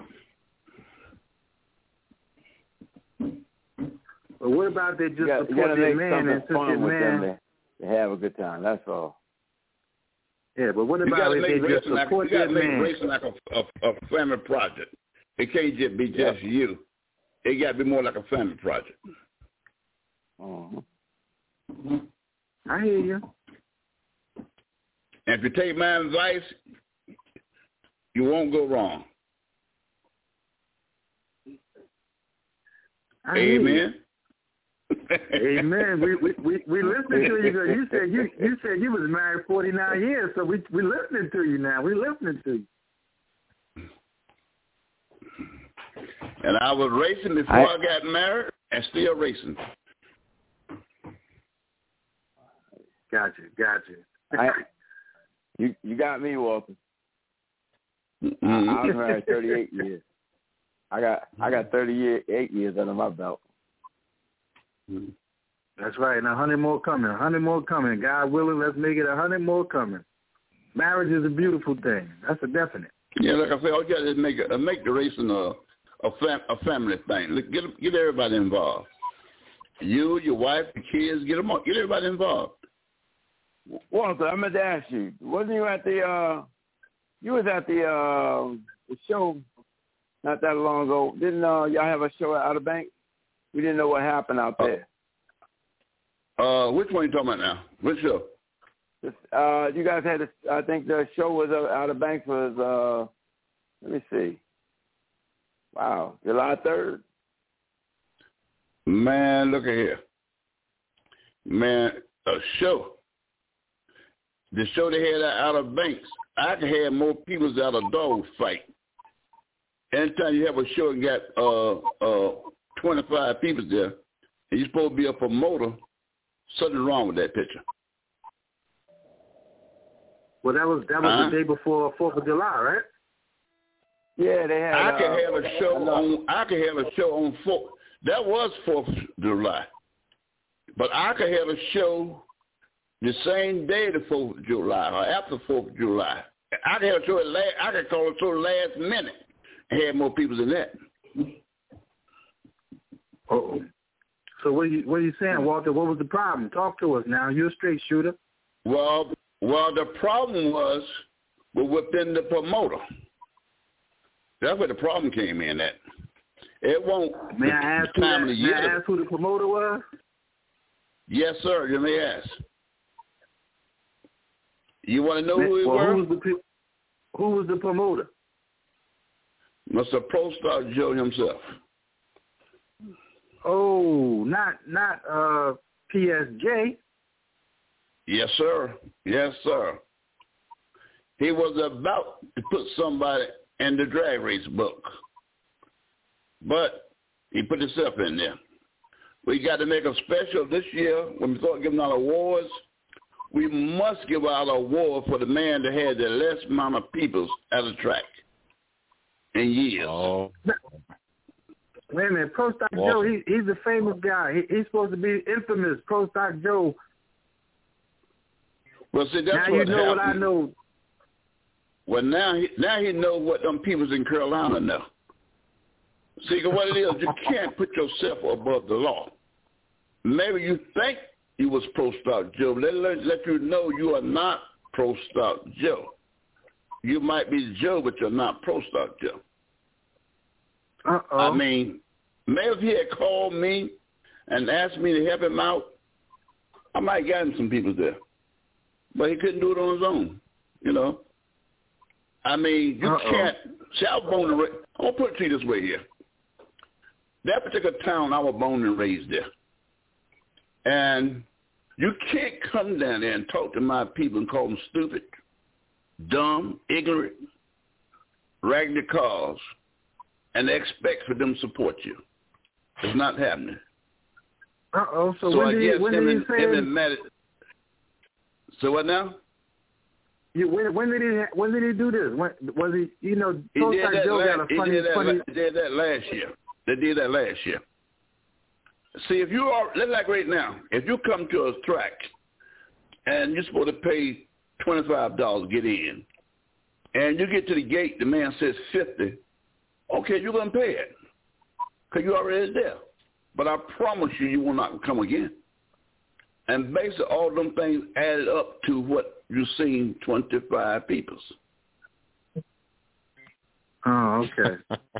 But what about they just support their man and took their man? They have a good time. That's all. Yeah, but what about if they just support their man? You got to make racing like a family project. It can't just be just you. It got to be more like a family project. I hear you. And if you take my advice, you won't go wrong. Amen. Amen. We listening to you. You said you was married 49 years, so we listening to you now. We listening to you. And I was racing before I got married, and still racing. Gotcha. You got me, Walter. Mm-hmm. I was married 38 years. I got 38 years under my belt. That's right. And 100 more coming. 100 more coming. God willing, let's make it 100 more coming. Marriage is a beautiful thing. That's a definite. Yeah, like I said, all you got to make the racing a family thing. Get everybody involved. You, your wife, the kids, get everybody involved. Walter, I meant to ask you, wasn't you at the you was at the show not that long ago? Didn't y'all have a show at Outer Banks? We didn't know what happened out there. Which one are you talking about now? Which show? You guys had I think the show was Outer Banks was let me see. Wow, July 3rd. Man, look at here. Man, a show. The show they had at Outer Banks, I could have more people at a dog fight. Anytime you have a show and got 25 people there, and you're supposed to be a promoter, something wrong with that picture. Well, that was the day before 4th of July, right? Yeah, they had. I could have a show on 4th. That was 4th of July, but I could have a show the same day the 4th of July or after 4th of July. I could call it so last minute and had more people than that. Oh. So what are you saying, Walter? What was the problem? Talk to us now. You're a straight shooter. Well, the problem was within the promoter. That's where the problem came in at. It won't. May I ask who the promoter was? Yes, sir. You may ask. You want to know who he was? Who was the promoter? Mr. Pro Star Joe himself. Oh, not PSJ. Yes, sir. Yes, sir. He was about to put somebody in the drag race book, but he put himself in there. We got to make a special this year when we start giving out awards. We must give out an award for the man that had the less amount of people at a track in years. Oh. Wait a minute, Pro Stock Joe, he's a famous guy. He's supposed to be infamous, Pro Stock Joe. Well, see, that's now what you know happened. what I know. Well, now he knows what them peoples in Carolina know. See, what it is, you can't put yourself above the law. Maybe you think you was Pro Stock Joe. Let you know you are not Pro Stock Joe. You might be Joe, but you're not Pro Stock Joe. Uh-oh. I mean, maybe if he had called me and asked me to help him out, I might have gotten some people there. But he couldn't do it on his own, you know. I mean, you can't. See, I was born and raised. I'm going to put it to you this way here. That particular town, I was born and raised there. And you can't come down there and talk to my people and call them stupid, dumb, ignorant, raggedy cars, and expect for them to support you. It's not happening. Uh-oh. So when did he say... So what now? When did he do this? Was he, you know, he did that last year. They did that last year. See, if you are, like right now, if you come to a track and you're supposed to pay $25 to get in, and you get to the gate, the man says $50, okay, you're going to pay it because you already there. But I promise you, you will not come again. And basically, all them things added up to what you seen 25 peoples. Oh, okay.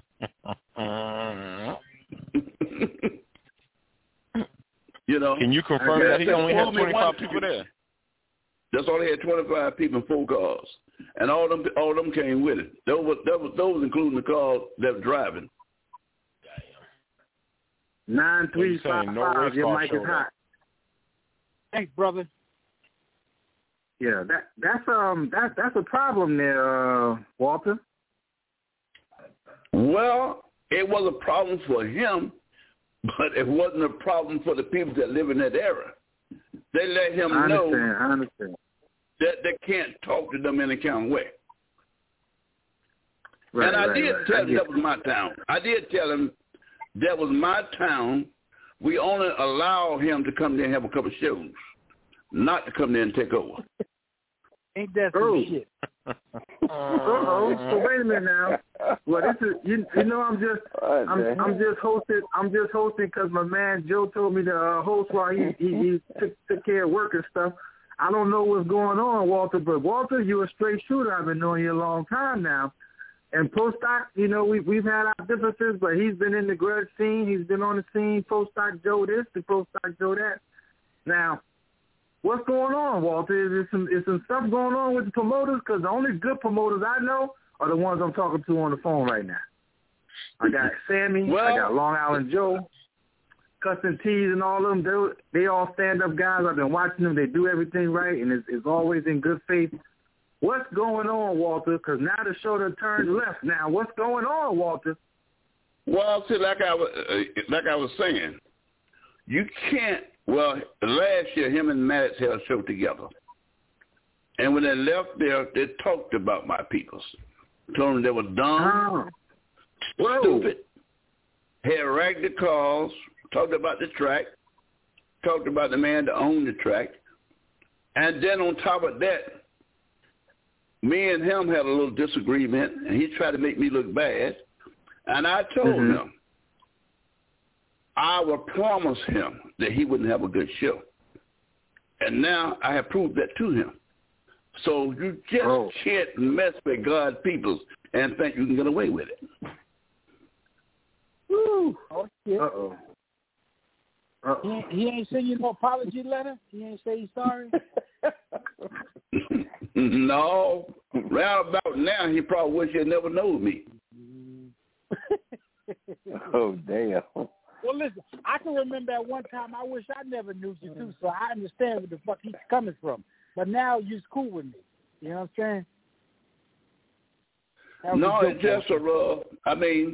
You know, can you confirm that he only had 25 people there? That's all. He had 25 people in 4 cars, and all them came with it. Those including the cars that were driving. 9355. Your mic is hot. Thanks, brother. Yeah, that's a problem there, Walter. Well, it was a problem for him, but it wasn't a problem for the people that live in that era. They let him know I understand. that they can't talk to them in any kind of way. Right, and I did tell him that it. was my town. I did tell him that was my town. We only allow him to come there and have a couple of shows, not to come there and take over. Ain't that some shit? So wait a minute now. Well, this is you know I'm just hosting because my man Joe told me to host while he took care of work and stuff. I don't know what's going on, Walter, but Walter, you're a straight shooter. I've been knowing you a long time now. And Pro Stock, you know, we've had our differences, but he's been in the grudge scene. He's been on the scene. Pro Stock Joe this, the Pro Stock Joe that. Now, what's going on, Walter? Is some stuff going on with the promoters? Because the only good promoters I know are the ones I'm talking to on the phone right now. I got Sammy. I got Long Island Joe, Custom Tees, and all of them. They all stand-up guys. I've been watching them. They do everything right, and it's always in good faith. What's going on, Walter? Because now the shoulder turned left. Now, what's going on, Walter? Well, see, like I was saying, you can't. Well, last year, him and Maddox had a show together. And when they left there, they talked about my peoples. Told them they were dumb, stupid, had raggedy cars, talked about the track, talked about the man that owned the track. And then on top of that, me and him had a little disagreement, and he tried to make me look bad. And I told him I would promise him that he wouldn't have a good show. And now I have proved that to him. So you just can't mess with God's people and think you can get away with it. Woo. Oh, shit. He ain't send you no apology letter? He ain't say he's sorry? No. Round about now, he probably wish he had never known me. Oh, damn. Well, listen, I can remember at one time I wish I never knew you, too, so I understand where the fuck he's coming from. But now you're cool with me. You know what I'm saying? No, it's just I mean,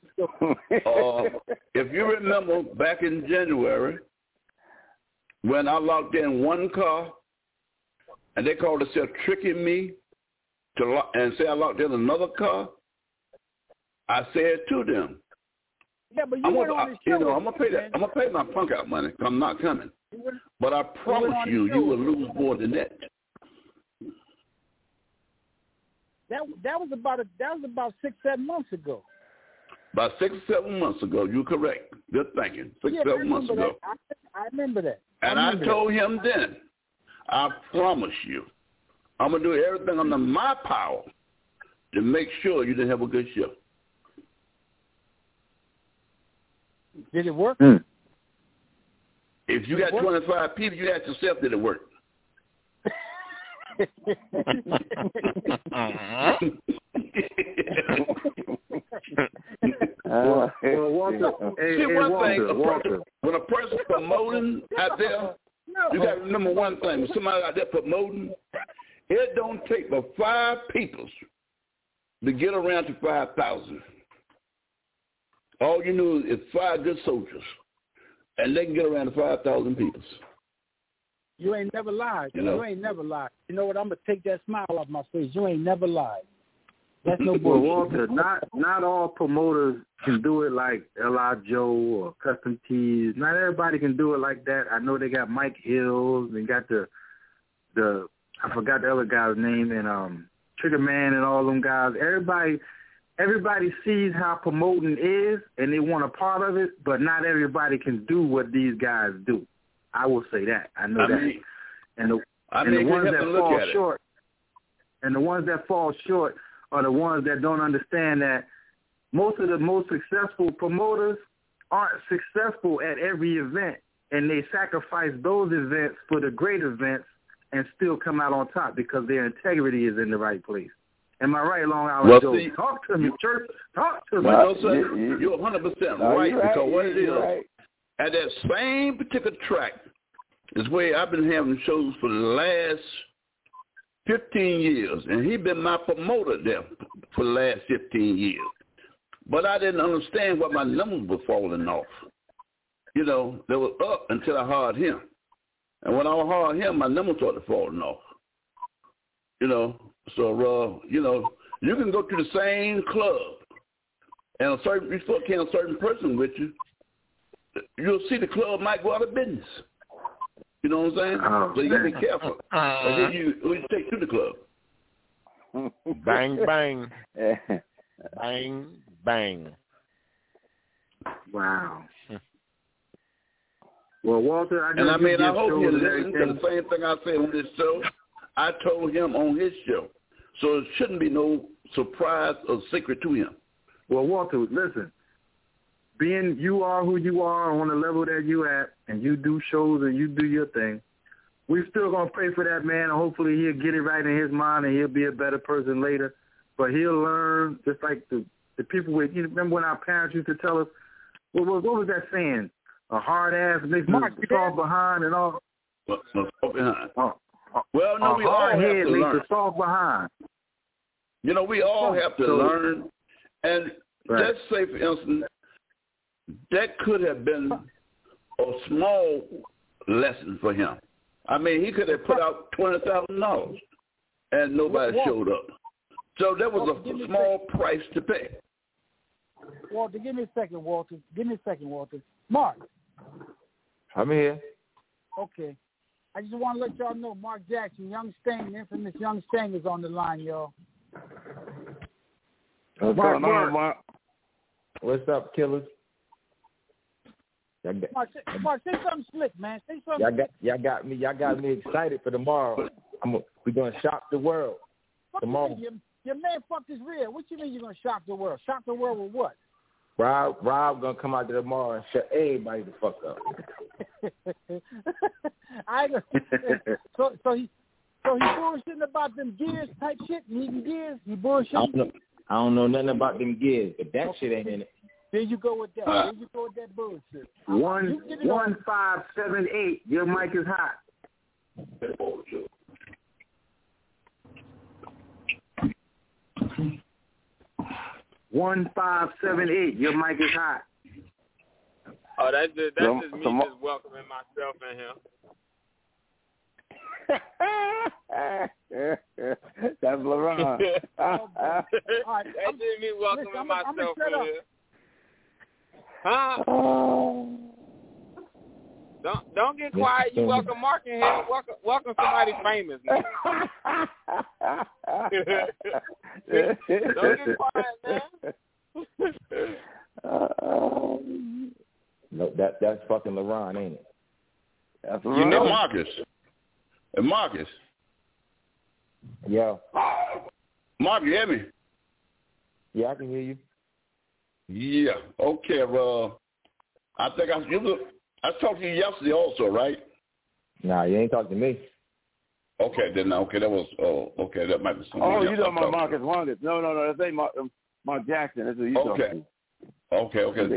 if you remember back in January when I locked in one car and they called themselves tricking me and say I locked in another car, I said to them, yeah, but I'm gonna pay my punk out money. I'm not coming. But I promise you will lose more than that. That was about 6-7 months ago. About 6 or 7 months ago, you're correct. Good thinking. 7 months ago. I remember that. And I told him then, I promise you, I'm gonna do everything under my power to make sure you didn't have a good show. Did it work? If you got 25 people, you ask yourself, did it work? Walter, when a person's promoting out there, you got to remember one thing. When somebody out there promoting, it don't take but 5 people to get around to 5,000. All you need is 5 good soldiers, and they can get around to 5,000 people. You ain't never lied. You ain't never lied. You know what? I'm going to take that smile off my face. You ain't never lied. That's no bullshit. Well, Walter, not all promoters can do it like L.I. Joe or Custom Tees. Not everybody can do it like that. I know they got Mike Hills and got the I forgot the other guy's name, and Trigger Man and all them guys. Everybody sees how promoting is, and they want a part of it, but not everybody can do what these guys do. I will say that. I know that. And the ones that fall short, and the ones that fall short are the ones that don't understand that most of the most successful promoters aren't successful at every event, and they sacrifice those events for the great events and still come out on top because their integrity is in the right place. Am I right, Long Island Joe? Talk to me, church. Talk to me. You're 100% right, because what it is, at that same particular track is where I've been having shows for the last 15 years, and he's been my promoter there for the last 15 years. But I didn't understand why my numbers were falling off. They were up until I hired him. And when I hired him, my numbers started falling off. So, you can go to the same club, and you still can't a certain person with you. You'll see the club might go out of business. You know what I'm saying? So you got to be careful. And who you take to the club? Bang, bang. Bang, bang. Wow. Well, Walter, I hope you listen to the same thing I said on this show. I told him on his show. So it shouldn't be no surprise or secret to him. Well, Walter, listen. Being you are who you are on the level that you at, and you do shows and you do your thing, we're still going to pray for that man, and hopefully he'll get it right in his mind and he'll be a better person later. But he'll learn, just like the people with, remember when our parents used to tell us, what was that saying? A hard ass makes you soft behind and all. Soft behind. Well, no, we all have to learn. Soft behind. We all have to learn. And let's say, for instance, that could have been a small lesson for him. I mean, he could have put out $20,000 and nobody showed up. So that was a small price to pay. Walter, give me a second, Walter. Mark. I'm here. Okay. I just want to let y'all know Mark Jackson, Young Sting, infamous Young Sting is on the line, y'all. What's going on, Mark? What's up, killers? Mark, say something slick, man. Say something. Y'all got me excited for tomorrow. We're gonna shock the world tomorrow. Your man fucked his rear. What you mean you're gonna shock the world? Shock the world with what? Rob gonna come out there tomorrow and shut everybody the fuck up. So he bullshitting about them gears type shit, needing gears. He bullshitting. I don't know nothing about them gears, but that shit ain't in it. There you go with that. There you go with that bullshit. 1578. Your mic is hot. 1578. Your mic is hot. Oh, that's just me just welcoming myself in here. That's LeBron. That's just me welcoming myself in here. Huh? Don't get quiet. You welcome Mark in here. Welcome somebody famous. Don't get quiet, man. No, that's fucking LeBron, ain't it? That's LeBron. You know Marcus. And Marcus. Yeah. Mark, you hear me? Yeah, I can hear you. Yeah. Okay. I think I talked to you yesterday also, right? Nah, you ain't talking to me. Okay, then. Okay, that was. Oh, okay, that might be something. Oh, you talking about Marcus Longest? No, that ain't Mark Jackson. That's what you talking about. Okay. Okay.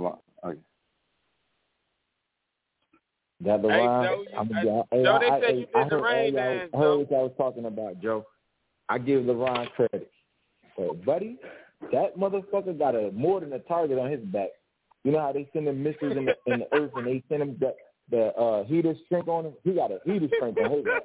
That LeBron. Joe, they said you did the rain dance. I heard what y'all was talking about, Joe. I give LeBron credit. But, buddy, that motherfucker got more than a target on his back. You know how they send them missiles in the earth and they send him the heater strength on him? He got a heater strength on his back.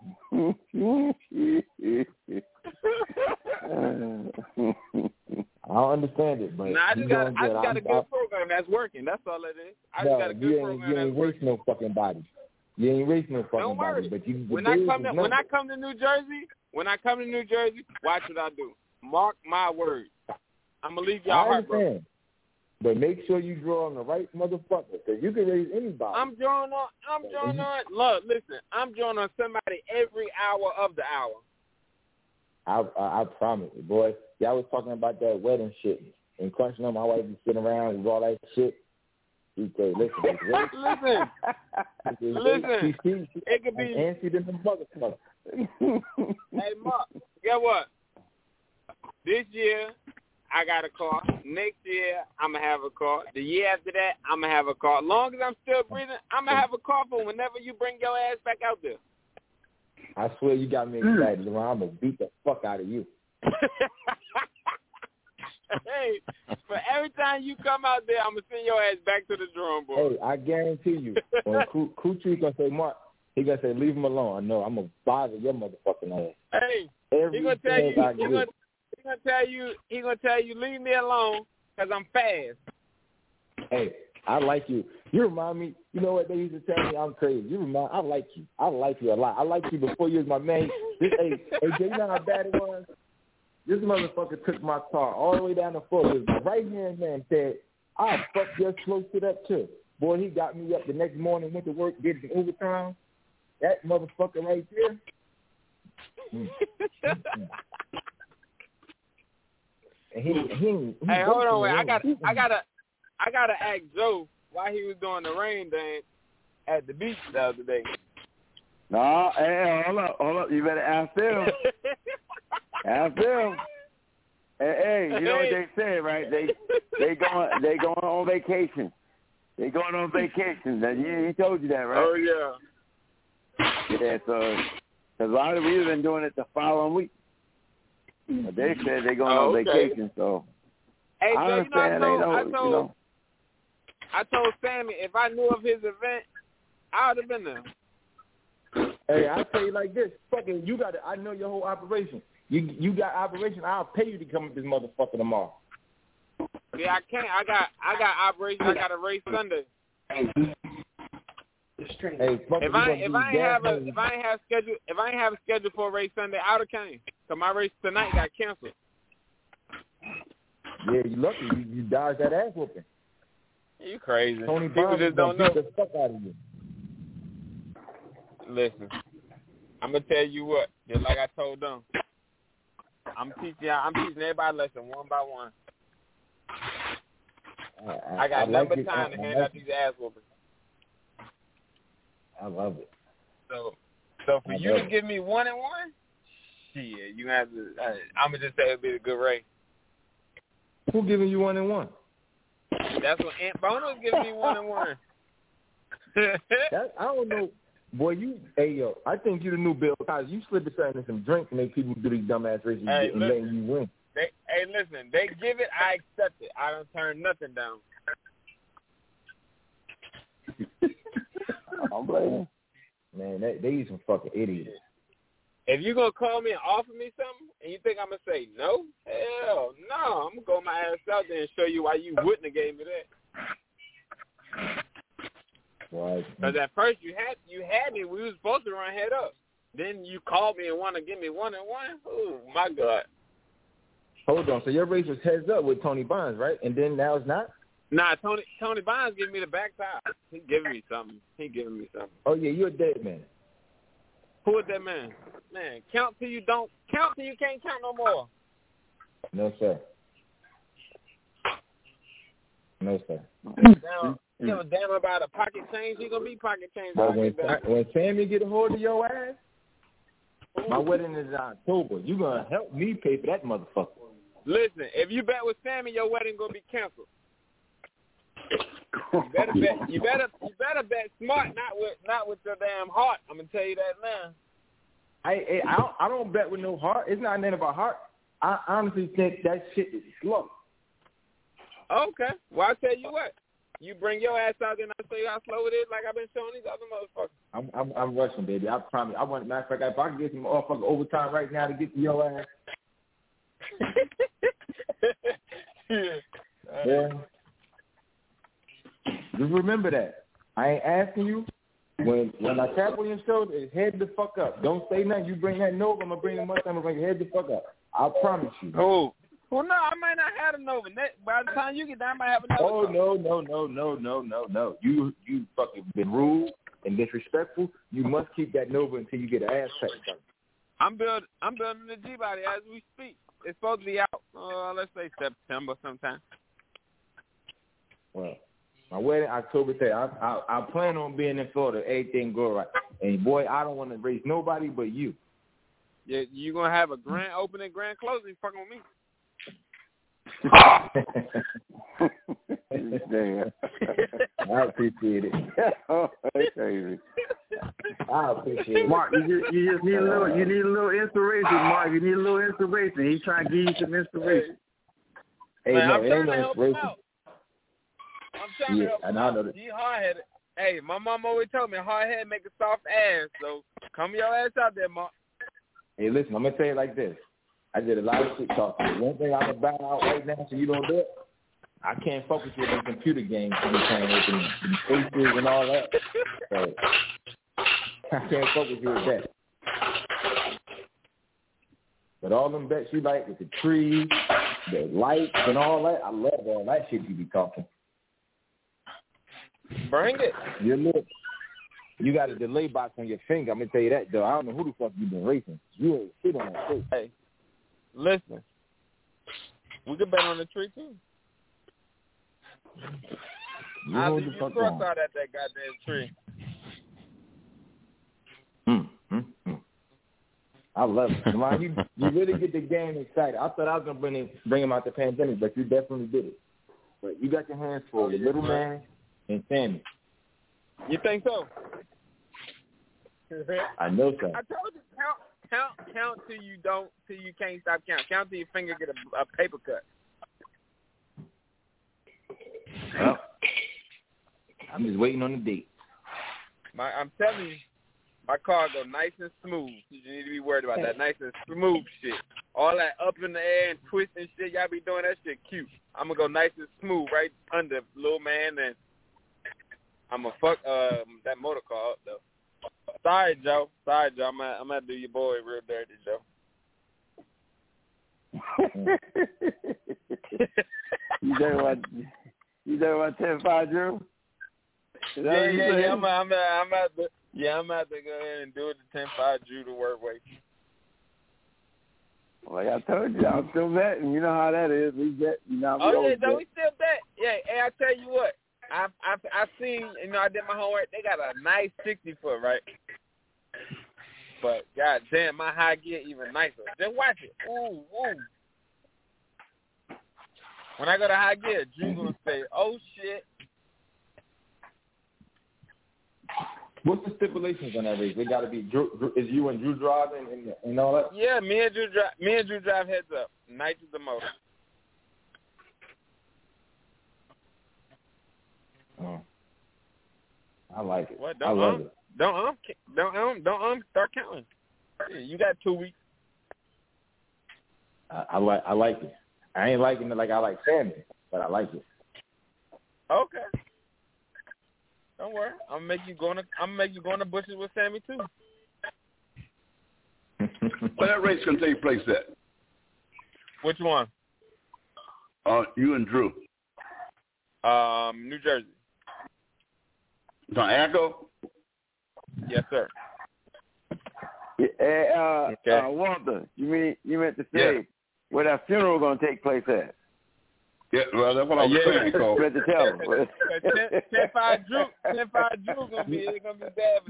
I don't understand it, but I just got a good program that's working. That's all it is. I just got a good program that's working. You ain't race no fucking body. You ain't race no fucking Don't worry. body. But when I come to New Jersey, watch what I do. Mark my words. I'm gonna leave y'all heartbroken. But make sure you draw on the right motherfucker, because you can raise anybody. I'm drawing on. Look, listen. I'm drawing on somebody every hour of the hour. I promise you, boy. Y'all was talking about that wedding shit and crunching on my wife and sitting around with all that shit. He said, listen. It could be. And she didn't motherfucker. Hey, Mark, guess what? This year, I got a car. Next year, I'm going to have a car. The year after that, I'm going to have a car. As long as I'm still breathing, I'm going to have a car for whenever you bring your ass back out there. I swear you got me excited, LeBron. I'm going to beat the fuck out of you. Hey, for every time you come out there, I'm going to send your ass back to the drawing board. Hey, I guarantee you, when Kuchi's going to say, Mark, he going to say, leave him alone. I know, I'm going to bother your motherfucking ass. Hey, he's going to tell you, he's gonna tell you, leave me alone, because I'm fast. Hey, I like you. You remind me, you know what they used to tell me? I'm crazy. I like you. I like you a lot. I liked you before you was my man. Hey, you know how bad it was? This motherfucker took my car all the way down the floor. His right-hand man said, I'll fuck your slow shit up too. Boy, he got me up the next morning, went to work, did the overtime. That motherfucker right there. Hey, hold on, wait. I gotta ask Joe why he was doing the rain dance at the beach the other day. No, hey, hold up. You better ask them. Ask them. Hey, you know what they say, right? They going on vacation. They going on vacation. He told you that, right? Oh yeah. Yeah, so because a lot of we've been doing it the following week. But they said they're going on vacation, so hey, I understand. I told Sammy if I knew of his event, I would have been there. Hey, I tell you like this, fucking, you got it. I know your whole operation. You got operation. I'll pay you to come with this motherfucker tomorrow. Yeah, I can't. I got operation. I got a race Sunday. Hey, fuck if I ain't have a schedule for a race Sunday, I would have came. So my race tonight got canceled. Yeah, you lucky. You dodged that ass whooping. You crazy. Tony People Barnes just don't know. beat the fuck out of you. Listen, I'm gonna tell you what. Just like I told them, I'm teaching everybody a lesson one by one. I got nothing but time to hand out these ass whoopings. I love it. So for you to give me 1-1, shit, you have to. I'm gonna just say it'll be a good race. Who giving you 1-1? That's what Aunt Bono's giving me 1-1. I don't know, boy. I think you the new Bill Cosby. You slip aside in some drinks and make people do these dumbass races and letting you win. Listen, they give it, I accept it. I don't turn nothing down. I don't blame them. Man, they some fucking idiots. If you gonna call me and offer me something, and you think I'm gonna say no, hell no. I'm gonna go my ass out there and show you why you wouldn't have gave me that. Why? Because at first you had me. We was supposed to run head up. Then you called me and want to give me 1-1. Oh my God. Hold on. So your race was heads up with Tony Barnes, right? And then now it's not? Nah, Tony Barnes giving me the back tire. He giving me something. Oh yeah, you're a dead man. Who is that man? Man, count till you don't count till you can't count no more. No sir. No sir. Now, you know damn about a pocket change. He gonna be pocket change. But when Sammy get a hold of your ass, my wedding is in October. You gonna help me pay for that motherfucker. Listen, if you bet with Sammy, your wedding gonna be canceled. You better bet smart, not with your damn heart. I'm gonna tell you that now. I don't bet with no heart. It's not nothing about heart. I honestly think that shit is slow. Okay. Well, I tell you what. You bring your ass out there and I show you how slow it is, like I've been showing these other motherfuckers. I'm rushing, baby. I promise. Matter of fact, if I can get some motherfucking overtime right now to get to your ass. Yeah. Just remember that. I ain't asking you. When I tap on your shoulder, it's head the fuck up. Don't say nothing. You bring that Nova, I'm going to bring it much time. I'm going to head the fuck up. I promise you. Oh. Well, no, I might not have a Nova. By the time you get there, I might have another. Oh, no. You fucking been rude and disrespectful. You must keep that Nova until you get an ass check. I'm building the G-Body as we speak. It's supposed to be out, let's say September sometime. Well, my wedding October 3rd. I plan on being in Florida. Everything go right. And, boy, I don't want to race nobody but you. Yeah, you going to have a grand opening, grand closing fucking with me. I appreciate it. That's crazy. I appreciate it. Mark, you just need a little inspiration, Mark. You need a little inspiration. He's trying to give you some inspiration. Hey, man, no, I'm it trying ain't to no help him inspiration. out. I'm trying to help him out. He hard-headed. Hey, my mom always told me hard-headed make a soft ass. So come your ass out there, Mark. Hey, listen, I'm going to tell you like this. I did a lot of shit talking. One thing I'm about out right now, so you don't do it, I can't focus with them computer games you be playing with them faces and all that. So I can't focus with that. But all them bets you like with the trees, the lights and all that, I love all that shit you be talking. Bring it. You got a delay box on your finger. I'm going to tell you that, though. I don't know who the fuck you been racing. You ain't shit on that shit. Hey. Listen, we could bet on the tree too. I'll leave you cross out at that goddamn tree. I love it. Man, you really get the game excited. I thought I was gonna bring him out the pandemic, but you definitely did it. But you got your hands full, the little man and Sammy. You think so? I know so. I told you count till you can't stop counting. Count till your finger get a paper cut. Well, I'm just waiting on the date. I'm telling you, my car go nice and smooth. You need to be worried about that nice and smooth shit. All that up in the air and twisting shit, y'all be doing that shit cute. I'm gonna go nice and smooth right under little man and I'ma fuck that motor car up though. Sorry, Joe. I'm gonna do your boy real dirty, Joe. You talking about 10-5, Drew? Yeah. I'm about to go ahead and do it the 10-5 Drew the work way. Like I told you, I'm still betting. You know how that is. We bet. We still bet. Yeah, hey, I tell you what. I seen, I did my homework. They got a nice 60-foot, right? But god damn, my high gear even nicer. Just watch it. Ooh. When I go to high gear, Drew gonna say, "Oh shit." What's the stipulations on that race? They got to be Drew, is you and Drew driving and all that? Yeah, me and Drew drive heads up. Nice is the motor. Oh. I like it. What? I love it. Don't start counting. Yeah, you got 2 weeks. I like it. I ain't liking it like I like Sammy, but I like it. Okay. Don't worry. I'm make you go in the bushes with Sammy too. Where that race gonna take place at? Which one? You and Drew. New Jersey. On Echo? Yes, sir. Walter, you meant to say where that funeral gonna take place at? Yeah, well, that's what I was saying. You meant to tell him. 10-5 Drew gonna be bad.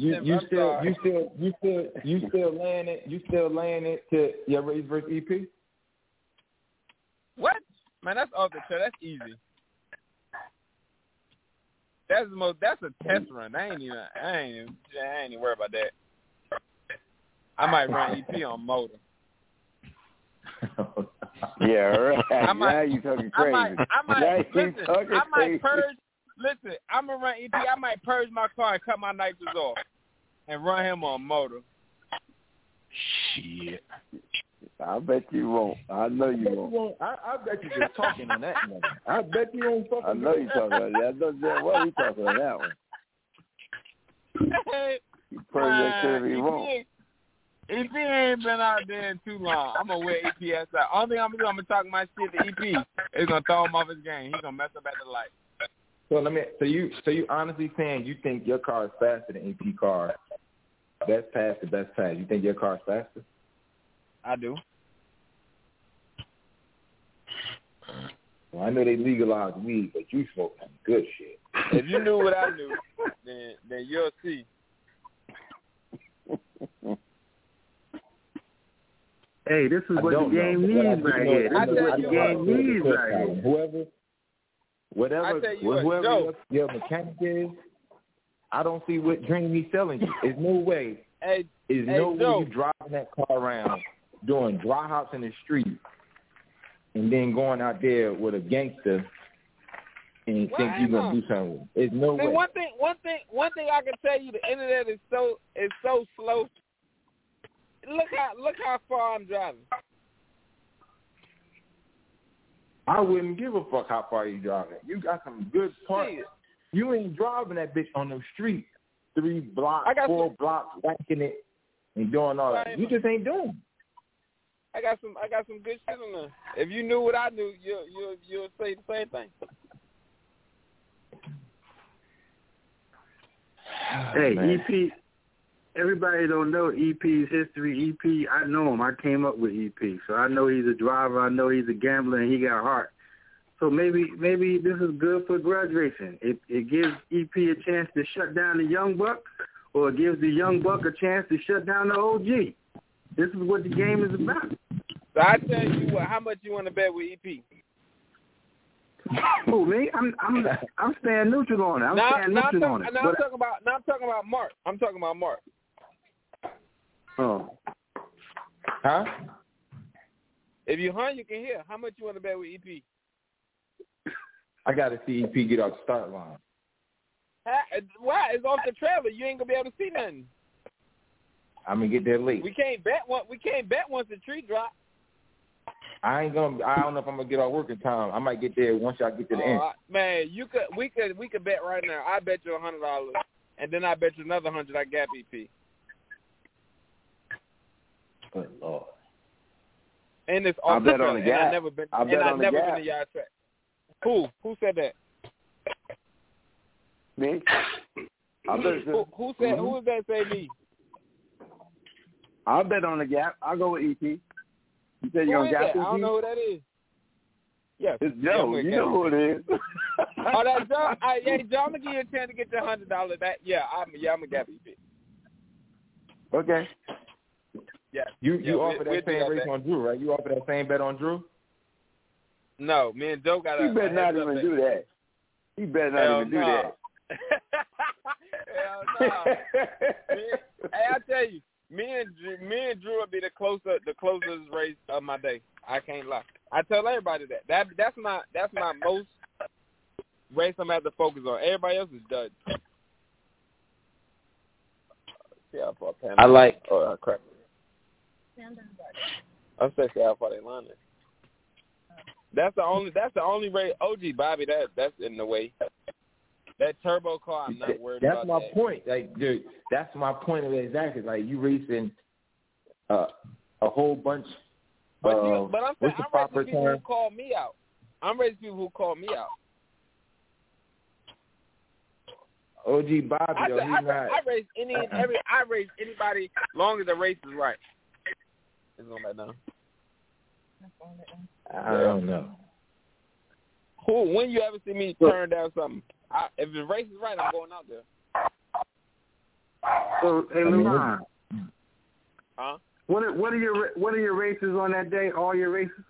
You still laying it to your race versus EP? What? Man, that's off the trail. That's easy. That's a test run. I ain't even worried about that. I might run EP on motor. Yeah, right. Now you talking crazy. I might purge. Listen, I'm gonna run EP. I might purge my car and cut my nitrous off, and run him on motor. Shit. I bet you won't. I know you won't. I bet you just talking on that one. I bet you don't fucking. I know you talking on that. I know what you talking on that one. You purge that shit if you won't. EP ain't been out there in too long. I'm gonna wear EPS out. Only thing I'm gonna do, I'm gonna talk my shit to EP. It's gonna throw him off his game. He's gonna mess up at the light. So you honestly saying you think your car is faster than EP car? Best pass to best pass. You think your car is faster? I do. Well, I know they legalized weed, but you smoke some good shit. If you knew what I knew, then you'll see. Hey, this is what the game needs right here. This is what the game needs right here. Whoever your mechanic is, I don't see what dream he's selling you. There's no way. Way you driving that car around doing dry hops in the street and then going out there with a gangster and think you're gonna do something with it. There's no way. One thing I can tell you, the internet is so slow. Look how far I'm driving. I wouldn't give a fuck how far you driving. You got some good parts. You ain't driving that bitch on the street 3 blocks, 4 blocks, whacking it and doing all that. You just ain't doing it. I got some good shit on there. If you knew what I knew, you'll say the same thing. Hey, EP. Everybody don't know EP's history. EP, I know him. I came up with EP, so I know he's a driver. I know he's a gambler, and he got heart. So maybe this is good for grudge racing. It gives EP a chance to shut down the young buck, or it gives the young buck a chance to shut down the OG. This is what the game is about. So I tell you what, how much you want to bet with EP? Oh, me? I'm staying neutral on it. I'm talking about Mark. Oh. Huh? If you hunt, you can hear. How much you want to bet with EP? I got to see EP get off the start line. Why? It's off the trailer. You ain't gonna be able to see nothing. I'm gonna get there late. We can't bet once the tree drop. I don't know if I'm gonna get off work in time. I might get there once y'all get to the end. Man, we could bet right now. I bet you $100, and then I bet you another $100 I Gap EP. Good Lord. And it's off the trailer, and I've never been to Yard Track. Who said that? Me. Who said? Who was that? Say me. I'll bet on the Gap. I'll go with EP. You said you're gonna Gap EP? I don't know who that is. Yes, it's Joe. You know who it is. Oh, that's Joe. Hey, Joe, I'm gonna give you a chance to get your $100 back. Yeah, I'm a Gap EP. Okay. Yeah. You offer that same race on Drew, right? You offer that same bet on Drew? No, me and Joe got. He better not even do that. He better not even do that. Hell no. Hey, I tell you, me and Drew will be the closest race of my day. I can't lie. I tell everybody that. That's my most race I'm at to focus on. Everybody else is done. Yeah, I like. Oh crap. I'm saying how far they line it. That's the only race. OG Bobby, that's in the way. That turbo car, I'm not worried about. That's my point. Like, dude, that's my point of it exactly. Like, you racing a whole bunch. But I'm saying I'm racing people who call me out. I'm racing people who call me out. OG Bobby, though, he's not. I race I race anybody long as the race is right. It's going back down. I don't know. When you ever see me turn down something? If the race is right, I'm going out there. So, hey, LeBron. Huh? What are your races on that day? All your races?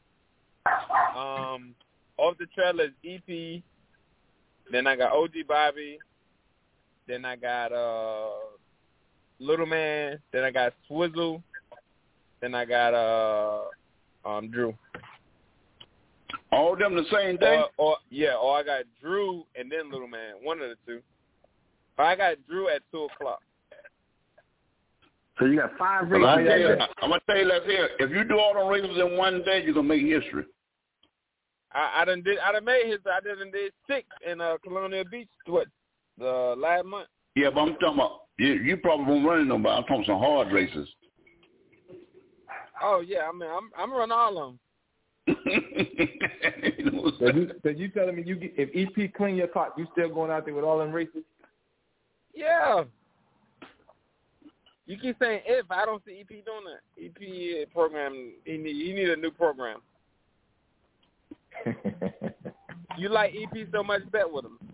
Off the trailer is EP. Then I got OG Bobby. Then I got Little Man. Then I got Swizzle. Then I got Drew. All of them the same day? Or I got Drew and then Little Man. One of the two. I got Drew at 2:00. So you got 5 races. I'm gonna tell you, let's hear. If you do all the races in one day, you're gonna make history. I done made history. I did 6 in Colonial Beach. The last month. Yeah, but I'm talking about you probably won't run no, but I'm talking some hard races. Oh yeah, I mean I'm running all of them. So you telling me if EP clean your car, you still going out there with all them races? Yeah. You keep saying if I don't see EP doing that. EP program, he need a new program. You like EP so much, bet with him.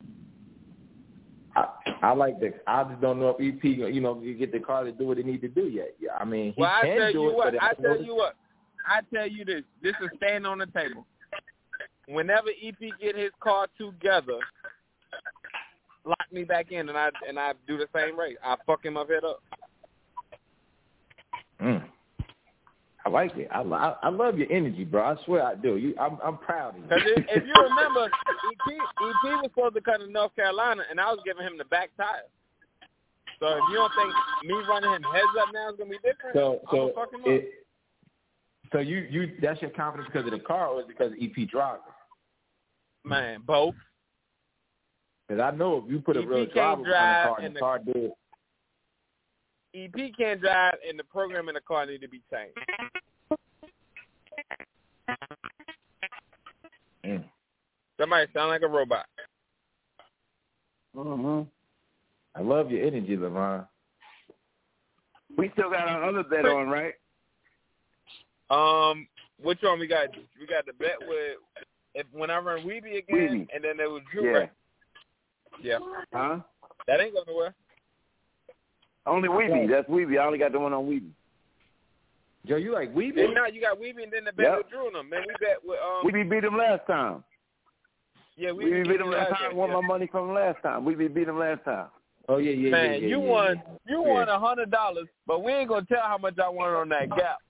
I like that. I just don't know if EP, you get the car to do what it need to do yet. Yeah, I mean, he can do it. I tell you this. This is staying on the table. Whenever EP get his car together, lock me back in, and I do the same race. I fuck him up head up. I like it. I love your energy, bro. I swear I do. I'm proud of you. Because if you remember, EP was supposed to come to North Carolina, and I was giving him the back tire. So if you don't think me running him heads up now is gonna be different, I'm gonna fuck him up. So you that's your confidence because of the car, or is it because of EP driver? Man, both. Because I know if you put a real driver behind the car, and the car did. EP can't drive, and the program in the car need to be changed. Somebody sound like a robot. I love your energy, Levon. We still got our other bet on, right? Which one we got? We got the bet with when I run Weeby again, and then there was Drew. Right? Yeah. Huh? That ain't going nowhere. Only Weeby. That's Weeby. I only got the one on Weeby. Joe, you like Weeby? No, you got Weeby and then the bet with Drew on them. Man, we bet with Weeby beat him last time. Yeah, Weeby beat him last time. I won my money from him last time. Weeby beat him last time. Oh yeah. Man, you won $100, but we ain't gonna tell how much I won on that Gap.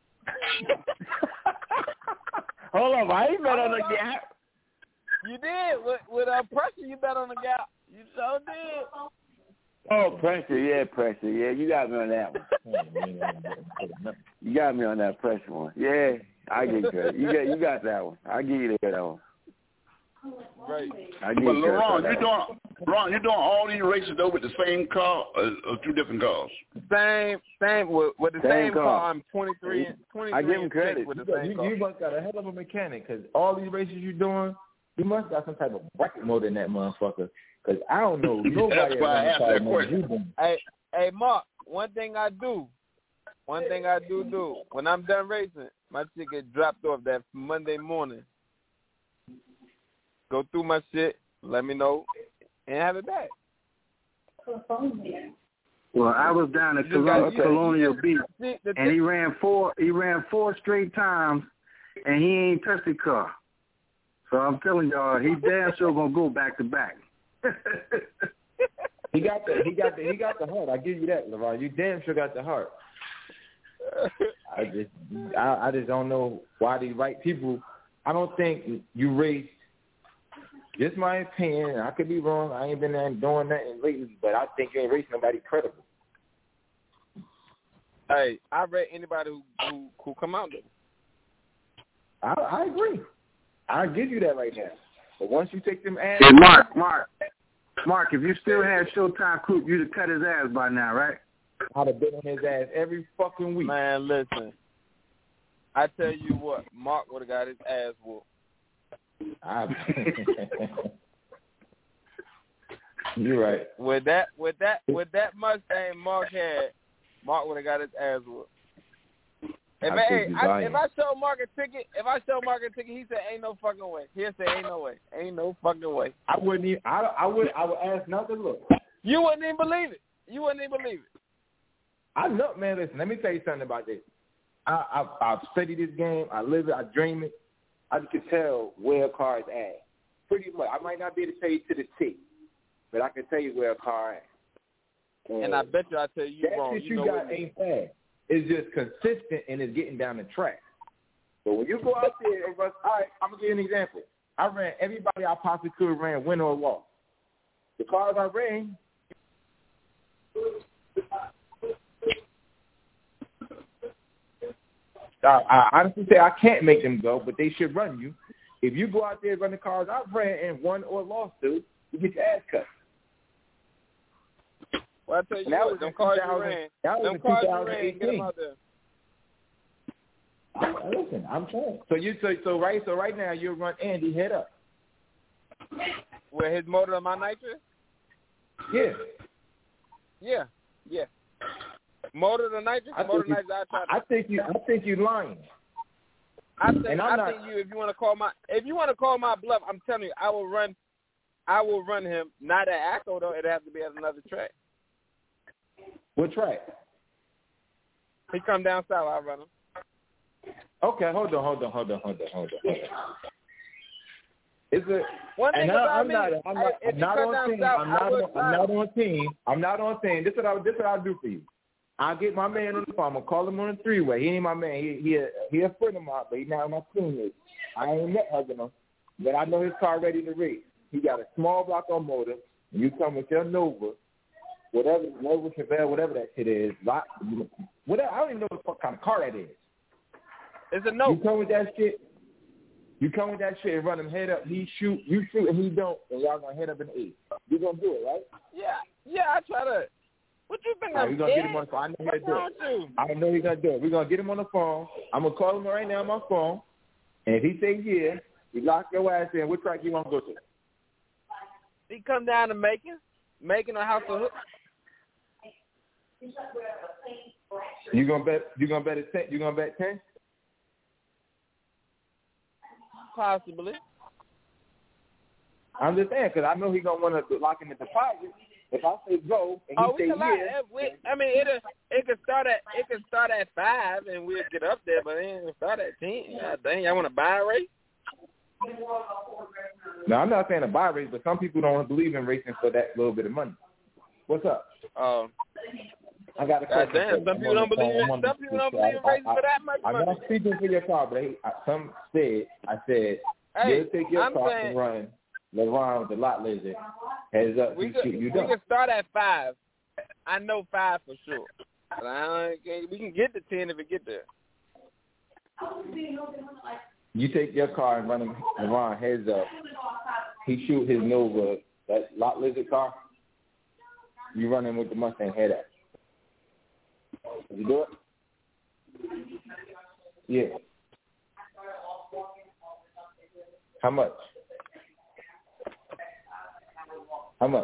Hold on, I ain't bet on the Gap. You did with pressure. You bet on the Gap. You so did. Oh, pressure. Yeah, you got me on that one. You got me on that pressure one. Yeah, I give you credit. You got that one. I give you that one. Right. But Laurent, you're doing all these races though with the same car or two different cars? Same with the same car. I'm 23 I give him credit. with the same car. You must got a hell of a mechanic because all these races you're doing, you must got some type of bracket motor in that motherfucker. Because I don't know nobody. That's why I asked that question. Hey, Mark. One thing I do when I'm done racing, my shit get dropped off that Monday morning. Go through my shit, let me know, and have it back. Well, I was down at Colonial Beach, and he ran four straight times, and he ain't touched the car. So I'm telling y'all, he damn sure gonna go back to back. He got the heart. I give you that, LeVar. You damn sure got the heart. I just don't know why these right people. I don't think you race. Just my opinion. I could be wrong. I ain't been doing nothing lately, but I think you ain't racing nobody credible. Hey, I rate anybody who come out there. I agree. I give you that right now. But once you take them ass, hey, Mark, if you still had Showtime Coupe, you'd have cut his ass by now, right? I'd have been on his ass every fucking week. Man, listen. I tell you what, Mark would have got his ass whooped. You're right. With that Mustang Mark had, Mark would have got his ass whooped. If I show Mark a ticket, he said ain't no fucking way. He'll say ain't no fucking way. I wouldn't even. I would ask not to look. You wouldn't even believe it. I know, man. Listen, let me tell you something about this. I've studied this game. I live it. I dream it. I can tell where a car is at. Pretty much. I might not be able to tell you to the T, but I can tell you where a car is. And I bet you I tell you wrong. That shit you got ain't bad. It's just consistent and it's getting down the track. But when you go out there, all right, I'm going to give you an example. I ran everybody I possibly could have ran, win or loss. The cars I ran, I honestly say I can't make them go, but they should run you. If you go out there and run the cars I've ran and won or lost to, you get your ass cut. Well, I tell you what, them cars you ran, get them out there. Listen, I'm trying. So right now you'll run Andy head up. Where his motor on my nitrous? Yeah. Motor to nitrous? I think you lying. I think you if you want to call my bluff, I'm telling you, I will run him not at ACO though, it'd have to be at another track. What track? He come down south, I'll run him. Okay, hold on. Is it? I'm not on team. This is what I'll do for you. I'll get my man on the phone. I'm gonna call him on the three-way. He ain't my man. He a friend of mine, but he not my teammate. I ain't met hugging him, but I know his car ready to race. He got a small block on motor. And you come with your Nova, whatever Chevelle, whatever that shit is. Whatever, I don't even know what kind of car that is. It's a Nova. You come with that shit and run him head up. He shoot, you shoot, and he don't, and y'all gonna head up in the 8. You gonna do it, right? Yeah. I try to. What you think I'm gonna get him on the phone. I know he'll do it. I know he's gonna do it. We're gonna get him on the phone. I'm gonna call him right now on my phone, and if he says yeah, we lock your ass in. What track you want to go to? He come down to Macon or House of Hook. You gonna bet at 10? You gonna bet 10? Possibly. I'm just saying because I know he's gonna want to lock in the deposit. If I say go and he say yeah, it could start at 5 and we'll get up there, but it ain't start at 10. God dang, y'all want to buy a race? No, I'm not saying a buy race, but some people don't believe in racing for that little bit of money. What's up? I got a question. Damn, some people don't believe in racing for that much money. I'm not speaking for your car, but I said, you'll take your car and run LeBron with the lot lizard. Heads up, we can start at 5. I know 5 for sure. But we can get to 10 if it get there. You take your car and run him around heads up. He shoot his Nova, that lot lizard car. You run him with the Mustang head up. You do it? Yeah. How much? How much?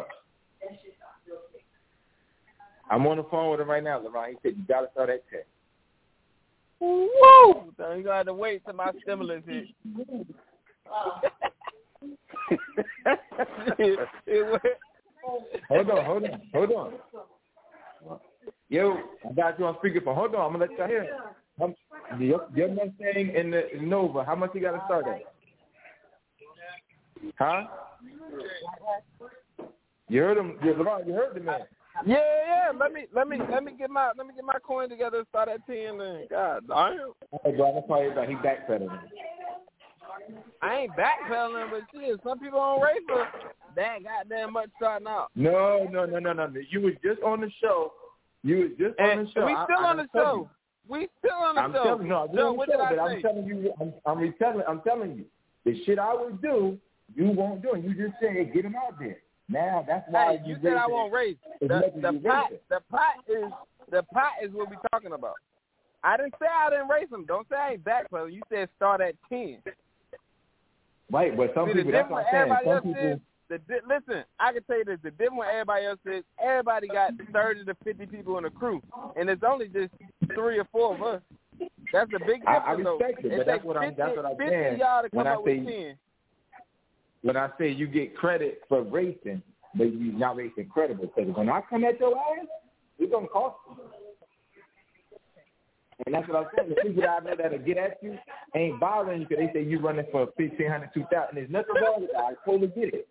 I'm on the phone with him right now, LeBron. He said, you got to start at 10. Woo! So you got to wait till my stimulus hit. Hold on. Yo, I got you on speakerphone. Hold on, I'm going to let y'all hear it. Your Mustang in the Nova, how much you got to start at? Huh? You heard him, LeBron, you heard the man. Yeah. Let me get my coin together and start at 10 then. God damn. Hey, bro, I'm gonna call you back. He backpedaling. I ain't backpedaling, but shit, some people on racer that goddamn much starting out. No. You was just on the show. We still on the show. I'm telling you, the shit I would do, you won't do it. You just said get him out there. Now that's why you said I won't race. The pot is what we talking about. I didn't say I didn't race him. Don't say I ain't backpedaling. You said start at 10. Right, but some people, that's what I'm saying. Some people. Listen, I can tell you this. The difference what everybody else says, everybody got 30 to 50 people in the crew, and it's only just 3 or 4 of us. That's a big difference, I respect it, but that's what I'm saying. Y'all to come up with 10. When I say you get credit for racing, but you're not racing credible, because when I come at your ass, it's going to cost you. And that's what I'm saying. The people that I know that'll get at you ain't bothering you because they say you running for $1,500, $2,000. There's nothing wrong with that. I totally get it.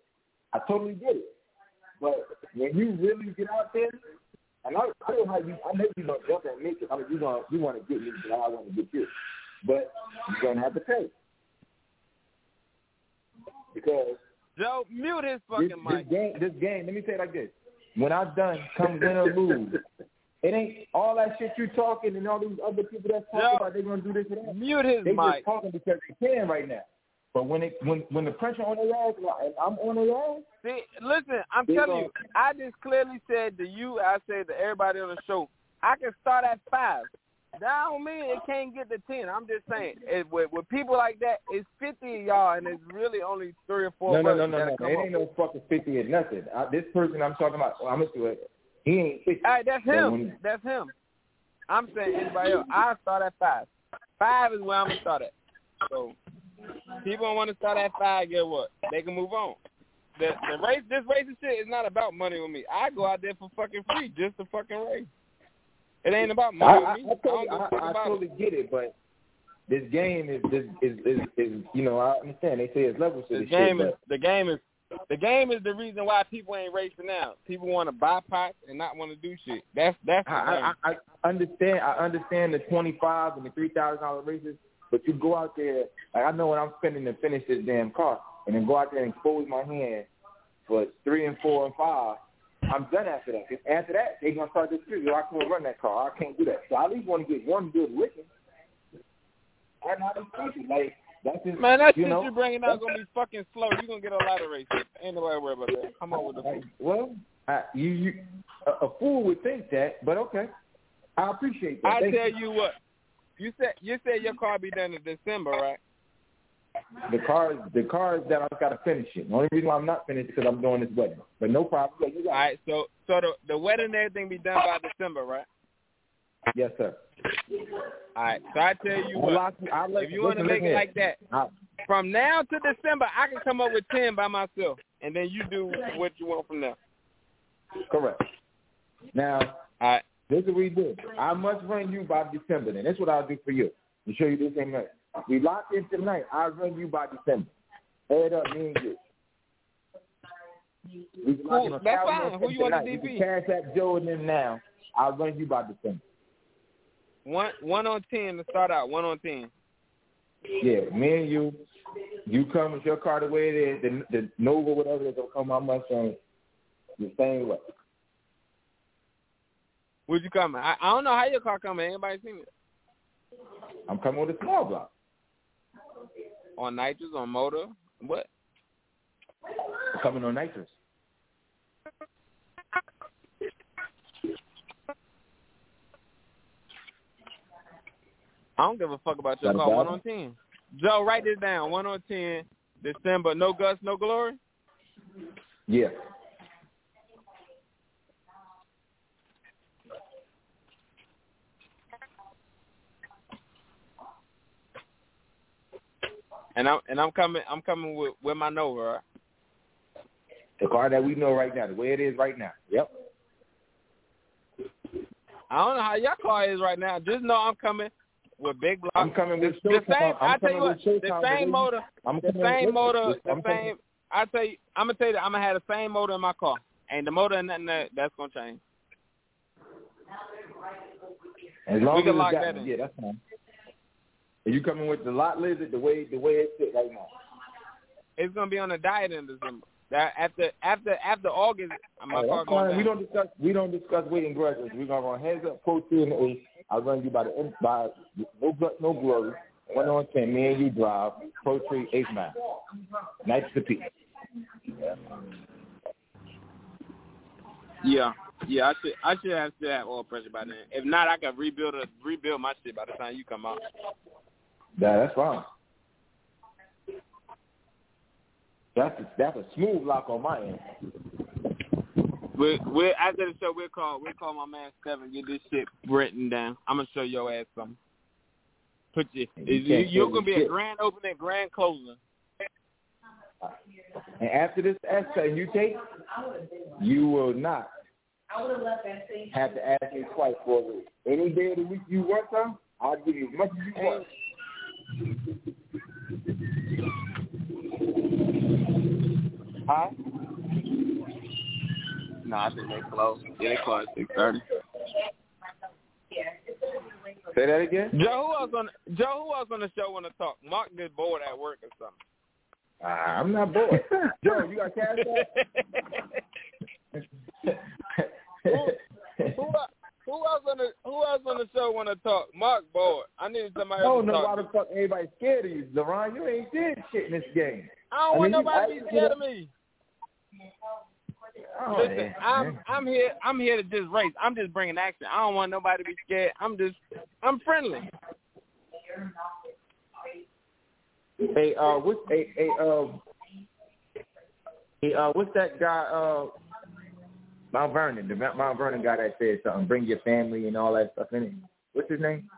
But when you really get out there, and I know how you, I know you're going to jump at me because I mean, you want to get me because I want to get you. But you're going to have to pay. Because Joe, mute his fucking mic. This game, let me say it like this. When I'm done, come win or lose, it ain't all that shit you talking and all these other people that's talking about they're going to do this and that. Mute his they mic. They just talking because they can right now. But when the pressure on their ass, and I'm on their ass. See, listen, I'm telling you, I just clearly said to you, I said to everybody on the show, I can start at 5. That don't mean it can't get to 10. I'm just saying, with people like that, it's 50 of y'all, and it's really only 3 or 4 No. It ain't no fucking 50 or nothing. This person I'm talking about, I'm going to do it. He ain't 50. All right, that's him. That's him. I'm saying anybody else. I start at 5. 5 is where I'm going to start at. So, people don't want to start at 5, get what? They can move on. This racing shit is not about money with me. I go out there for fucking free just to fucking race. It ain't about money with me. I totally get it, but this game is you know, I understand. They say it's levels to this shit. The game is the reason why people ain't racing now. People want to buy pots and not want to do shit. That's I understand the $25,000 and the $3,000 races, but you go out there, like I know what I'm spending to finish this damn car, and then go out there and expose my hand for 3 and 4 and 5. I'm done after that. After that, they're going to start this shit. I can't run that car. I can't do that. So I at least want to get one good licking. I'm not expecting. Like, that's just, man, that shit you're bringing out going to be fucking slow. You're going to get a lot of races. Ain't nobody worried about that. Come on with the fool. Well, a fool would think that, but okay. I appreciate that. I tell you what. You said your car be done in December, right? The car is that I've got to finish it. The only reason why I'm not finished is because I'm doing this wedding. But no problem. All right, so the wedding and everything be done by December, right? Yes, sir. All right, so I tell you what, if you want to make it like that, from now to December, I can come up with 10 by myself, and then you do what you want from there. Correct. Now, all right. This is what we do. I must run you by December then. That's what I'll do for you. To show you this ain't right. We lock in tonight. I'll run you by December. Head up, me and you. Cool. That's fine. Who you want to DP? You can cash at Joe and them now. I'll run you by December. 1 on 10 to start out. 1 on 10. Yeah, me and you. You come with your car the way it is. The Nova, whatever it is, will come on my Mustang the same way. Where'd you come? I don't know how your car coming. Anybody seen it? I'm coming with a small block. On nitrous, on motor, what? Coming on nitrous. I don't give a fuck about your car. 1 on 10. Joe, write this down. 1 on 10. December. No guts, no glory. Yeah. And I'm coming with my Nova, right? The car that we know right now, the way it is right now. Yep. I don't know how your car is right now. Just know I'm coming with big blocks. I'm coming with the same. I tell you what, the same motor. I'm gonna tell you, I'm gonna have the same motor in my car, and the motor and nothing that's gonna change. As long we as can lock that that in. Yeah, that's fine. Are you coming with the lot lizard the way it sits right now? It's gonna be on the diet in December. That after August, my car going down. We don't discuss weight and grudges. We're gonna run heads up, Pro 2 and 8. I'll run you by no gut, no glory. 1 on 10. Me and you drive Pro 3 8 mile. Nice to peak. Yeah. I should have oil pressure by then. If not, I can rebuild my shit by the time you come out. Yeah, that's fine. That's a smooth lock on my end. We after the show we'll call my man Steven, get this shit written down. I'm gonna show your ass something. You're gonna be a grand opening, grand closing. And after this essay you take, you will not have to ask me twice for it. Any day of the week you work on, I'll give you as much as you want. Huh? No, I think they close. Yeah, they close at 6:30. Say that again? Joe, who else on the show want to talk? Mark is bored at work or something. I'm not bored. Joe, you got cash Who else on the show want to talk? Mark bored. I need somebody else to talk. I don't know why the fuck everybody's scared of you, LeRon. You ain't did shit in this game. I don't want nobody to be scared of me. Listen, I'm here to just race. I'm just bringing action. I don't want nobody to be scared. I'm friendly. Hey, what's that guy? Mount Vernon, the Mount Vernon guy that said something. Bring your family and all that stuff in it. What's his name?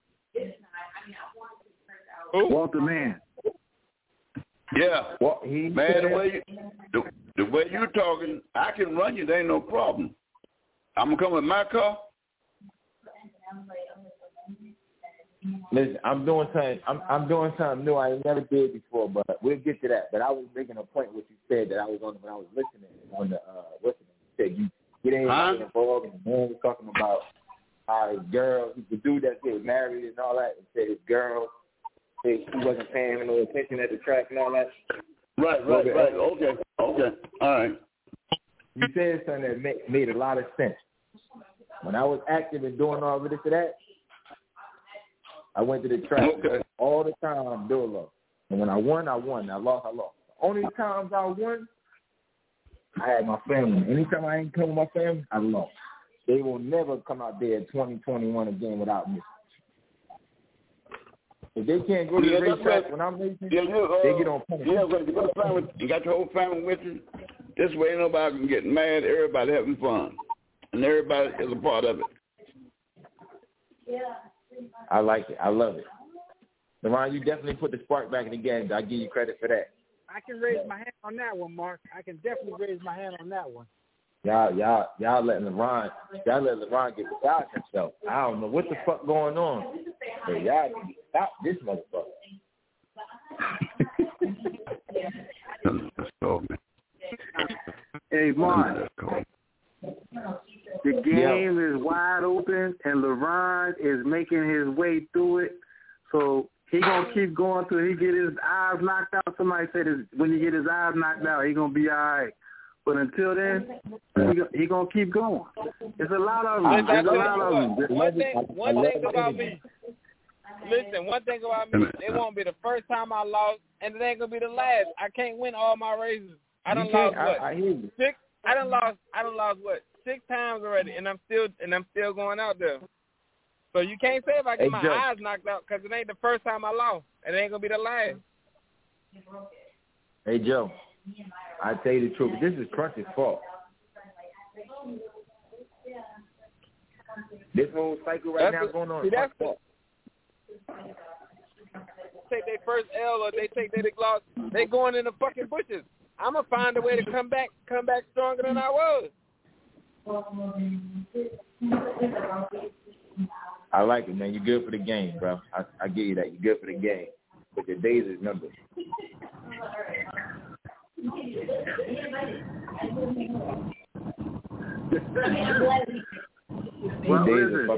Walter Mann. Yeah, well, man. The way you talking, I can run you. There ain't no problem. I'm gonna come with my car. Listen, I'm doing something new I never did before, but we'll get to that. But I was making a point what you said that I was on when I was listening on the what's it? You said you get involved, and the man was talking about how his girl, the dude that was married and all that, and said his girl, he wasn't paying him no attention at the track and all that. Right. Okay. All right. You said something that made a lot of sense. When I was active and doing all of this and that, I went to the track all the time, dolo. And when I won, I won. I lost, I lost. The only times I won, I had my family. Anytime I ain't come with my family, I lost. They will never come out there in 2021 again without me. If they can't go to the racetrack when I'm racing, they get on punishment. Yeah, you got your whole family with you. This way, ain't nobody can get mad. Everybody having fun, and everybody is a part of it. Yeah. I like it. I love it. LeRon, you definitely put the spark back in the game. I give you credit for that. I can raise my hand on that one, Mark. I can definitely raise my hand on that one. Y'all letting LeRon get beside himself. I don't know what the fuck going on. But y'all can stop this motherfucker. Let's go, man. Hey, Mark. The game is wide open, and LeRon is making his way through it. So he gonna keep going till he get his eyes knocked out. Somebody said when he get his eyes knocked out, he gonna be all right. But until then, he gonna keep going. There's a lot of them. One thing about me. Listen, one thing about me, it won't be the first time I lost, and it ain't gonna be the last. I can't win all my races. I done lost what? I hear you. 6. I done lost what? 6 times already, and I'm still going out there. So you can't say if I get my eyes knocked out because it ain't the first time I lost. It ain't gonna be the last. Hey Joe, I tell you the truth. This is Crunch's fault. This whole cycle right now going on. That's fault. Take their first L or they take their loss. They going in the fucking bushes. I'm gonna find a way to come back stronger than I was. I like it, man. You're good for the game, bro. I give you that. You're good for the game. But your days is numbered. Well, listen,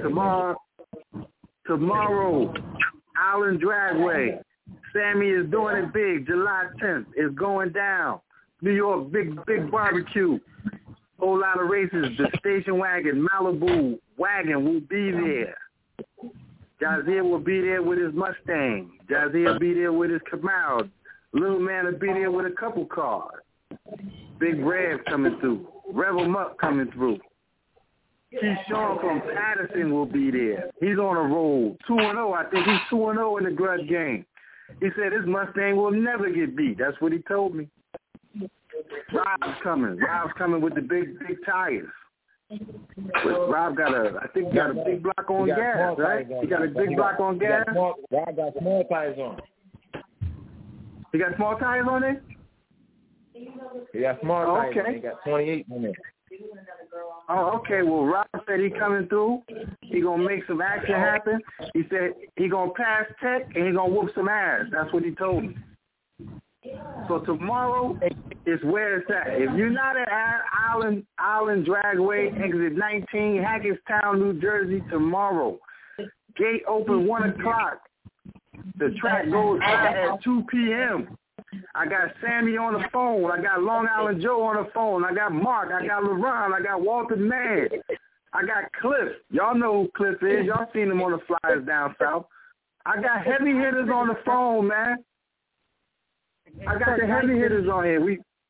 tomorrow, Island Dragway. Sammy is doing it big. July 10th is going down. New York, big barbecue. Whole lot of races. The station wagon, Malibu wagon will be there. Jazier will be there with his Mustang. Jazier will be there with his Camaro. Little man will be there with a couple cars. Big Rev coming through. Revel Muck coming through. Keyshawn from Patterson will be there. He's on a roll. 2-0. I think he's 2-0 in the grudge game. He said his Mustang will never get beat. That's what he told me. Rob's coming. Rob's coming with the big tires. Rob got a big block on gas, right? He got a big block on gas. Rob got small tires on. He got small tires on it? He got small tires on. He got 28 on it. Oh, okay. Well, Rob said he coming through. He gonna make some action happen. He said he gonna pass Tech and he gonna whoop some ass. That's what he told me. So tomorrow is where it's at. If you're not at Island Dragway, exit 19, Hackettstown, New Jersey, tomorrow. Gate open 1 o'clock. The track goes out at 2 p.m. I got Sammy on the phone. I got Long Island Joe on the phone. I got Mark. I got LeBron. I got Walter Mann. I got Cliff. Y'all know who Cliff is. Y'all seen him on the flyers down south. I got heavy hitters on the phone, man. I got the heavy hitters on here.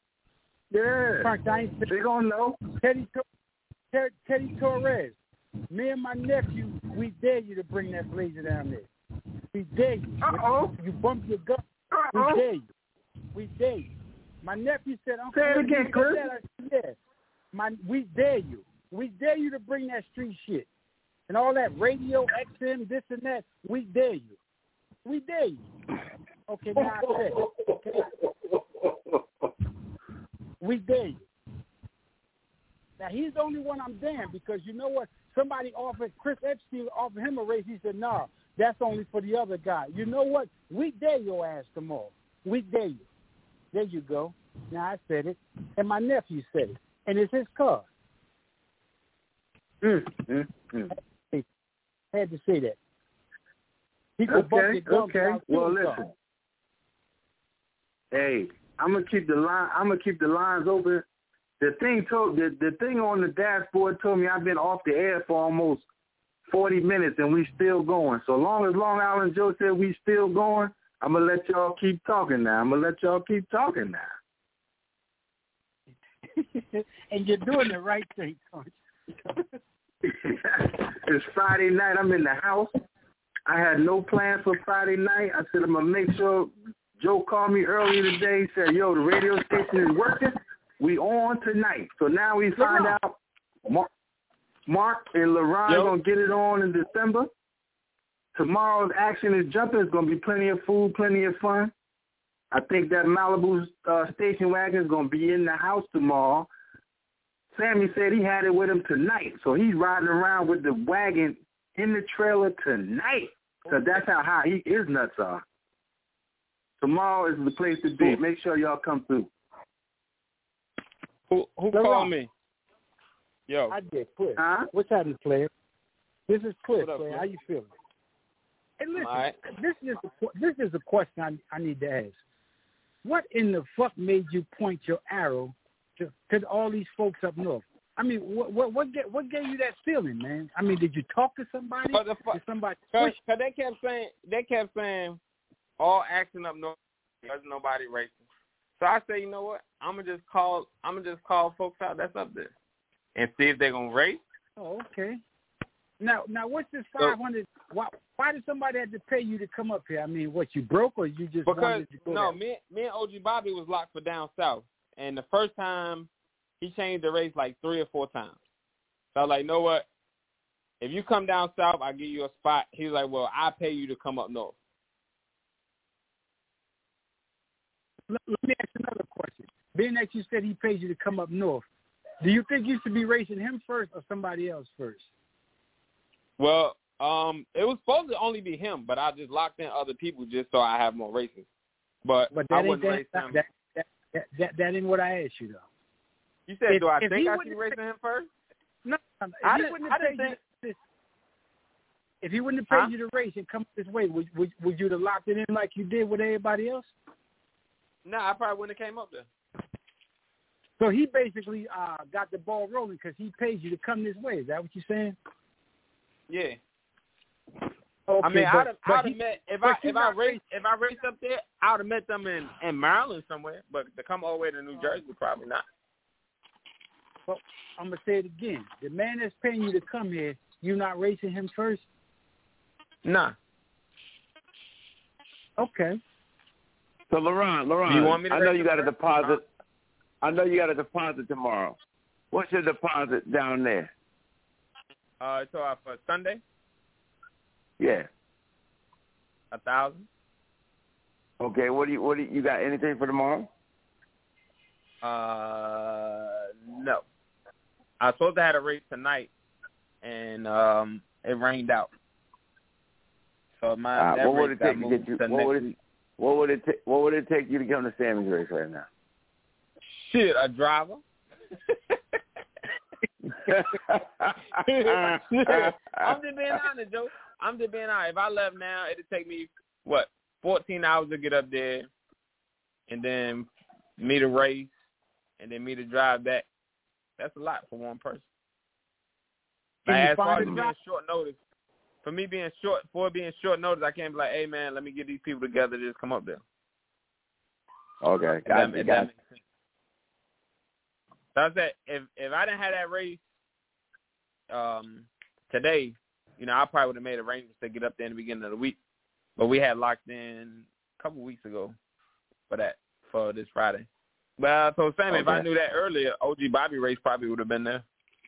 They gonna know. Teddy Torres. Me and my nephew, we dare you to bring that blazer down there. We dare you. You bump your gut. We dare you. We dare you. My nephew said, "Uncle, say it again, Chris." I said, yeah. We dare you. We dare you to bring that street shit and all that radio, XM, this and that. We dare you. We dare you. Okay, now I said we dare you. Now he's the only one I'm damn because you know what? Somebody offered Chris Epstein offered him a race. He said, "No, that's only for the other guy." You know what? We dare your ass tomorrow. We dare you. There you go. Now I said it, and my nephew said it, and it's his car. Had to say that. He could bump your okay. Well, listen. Hey, I'm gonna keep the lines open. The thing on the dashboard told me I've been off the air for almost 40 minutes and we still going. So long as Long Island Joe said we still going, I'm gonna let y'all keep talking now. And you're doing the right thing, Coach. It's Friday night. I'm in the house. I had no plans for Friday night. I said I'm gonna make sure. Joe called me earlier today. He said, "Yo, the radio station is working. We on tonight." So now we find out Mark and LeRon gonna get it on in December. Tomorrow's action is jumping. It's gonna be plenty of food, plenty of fun. I think that Malibu station wagon is gonna be in the house tomorrow. Sammy said he had it with him tonight, so he's riding around with the wagon in the trailer tonight. So that's how high his nuts are. Tomorrow is the place to be. Make sure y'all come through. Who called me? Yo. I did, Cliff. What's happening, player? This is Cliff, player. How you feeling? Hey, listen, this is a question I need to ask. What in the fuck made you point your arrow to all these folks up north? I mean, what gave you that feeling, man? I mean, did you talk to somebody? Did somebody push? Because they kept saying, all acting up north, there's nobody racing. So I say, you know what? I'm gonna just call folks out that's up there and see if they're gonna race. Oh, okay. Now, what's this 500? Why did somebody have to pay you to come up here? I mean, what, you broke or you just wanted to go no, there? me and OG Bobby was locked for down south, and the first time he changed the race like 3 or 4 times. So I was like, you know what? If you come down south, I'll give you a spot. He was like, well, I'll pay you to come up north. Let me ask you another question. Being that you said he pays you to come up north, do you think you should be racing him first or somebody else first? Well, it was supposed to only be him, but I just locked in other people just so I have more races. But I wouldn't race him. That ain't what I asked you, though. You said, do I think I should be racing him first? No, if he wouldn't have paid you to race and come this way, would you have locked it in like you did with everybody else? No, I probably wouldn't have came up there. So he basically got the ball rolling because he pays you to come this way. Is that what you're saying? Yeah. Okay, I mean, I'd have met if I raced up there, I would have met them in Maryland somewhere. But to come all the way to New Jersey, probably not. Well, I'm gonna say it again. The man that's paying you to come here, you not racing him first? Nah. Okay. So, LaRon, you want me to I know you got a deposit. I know you got a deposit tomorrow. What's your deposit down there? So for Sunday? Yeah. 1,000. Okay. What do you got? Anything for tomorrow? No. I was supposed to have a race tonight, and it rained out. So what would it take to get you? What would it take you to get on the Sammy's race right now? Shit, a driver. I'm just being honest, Joe. I'm just being honest. If I left now, it'd take me 14 hours to get up there, and then me to race, and then me to drive back. That's a lot for one person. As far as being short notice, for me being short notice, I can't be like, hey man, let me get these people together to just come up there. Okay, that makes sense. So I said, if I didn't have that race today, I probably would have made arrangements to get up there in the beginning of the week. But we had locked in a couple weeks ago for this Friday. But I told Sammy, if I knew that earlier, OG Bobby race probably would have been there.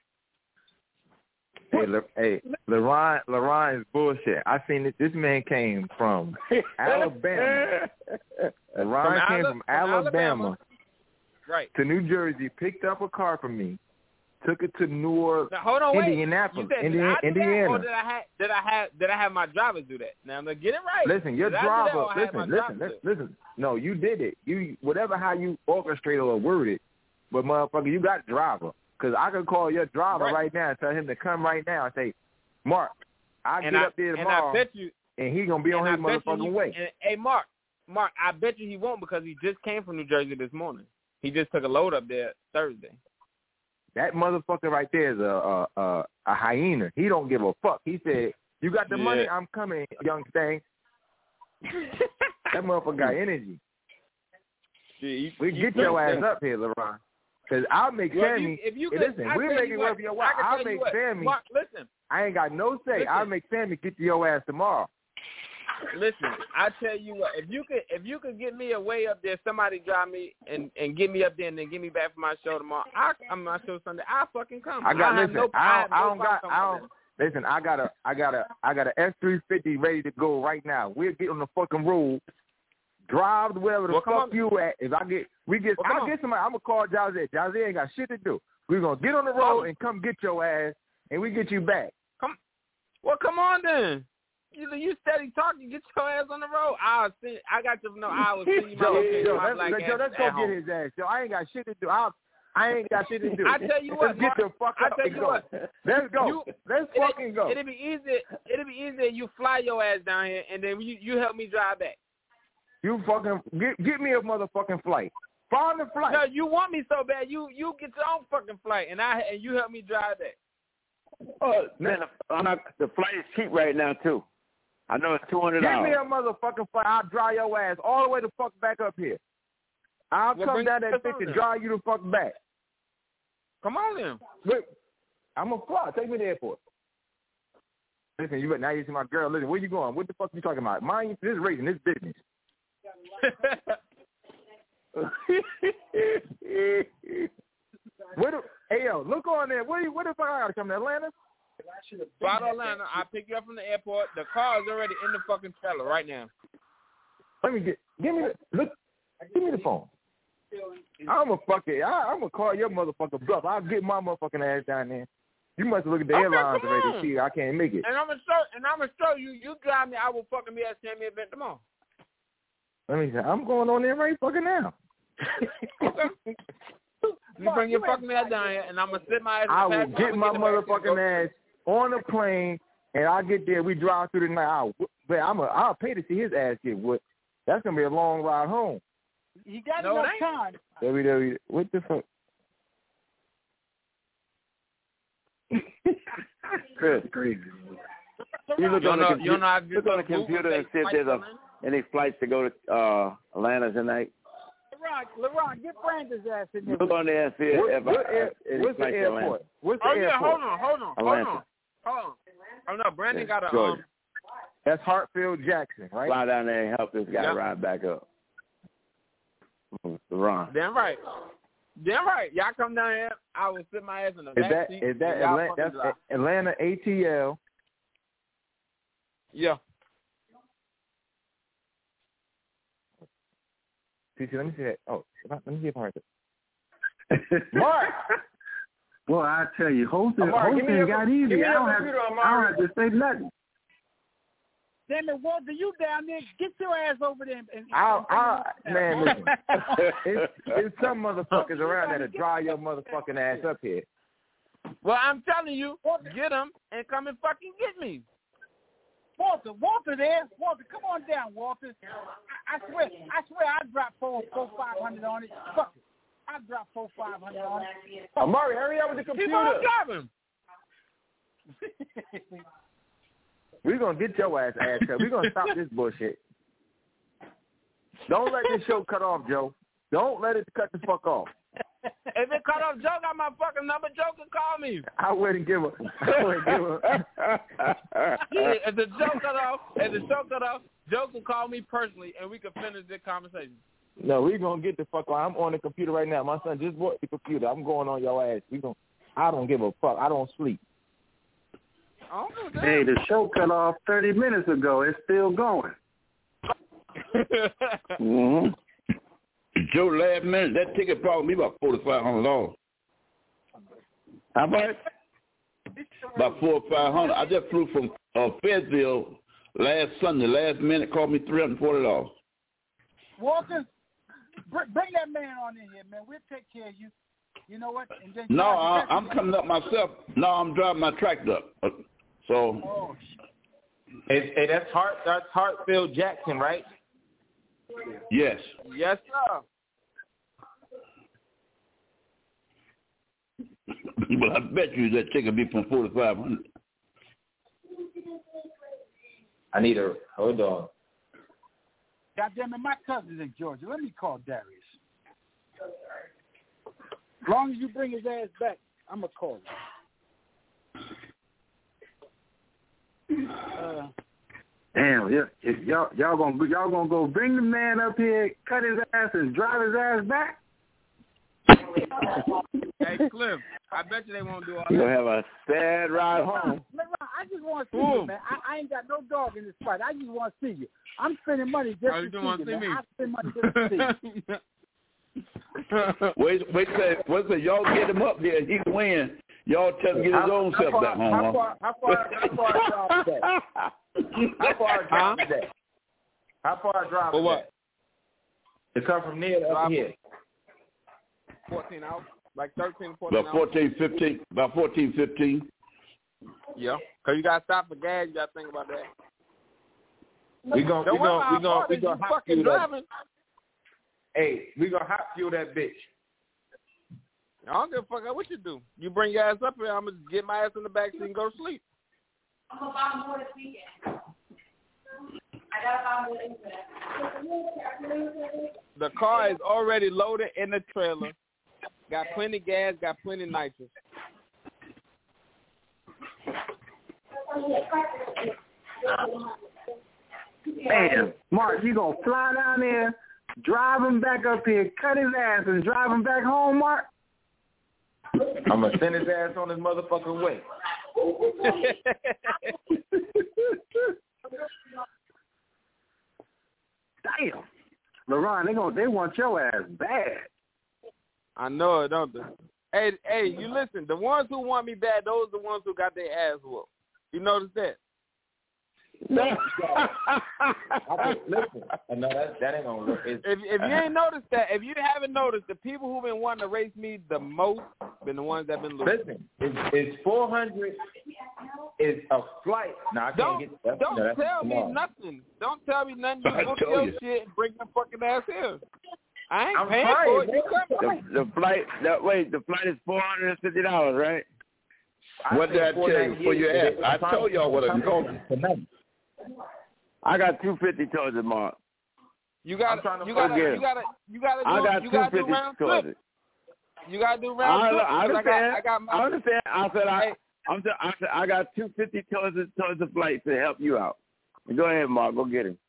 Hey, LaRon is bullshit. I seen it. This man came from Alabama. LaRon came from Alabama. Right. To New Jersey, picked up a car from me, took it to New Orleans, Indianapolis, Indiana. Or did I have my drivers do that? Now I'm gonna get it right. Listen, your driver. Listen. No, you did it. You how you orchestrate or word it, but motherfucker, you got a driver. Because I can call your driver right now and tell him to come right now and say, Mark, I'll get up there tomorrow, and he's gonna be on his motherfucking way. Hey, Mark, I bet you he won't because he just came from New Jersey this morning. He just took a load up there Thursday. That motherfucker right there is a hyena. He don't give a fuck. He said, "You got the money? I'm coming, young thing." That motherfucker got energy. We get your ass up here, LaRon. Because I'll make Sammy. Listen, we'll make it work for your wife. I'll make Sammy. Mark, listen. I ain't got no say. Listen. I'll make Sammy get to your ass tomorrow. Listen, I tell you what, if you could get me a way up there, somebody drive me and get me up there and then get me back for my show tomorrow. My show Sunday. I'll fucking come. Listen, I got a F-350 ready to go right now. We'll get on the fucking road. Drive to wherever the fuck you at. If I'll get somebody, I'm gonna call Jazzy. Jazzy ain't got shit to do. We're gonna get on the road and come get your ass, and we get you back. Come on then. You steady talking. Get your ass on the road. I got to know. I will send you my location. Let's go get his ass. Yo, I ain't got shit to do. I ain't got shit to do. I tell you what, Let's get the fuck up and go. Let's go. Let's fucking go. It'll be easy. You fly your ass down here, and then you help me drive back. You fucking get me a motherfucking flight. Find the flight. No, you want me so bad. You get your own fucking flight, and you help me drive that. Man, the flight is cheap right now too. I know it's $200. Give me a motherfucking flight. I'll drive your ass all the way the fuck back up here. I'll come down that bitch and drive you the fuck back. Come on then. Wait, I'm gonna fly. Take me to the airport. Listen, now you see my girl. Listen, where you going? What the fuck you talking about? Mind this racing, this business. Hey yo, look on there. Where the fuck I gotta come to Atlanta? Fly to Atlanta. I pick you up from the airport. The car is already in the fucking trailer right now. Give me the phone. I'm gonna call your motherfucking bluff. I'll get my motherfucking ass down there. You must look at the airlines already. See, I can't make it. And I'm gonna show you. You drive me. I will fucking be at Sammy event tomorrow. Let me see. I'm going on there right fucking now. You bring your fucking ass down here, and I'm gonna sit my ass. I will get my motherfucking ass on a plane, and I'll get there. We drive through the night. I'll pay to see his ass get whooped. That's gonna be a long ride home. He got enough time. What the fuck? Chris, crazy. You look on the computer and see if there's any flights to go to Atlanta tonight. LeRon, get Brandon's ass in there. Look on there and see what's the airport? What's the airport? Hold on. Oh no, Brandon got a that's Hartfield Jackson, right? Fly down there and help this guy ride back up. LeRon. Damn right. Y'all come down here. I will sit my ass in the back seat. Is that Atlanta? That's Atlanta ATL. Yeah. Let me see that. Oh, let me see if I heard it. Mark! Well, I tell you, hosting got easy. I don't have to say nothing. Damn it, Walter, you down there. Get your ass over there. Man, listen. It's some motherfuckers around there to dry your motherfucking ass up here. Well, I'm telling you, get them and come and fucking get me. Walter there. Walter, come on down, Walter. I swear, I dropped $400-500 on it. Fuck it. I dropped $400-500 on it. Amari, hurry up with the computer. Keep on driving. We're going to get your ass cut. We're going to stop this bullshit. Don't let this show cut off, Joe. Don't let it cut the fuck off. If it cut off, Joe got my fucking number. Joe can call me. I wouldn't give a. If the show cut off, Joe can call me personally, and we can finish this conversation. No, we're going to get the fuck on. I'm on the computer right now. My son just bought the computer. I'm going on your ass. I don't give a fuck. I don't sleep. Hey, the show cut off 30 minutes ago. It's still going. Mm-hmm. Joe, last minute, that ticket probably be about $4,500. How much? About $400 or $500. I just flew from Fayetteville last Sunday. Last minute, cost me $340. Walter, bring that man on in here, man. We'll take care of you. You know what? And then I'm coming up myself. No, I'm driving my tractor up. So. Hey, that's Hartfield Jackson, right? Yes. Yes, sir. Well, I bet you that ticket be from $4,500. I need a hold on. Goddamn it, my cousin's in Georgia. Let me call Darius. As long as you bring his ass back, I'm gonna call him. Damn, y'all gonna go bring the man up here, cut his ass, and drive his ass back? Hey, Cliff, I bet you they won't do all that. You'll have a sad ride home. I just want to see you, man. I ain't got no dog in this fight. I just want to see you. I'm spending money just to see you, man. I spend money just to see you. Wait, say y'all get him up there, he can win. Y'all tell him to get his own self back home. How far I drive for what? To come from near to up here. 14 hours, like 13, 14 about 14, 15, about 14, 15. Yeah, because you got to stop for gas. You got to think about that. We gonna fucking driving. Hey, we gonna hot fuel that bitch. I don't give a fuck what you do. You bring your ass up here, I'm gonna get my ass in the back seat and go to sleep. I'm gonna buy more this weekend. I gotta buy more internet. The car is already loaded in the trailer. Got plenty gas, got plenty nitrous. Damn, Mark, you gonna fly down there, drive him back up here, cut his ass, and drive him back home, Mark? I'm gonna send his ass on his motherfucking way. Damn, LeRon, they want your ass bad. I know it, don't they? Hey, you listen. The ones who want me bad, those are the ones who got their ass whooped. You notice that? Listen, no, that ain't gonna work. If you ain't noticed that, if you haven't noticed, the people who've been wanting to race me the most been the ones that been losing. Listen, it's 400. It's a flight. No, I can't get that. Don't tell me nothing. Don't tell me nothing. You book your shit and bring your fucking ass here. I ain't paying for it. You come the flight is $450, right? What did I tell you for your ass? I told y'all what it cost. I got $250 towards it, Mark. You gotta do round trip. You gotta do round trip. I understand. I got $250 towards the flight to help you out. Go ahead, Mark. Go get him.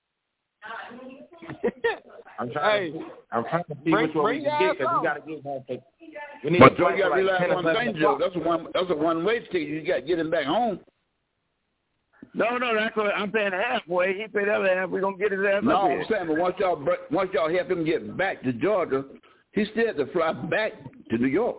I'm trying to see which one we can get, because we got to get one. But Joe, you got to realize one thing, Joe. That's a one-way ticket. You got to get him back home. No, that's what I'm saying. Halfway, he paid the other half. We're gonna get his ass no, up here. I'm saying, but once y'all help him get back to Georgia, he still has to fly back to New York.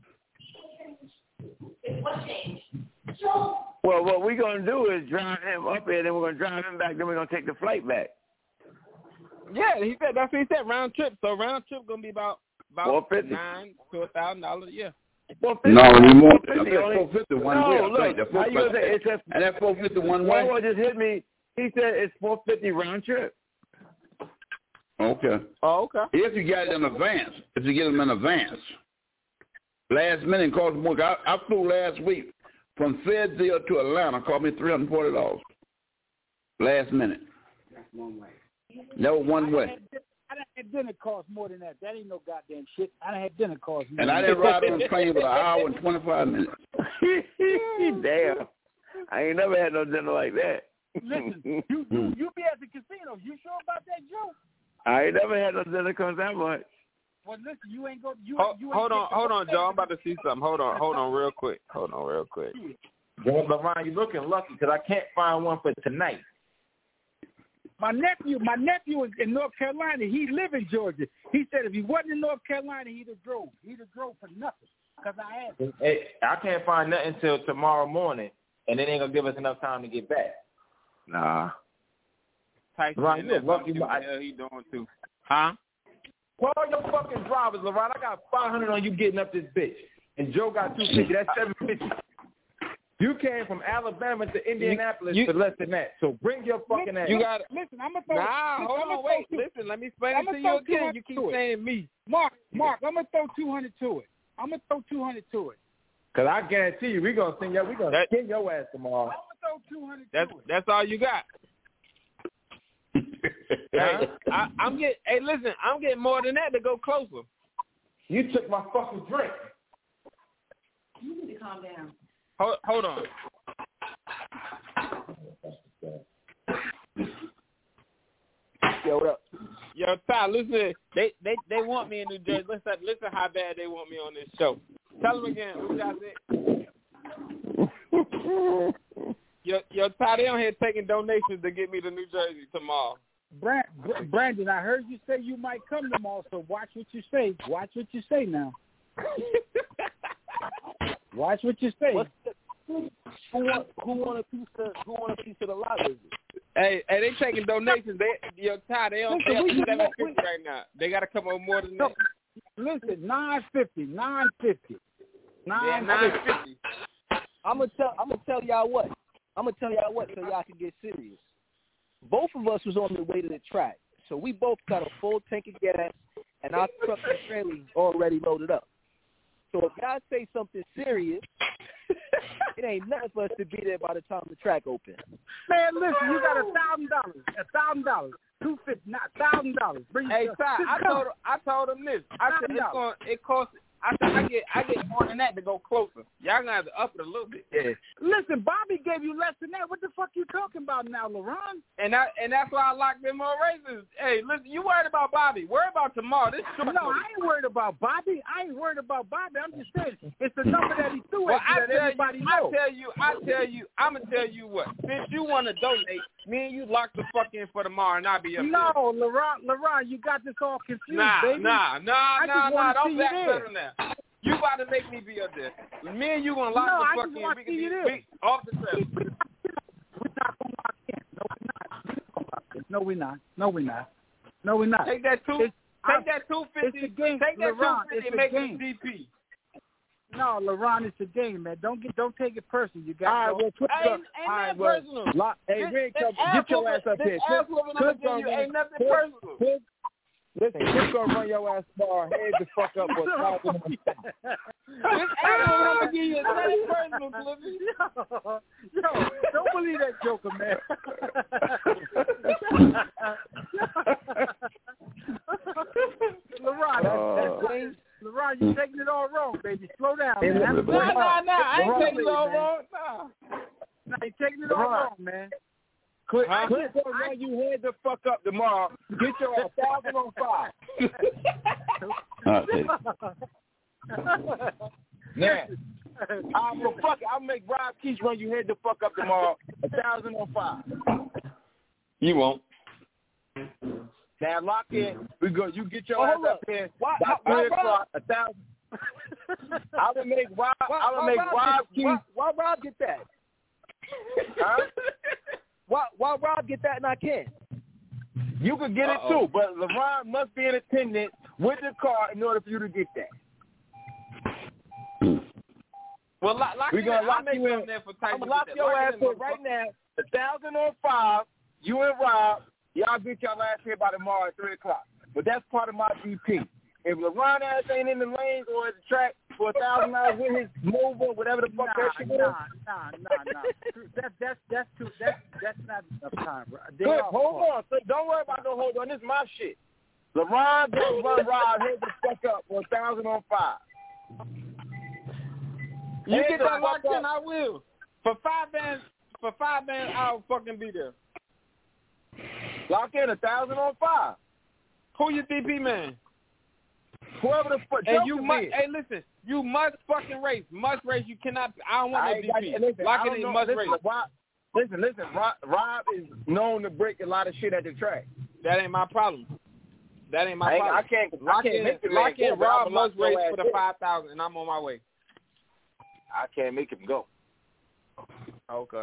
Well, what we're gonna do is drive him up here, then we're gonna drive him back, then we're gonna take the flight back. Yeah, that's what he said. Round trip. So round trip gonna be about $450 to $1,000 a year. No, you want $450 one way. No, look, and that $450 one way. Someone just hit me. He said it's $450 round trip. Okay. Oh, okay. If you got it in advance, last minute cost more. I flew last week from Fayetteville to Atlanta. Cost me $340. Last minute. That's one way. That was one way. I done had dinner cost more than that. That ain't no goddamn shit. I done had dinner cost more. And I didn't ride on the plane for an hour and 25 minutes. Damn. I ain't never had no dinner like that. Listen, you be at the casino. You sure about that, Joe? I ain't never had no dinner cost that much. Well, listen, you ain't go. Hold on, Joe. I'm about to see something. Hold on, real quick. Joe LeRon, you looking lucky because I can't find one for tonight. My nephew is in North Carolina. He live in Georgia. He said if he wasn't in North Carolina, he'd have drove. He'd have drove for nothing because I asked him. Hey, I can't find nothing until tomorrow morning, and it ain't gonna give us enough time to get back. Nah. LeRon, you're lucky. What the hell he doing too? Huh? Call your fucking drivers, LeRon. I got $500 on you getting up this bitch, and Joe got $250. That's $750. You came from Alabama to Indianapolis for less than that. So bring your fucking ass. You got listen. I'm gonna throw. Hold on, wait. Listen, let me explain it to you again. You keep saying me. Mark, I'm gonna throw 200 to it. Cause I guarantee you, we gonna skin your ass tomorrow. I'm gonna throw 200 to it. That's all you got. I'm getting more than that to go closer. You took my fucking drink. You need to calm down. Hold on. Yo, what up? Yo, Ty, listen. They want me in New Jersey. Listen how bad they want me on this show. Tell them again. What y'all said? Yo, Ty, they on here taking donations to get me to New Jersey tomorrow. Brandon, I heard you say you might come tomorrow, so watch what you say. Watch what you say now. Watch what you say. Who want a piece of the lot? Hey, they taking donations. Ty, they on $750 right now. They got to come up more than that. Listen, $950. $950. I'm gonna tell y'all what. So y'all can get serious. Both of us was on the way to the track. So we both got a full tank of gas, and our truck and trailer is already loaded up. So if y'all say something serious, it ain't nothing for us to be there by the time the track opens. Man, listen, you got $1,000, $250, not $1,000. Hey, Ty, I told him this. I said it costs. I said I get more than that to go closer. Y'all gonna have to up it a little bit. Yeah. Listen, Bobby gave you less than that. What the fuck you talking about now, LeRon? And that's why I locked in more races. Hey, listen, you worried about Bobby? Worry about tomorrow. This No, I ain't worried about Bobby. I'm just saying it's the number that he threw at you that everybody knows. I tell you, I'm gonna tell you what. Since you want to donate, me and you lock the fuck in for tomorrow, and I'll be up there. No, LeRon, you got this all confused, baby. Nah. Don't back better now. You about to make me be up there. Me and you gonna lock the fuck in. We can be off the trail. We're not gonna lock in. No, we're not. Take that $250. Take that $250 and make it a DP. No, LeRon, it's a game, man. Don't take it personal. You got. All right, well, ain't personal. Hey, Rick, get your ass up here. Ain't nothing personal. Listen, Chris gonna run your ass bar, head the fuck up with $1,000. This ass I'm gonna give you nothing personal, Cliffy. Yo, don't believe that joker, man. LeRon, you're taking it all wrong, baby. Slow down, man. Nah. I ain't taking it all wrong. Nah, you're taking it all wrong, man. Cliff gonna run you head the fuck up tomorrow. Get your 1,000 on 5. Now, fuck it. I'll make Rob Keith run you head the fuck up tomorrow. 1,000 on 5. You won't. Now lock in. We go. You get your ass up here. Why 1,000. I will make Rob. Keith. Why Rob get that? Huh? Why Rob get that and I can't? You could get it too, but LeRon must be in attendance with the car in order for you to get that. Well, lock We're gonna lock you in. I'm gonna lock your ass in right now. 1,000 on 5. You and Rob, y'all get your ass here by tomorrow at 3:00. But that's part of my GP. If LeRon ass ain't in the lanes or at the track for $1,000 with his mover, whatever the fuck that shit is. Nah. That's not enough time, bro. Good, hold on. So don't worry about no hold on. This is my shit. LeRon gonna run Rob head the fuck up for 1,000 on 5. You get that locked in, I will. For 5 bands, I'll fucking be there. Lock in 1,000 on 5. Who your DP man? Whoever the fuck. And you must. Hey, listen. You must fucking race. Must race. You cannot. I don't want no DP. Lock it in. Must race. Listen. Rob is known to break a lot of shit at the track. That ain't my problem. I can't lock in. Rob must race for the 5,000, and I'm on my way. I can't make him go. Okay.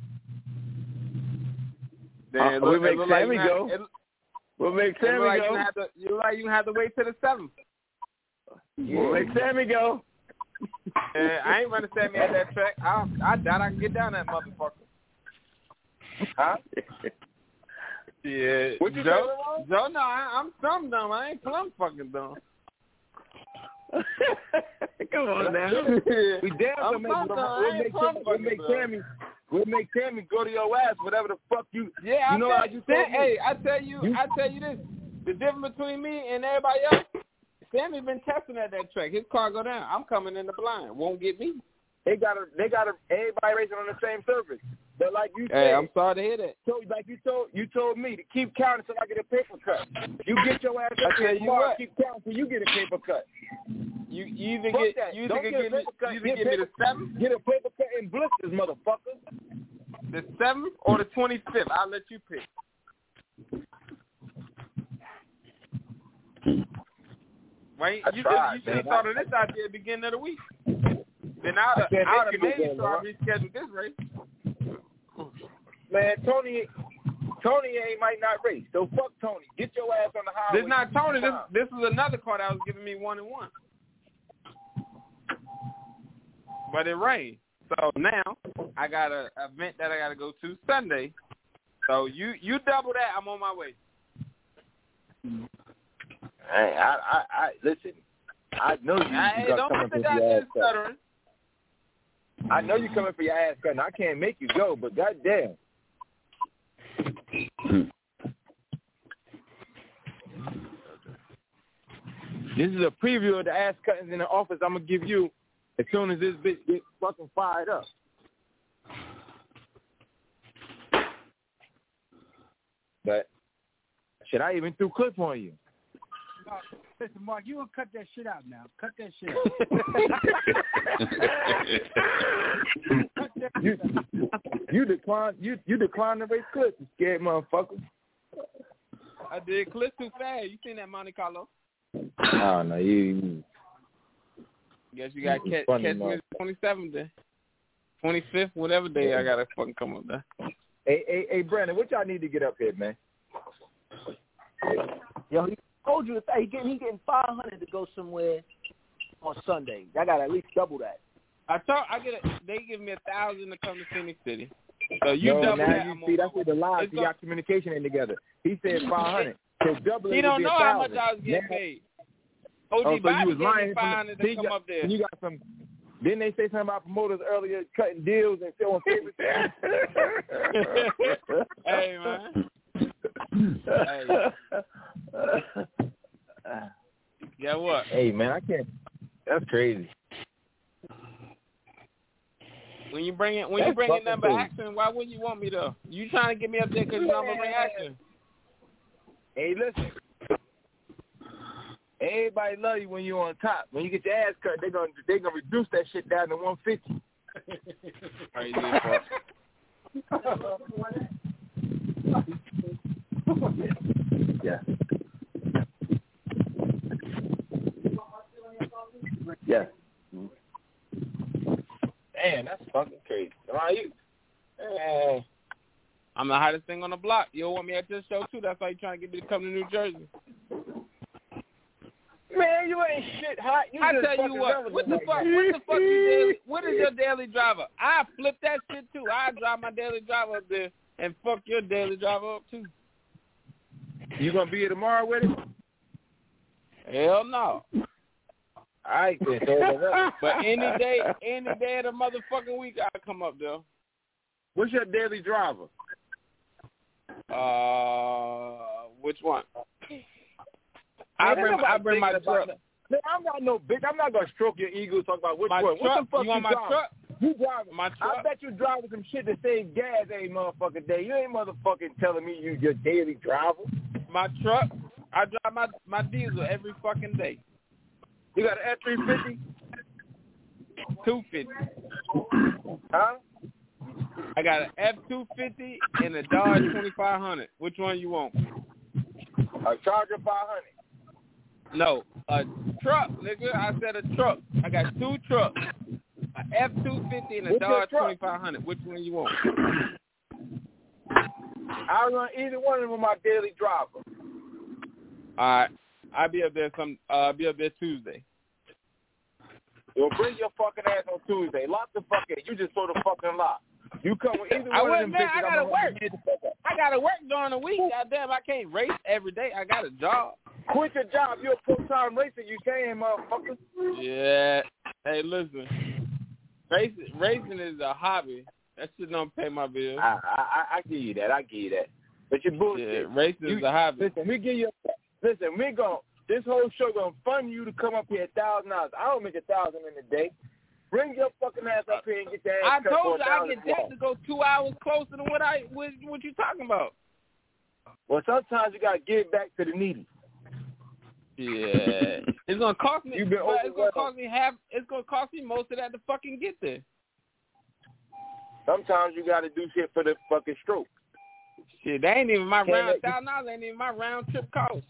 We'll make Sammy go. We'll make Sammy go. You like you have to wait till the 7th. We'll make Sammy go. I ain't running Sammy at that track. I doubt I can get down that motherfucker. Huh? Yeah. What you Joe, no, I'm some dumb. I ain't plumb fucking dumb. Come on now. We damn We'll make Sammy go to your ass, whatever the fuck you. Yeah, you know how you told me. Hey, I tell you this. The difference between me and everybody else, Sammy been testing at that track. His car go down. I'm coming in the blind. Won't get me. They got everybody racing on the same surface. But like you said, hey, I'm sorry to hear that. So like you told me to keep counting till I get a paper cut. You get your ass up there tomorrow, keep counting till you get a paper cut. You either give me the 7th. Get a paper cut in blisters, motherfucker. The 7th or the 25th. I'll let you pick. Right? You should have thought of this idea at the beginning of the week. Then I would have made you so I rescheduled this race. Man, Tony might not race. So fuck Tony. Get your ass on the highway. This is not Tony. This is another car that was giving me 1-1. But it rained. So now I got an event that I got to go to Sunday. So you double that. I'm on my way. Hey, I listen. I know you Don't coming put for the your ass cut. stuttering. I know you coming for your ass cut, and I can't make you go, but goddamn. This is a preview of the ass cuttings in the office I'm going to give you as soon as this bitch gets fucking fired up. But, shit, I even threw clips on you. No, listen, Mark, you gonna cut that shit out now. Cut that shit out. You declined to race clips, you scared motherfucker. I did clips too fast. You seen that Monte Carlo? Oh, no, you Guess you got to catch funny, me 27th day. 25th, whatever day I got to fucking come up there. Hey, Brandon, what y'all need to get up here, man? Yo, he told you he getting $500 to go somewhere on Sunday. I got to at least double that. They give me $1,000 to come to Phoenix City. So you double now that. You see, that's what the lies. Y'all communication ain't together. He said 500. So double it. He don't know how much 1,000. I was getting paid. OG so Bobby you was gave lying me $500 to come up there. You got some. Didn't they say something about promoters earlier cutting deals and showing favorites? Hey, man. Hey. Yeah, what? Hey, man, I can't. That's crazy. When you bring in number action, why wouldn't you want me to? You trying to get me up there because you know I'm gonna bring action. Hey, listen. Everybody love you when you're on top. When you get your ass cut, they're gonna reduce that shit down to 150. Crazy Yeah. Yeah. Man, that's fucking crazy. I'm the hottest thing on the block. You don't want me at this show too. That's why you trying to get me to come to New Jersey. Man, you ain't shit hot. I tell you what. What the fuck you daily? What is your daily driver? I flip that shit too. I drive my daily driver up there and fuck your daily driver up too. You gonna be here tomorrow with it? Hell no. All right, then. But any day of the motherfucking week, I come up there. What's your daily driver? Which one? I bring my truck. Man, I'm not no bitch. I'm not gonna stroke your ego. Talk about which my one. Truck. What the fuck you want my driving? truck? You driving? My truck. I bet you driving some shit to save gas every motherfucking day. You ain't motherfucking telling me you your daily driver. My truck. I drive my diesel every fucking day. You got an F-350? 250. Huh? I got an F-250 and a Dodge 2500. Which one you want? A Charger 500. No, a truck, nigga. I said a truck. I got two trucks. An F-250 and a Dodge 2500. Which one you want? I'll run either one of them with my daily driver. All right. I'll be up there Tuesday. Well, bring your fucking ass on Tuesday. Lock the fuck in. You just throw the fucking lock. You come with either one of them bitches. I gotta work. I gotta work during the week. Goddamn, I can't race every day. I got a job. Quit your job. You're a full-time racer. You saying, motherfucker? Yeah. Hey, listen. Racing is a hobby. That shit don't pay my bills. I give you that. But you bullshit. Yeah, racing is a hobby. Listen, this whole show gonna fund you to come up here $1,000. I don't make $1,000 in a day. Bring your fucking ass up here and get your ass cut. I told you I get that to go 2 hours closer than what you talking about. Well, sometimes you gotta give back to the needy. Yeah, it's gonna cost me. It's gonna cost me half. It's gonna cost me most of that to fucking get there. Sometimes you gotta do shit for the fucking stroke. Shit, that ain't even my round. $1,000 ain't even my round trip cost.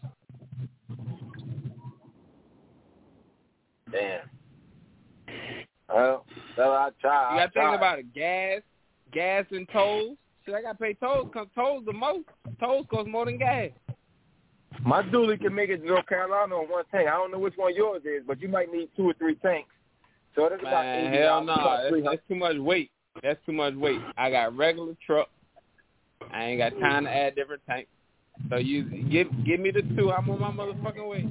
Damn. Well, I try. You got to think about it. Gas and tolls. Shit, I got to pay tolls because tolls the most. Tolls cost more than gas. My dually can make it to North Carolina on one tank. I don't know which one yours is, but you might need 2 or 3 tanks. So that's about $80. Hell no. That's too much weight. That's too much weight. I got regular truck. I ain't got time to add different tanks. So you give me the 2. I'm on my motherfucking way.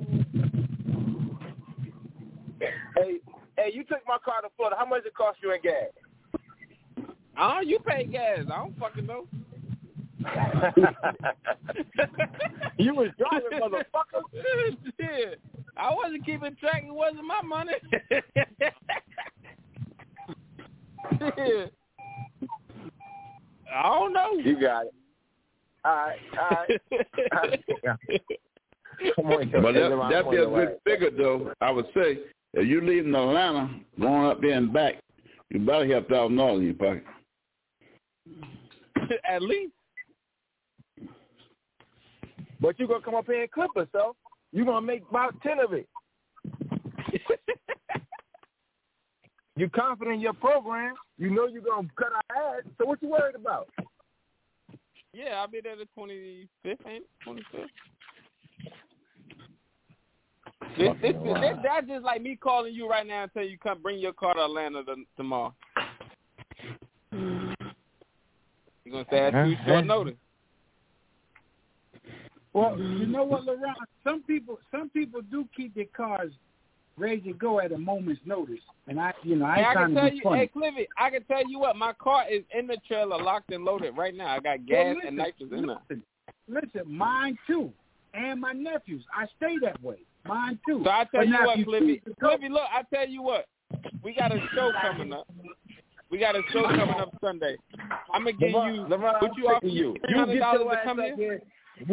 Hey, you took my car to Florida. How much it cost you in gas? You pay gas. I don't fucking know. You was driving, motherfucker. Shit. I wasn't keeping track. It wasn't my money. Shit. I don't know. You got it. All right. Come on, but that'd be a good figure, though. I would say if you leaving Atlanta, going up there and back, you better have $1,000 in your pocket. At least. But you're going to come up here and clip us, so you're going to make about 10 of it. You're confident in your program. You know you're going to cut our ads, so what you worried about? Yeah, I'll be there the 25th, ain't it? 25th. That's just like me calling you right now and telling you come bring your car to Atlanta tomorrow. You're going to say that's too short notice. Well, you know what, LeRon? Some people do keep their cars ready to go at a moment's notice, and I ain't trying to be funny. Hey, Cliffy, I can tell you what, my car is in the trailer, locked and loaded right now. I got gas and nitrous in there. Listen, mine too, and my nephews. I stay that way. Mine too. So I tell you what, Cliffy, look, I tell you what, we got a show coming up. We got a show coming up Sunday. I'm gonna give you. LeRon, what you offer you? $300 You get to come here?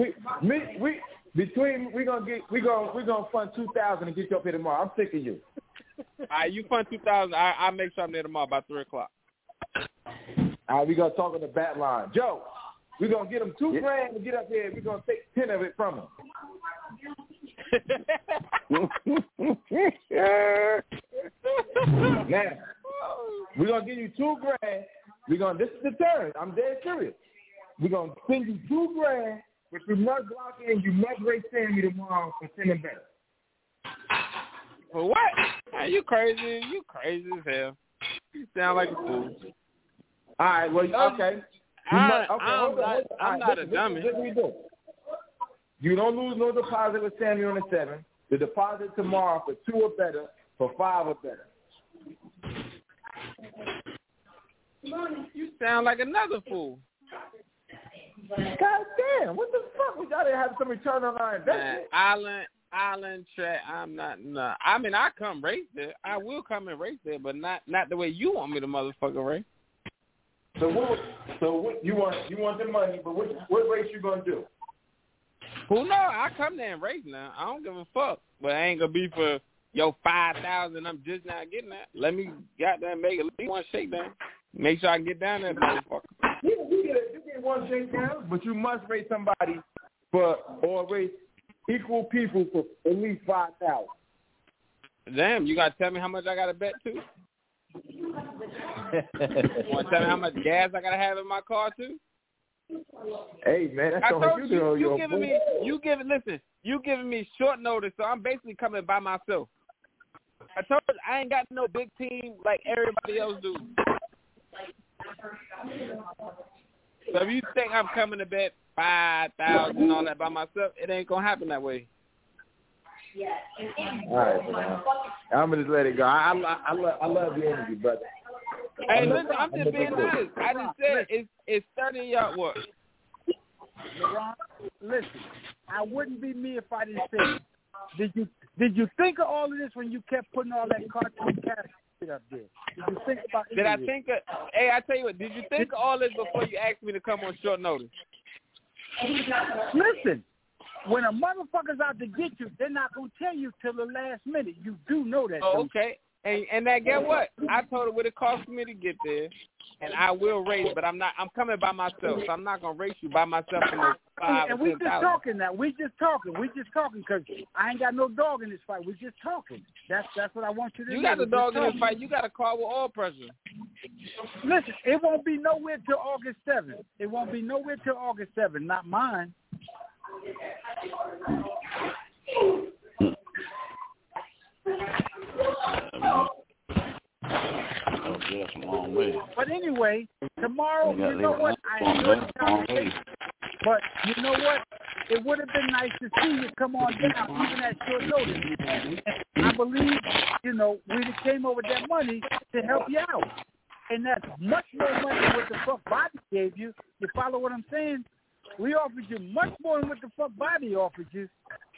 We're gonna fund 2,000 and get you up here tomorrow. I'm sick of you. All right, you fund 2,000. I'll make sure I'm there tomorrow by 3:00. All right, we're gonna talk on the bat line. Joe, we're gonna get him $2,000 to get up here. We're gonna take 10 of it from him. Now, we're gonna give you $2,000. This is the turn. I'm dead serious. We're gonna send you $2,000, but you must lock in. You must race Sammy tomorrow for sending back. For what? Man, you crazy? You crazy as hell. You sound like a fool. All right. Well, okay. I'm not a dummy. What do we do? You don't lose no deposit with Sammy on the 7th. The deposit tomorrow for 2 or better, for 5 or better. You sound like another fool. God damn, what the fuck? We gotta have some return on our investment. Island track. I'm not. Nah. I mean, I come race there. I will come and race there, but not the way you want me to motherfucker race. So what you want the money, but what race you gonna do? Who knows? I come there and race now. I don't give a fuck. But I ain't gonna be for 5,000. I'm just not getting that. Let me goddamn make at least one shakedown. Make sure I can get down there, motherfucker. You get one shakedown, but you must race somebody or race equal people for at least 5,000. Damn, you gotta tell me how much I gotta bet too? You wanna tell me how much gas I gotta have in my car too? Hey man, that's I all told you do. you giving me short notice, so I'm basically coming by myself. I told you I ain't got no big team like everybody else do. So if you think I'm coming to bet 5,000 and all that by myself, it ain't gonna happen that way. All right, man. I'm gonna just let it go. I love the energy, brother. Hey, listen, I'm just being honest. I just said it's 30 yard what? LeRon, listen, I wouldn't be me if I didn't say it. Did you think of all of this when you kept putting all that cartoon cash shit up there? Did you think about it? Hey, I tell you what, did you think of all this before you asked me to come on short notice? Listen, when a motherfucker's out to get you, they're not going to tell you till the last minute. You do know that. Oh, okay. And that, get what? I told her what it cost me to get there, and I will race, but I'm coming by myself, so I'm not going to race you by myself in those 5 and or 10,000. we just talking now. We just talking because I ain't got no dog in this fight. We just talking. That's what I want you to do. You got the dog in this fight. You got a car with oil pressure. Listen, it won't be nowhere till August 7th. It won't be nowhere till August 7th, not mine. That's a long way. But anyway, tomorrow, you know what? I enjoyed the conversation. But you know what? it would have been nice to see you come on down, even at short notice. And I believe, you know, we came over that money to help you out. And that's much more money than what the fuck Bobby gave you. You follow what I'm saying? We offered you much more than what the fuck Bobby offered you.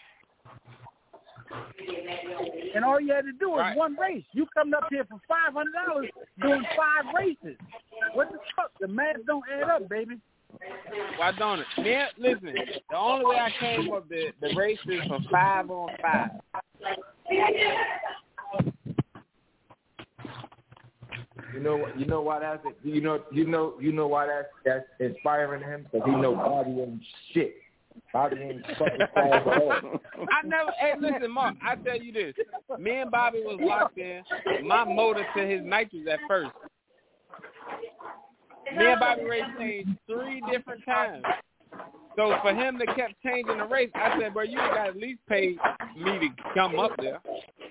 And all you had to do was one race. You coming up here for $500 doing 5 races. What the fuck? The math don't add up, baby. Why don't it? Man, listen, the only way I came up the race is for 5-on-5. You know why that's it? You know why that's inspiring him? Because he know Bobby ain't shit. Bobby ain't fucking fast at all. Hey, listen, Mark, I tell you this. Me and Bobby was locked in. My motor to his nitrous at first. Me and Bobby race changed 3 different times. So for him to kept changing the race, I said, bro, you got to at least pay me to come up there.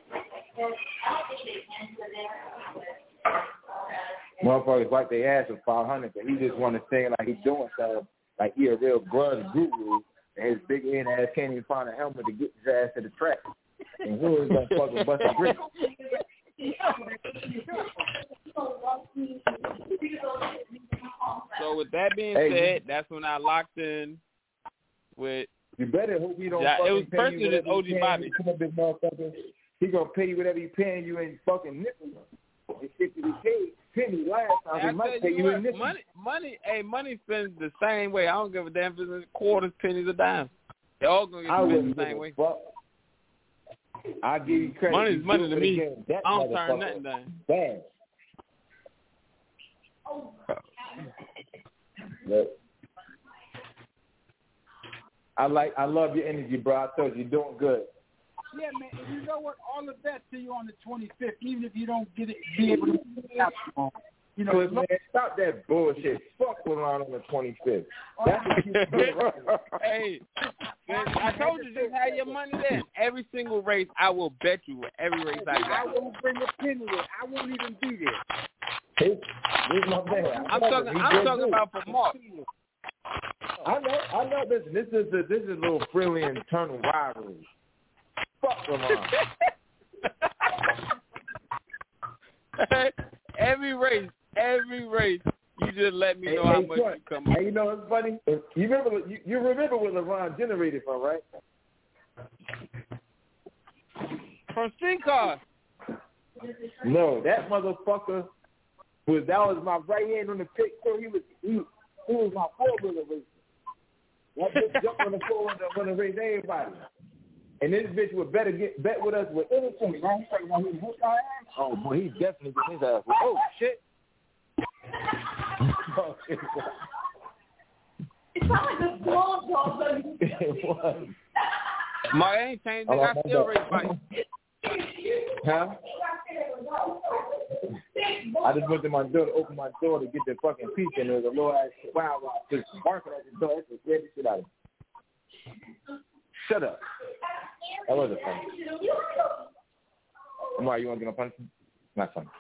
Motherfuckers like they ass for 500, but he just want to say like he's doing something, like he a real grudge guru, and his big end ass can't even find a helmet to get his ass to the track. And who is gonna fucking bust a grip? So with that being said, that's when I locked in with. You better hope he don't. Yeah, it was pay personally you just OG Bobby. Come up, this motherfucker. He gonna pay you whatever he paying you in fucking nickels. And shit that he paid penny last time. He might pay you in nickels. Money spends the same way. I don't give a damn if it's quarters, pennies, or dimes. They all gonna get spent the same way. I give you credit. Money's money to me. I don't turn nothing down. Bad. Look. I love your energy, bro. I told you, you're doing good. Yeah, man. And you know what? All of that to you on the 25th, even if you don't get it, be able to get it out. You know, man, stop that bullshit. Fuck around on the 25th. That's what you do. Hey, I told you, just have your money there. Every single race, I will bet you every race I got. I won't bring a penny there. I won't even be there. Here's my man. I'm talking about for Mark. I know. Listen, this is a little friendly internal rivalry. Fuck them on. Every race, you just let me know how much you come up. Hey, you know what's funny? You remember where LeBron generated from, right? From streetcars. No, that motherfucker that was my right hand on the pick. So he was my 4-wheeler racer. That bitch jumped on the 4-wheeler want to race everybody. And this bitch would bet with us with anything. Oh, boy, he's definitely getting his ass. Oh, shit. It's not like a small dog. It was. Mark ain't changed. I still race bikes. Huh? I just went to my door to open my door to get the fucking pizza, and there was a little ass wow just barking at the door. That just scared the shit out of me. Shut up. That wasn't funny. Amar, you want to get no punishment? Not funny.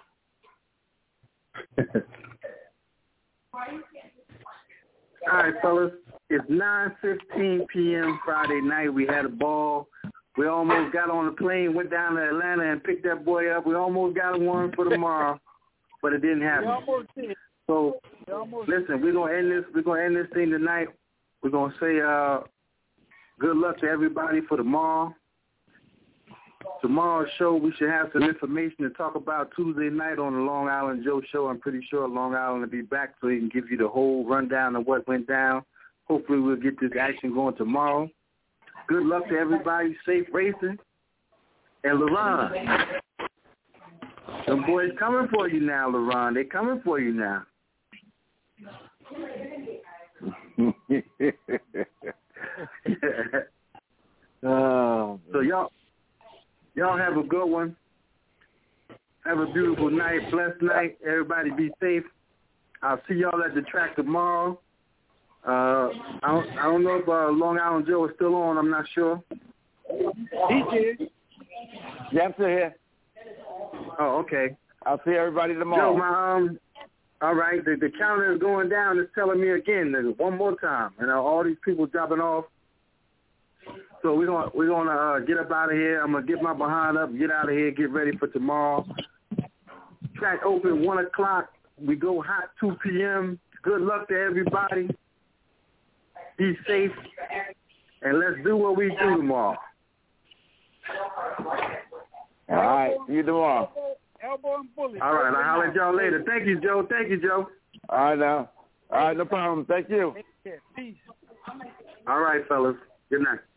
All right, fellas. It's 9:15 p.m. Friday night. We had a ball. We almost got on the plane, went down to Atlanta and picked that boy up. We almost got one for tomorrow, but it didn't happen. So, listen, we're gonna end this. We're gonna end this thing tonight. We're gonna say good luck to everybody for tomorrow. Tomorrow's show, we should have some information to talk about Tuesday night on the Long Island Joe Show. I'm pretty sure Long Island will be back so he can give you the whole rundown of what went down. Hopefully we'll get this action going tomorrow. Good luck to everybody. Safe racing. And LeRon, them boys coming for you now, LeRon. They coming for you now. So y'all have a good one. Have a beautiful night, blessed night. Everybody be safe. I'll see y'all at the track tomorrow. I don't know if Long Island Joe is still on. I'm not sure. He did. Yeah, I'm still here. Oh, okay. I'll see everybody tomorrow. Joe, all right. The counter is going down. It's telling me again one more time. And all these people dropping off. So we're gonna get up out of here. I'm gonna get my behind up, get out of here, get ready for tomorrow. Track open 1 o'clock. We go hot 2 p.m. Good luck to everybody. Be safe, and let's do what we do tomorrow. All right, see you tomorrow. Elbow and bully. All right, I'll holler at y'all later. Thank you, Joe. All right, now. All right, no problem. Thank you. Peace. All right, fellas. Good night.